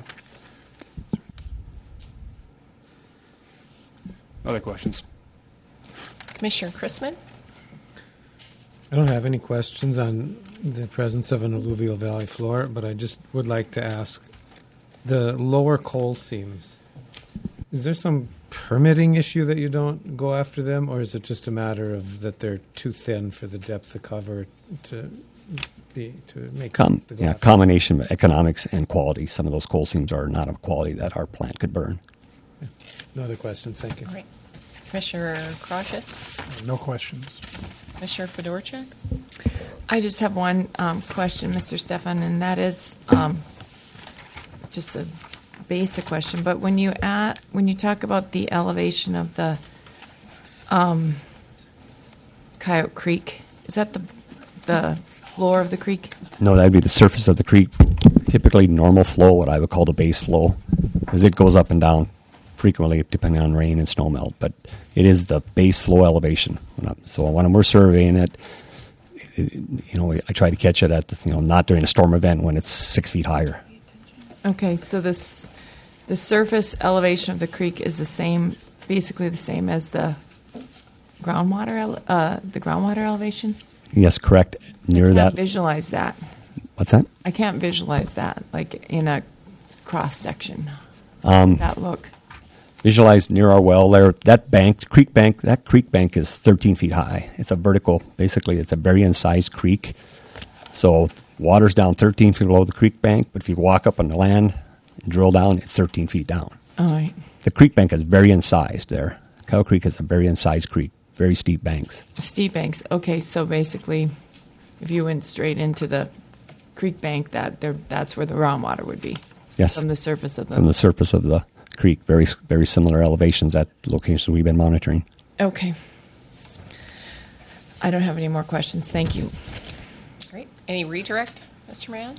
Speaker 8: Other questions?
Speaker 4: Commissioner Chrisman?
Speaker 9: I don't have any questions on the presence of an alluvial valley floor, but I just would like to ask, the lower coal seams, is there some permitting issue that you don't go after them, or is it just a matter of that they're too thin for the depth of cover to make sense to go after?
Speaker 11: Combination of economics and quality. Some of those coal seams are not of quality that our plant could burn.
Speaker 9: Yeah. No other questions. Thank you.
Speaker 4: All right. Commissioner Crocius?
Speaker 2: No questions.
Speaker 4: Commissioner Fedorchak?
Speaker 10: I just have one question, Mr. Steffen, and that is just a basic question. But when you talk about the elevation of the Coyote Creek, is that the floor of the creek?
Speaker 11: No, that'd be the surface of the creek. Typically normal flow, what I would call the base flow, as it goes up and down frequently depending on rain and snow melt. But it is the base flow elevation. So when we're surveying it, I try to catch it at not during a storm event when it's 6 feet higher.
Speaker 10: Okay, so the surface elevation of the creek is basically the same as the groundwater elevation?
Speaker 11: Yes, correct. Near
Speaker 10: I
Speaker 11: that.
Speaker 10: can't visualize that.
Speaker 11: What's that?
Speaker 10: I can't visualize that, like in a cross section. That look.
Speaker 11: Visualize near our well there. That creek bank is 13 feet high. It's a vertical. Basically, it's a very incised creek. So water's down 13 feet below the creek bank, but if you walk up on the land and drill down, it's 13 feet down.
Speaker 10: All right.
Speaker 11: The creek bank is very incised there. Coyote Creek is a very incised creek. very steep banks.
Speaker 10: Steep banks. Okay, so basically, if you went straight into the creek bank, that's where the groundwater would be.
Speaker 11: Yes.
Speaker 10: From the surface of the.
Speaker 11: From the surface of the creek, very, very similar elevations at locations we've been monitoring.
Speaker 10: Okay. I don't have any more questions. Thank you.
Speaker 4: Great. Any redirect, Mr. Mann?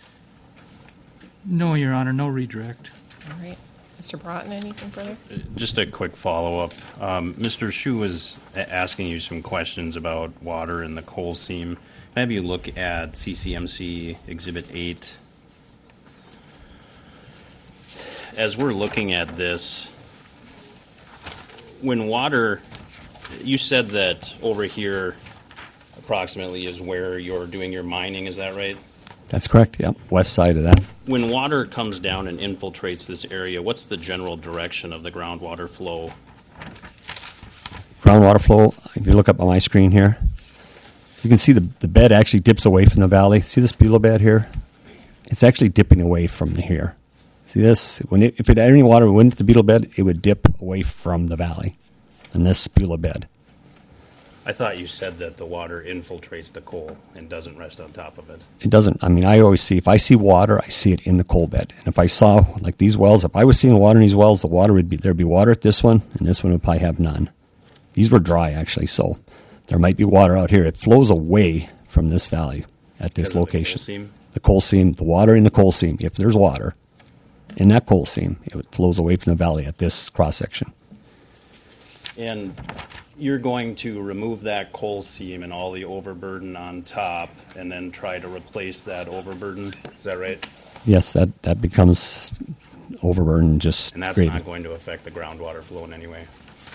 Speaker 3: No, Your Honor, no redirect.
Speaker 4: All right. Mr. Broughton, anything further?
Speaker 6: Just a quick follow-up. Mr. Shu was asking you some questions about water in the coal seam. Have you look at CCMC Exhibit 8. As we're looking at this, when water, you said that over here approximately is where you're doing your mining, is that right?
Speaker 11: That's correct, yep. West side of that.
Speaker 6: When water comes down and infiltrates this area, what's the general direction of the groundwater flow?
Speaker 11: Groundwater flow, if you look up on my screen here, you can see the bed actually dips away from the valley. See this below bed here? It's actually dipping away from here. See this? If it had any water went into the beetle bed, it would dip away from the valley in this beetle bed.
Speaker 6: I thought you said that the water infiltrates the coal and doesn't rest on top of it.
Speaker 11: It doesn't. I mean, I always see, if I see water, I see it in the coal bed. And if I saw, like these wells, if I was seeing water in these wells, the water would be, there'd be water at this one, and this one would probably have none. These were dry, actually, so there might be water out here. It flows away from this valley at this location. The coal seam, the water in the coal seam, if there's water in that coal seam, it flows away from the valley at this cross-section.
Speaker 6: And you're going to remove that coal seam and all the overburden on top and then try to replace that overburden, is that right?
Speaker 11: Yes, that becomes overburden just
Speaker 6: And that's
Speaker 11: grading.
Speaker 6: not going to affect the groundwater flow in any way?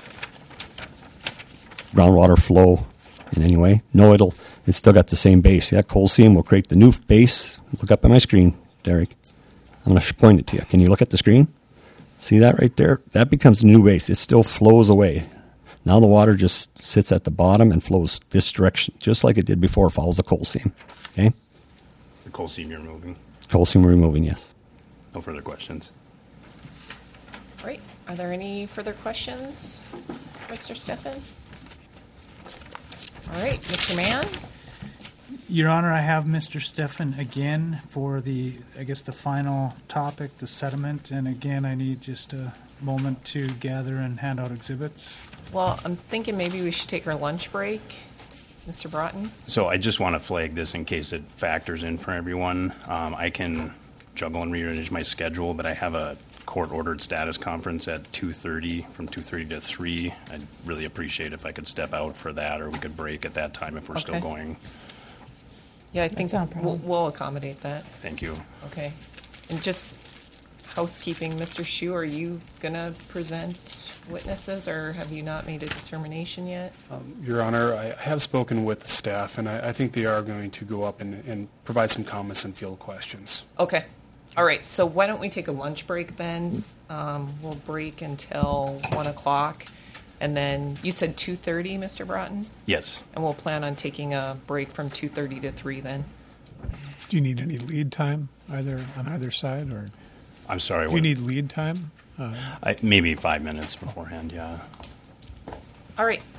Speaker 11: Groundwater flow in any way? No, it's still got the same base. That coal seam will create the new base. Look up on my screen, Derek. I'm going to point it to you. Can you look at the screen? See that right there? That becomes the new base. It still flows away. Now the water just sits at the bottom and flows this direction, just like it did before. It follows the coal seam. Okay?
Speaker 6: The coal seam you're removing?
Speaker 11: Coal seam we're removing, yes.
Speaker 6: No further questions.
Speaker 4: Great. Are there any further questions, Mr. Steffen? All right, Mr. Mann?
Speaker 3: Your Honor, I have Mr. Steffen again for the final topic, the sediment. And again, I need just a moment to gather and hand out exhibits.
Speaker 4: Well, I'm thinking maybe we should take our lunch break. Mr. Broughton?
Speaker 6: So I just want to flag this in case it factors in for everyone. I can juggle and rearrange my schedule, but I have a court-ordered status conference at 2:30, from 2:30 to 3. I'd really appreciate if I could step out for that, or we could break at that time if we're still going.
Speaker 4: Yeah, I think
Speaker 10: not a problem.
Speaker 4: we'll accommodate that.
Speaker 6: Thank you.
Speaker 4: Okay. And just housekeeping, Mr. Shu, are you going to present witnesses, or have you not made a determination yet?
Speaker 8: Your Honor, I have spoken with the staff, and I think they are going to go up and provide some comments and field questions.
Speaker 4: Okay. All right, so why don't we take a lunch break then? We'll break until 1 o'clock. And then you said 2:30, Mr. Broughton?
Speaker 6: Yes.
Speaker 4: And we'll plan on taking a break from 2:30 to 3 then.
Speaker 2: Do you need any lead time on either side, or
Speaker 6: I'm sorry.
Speaker 2: do you need lead time?
Speaker 6: Maybe 5 minutes beforehand, yeah.
Speaker 4: All right,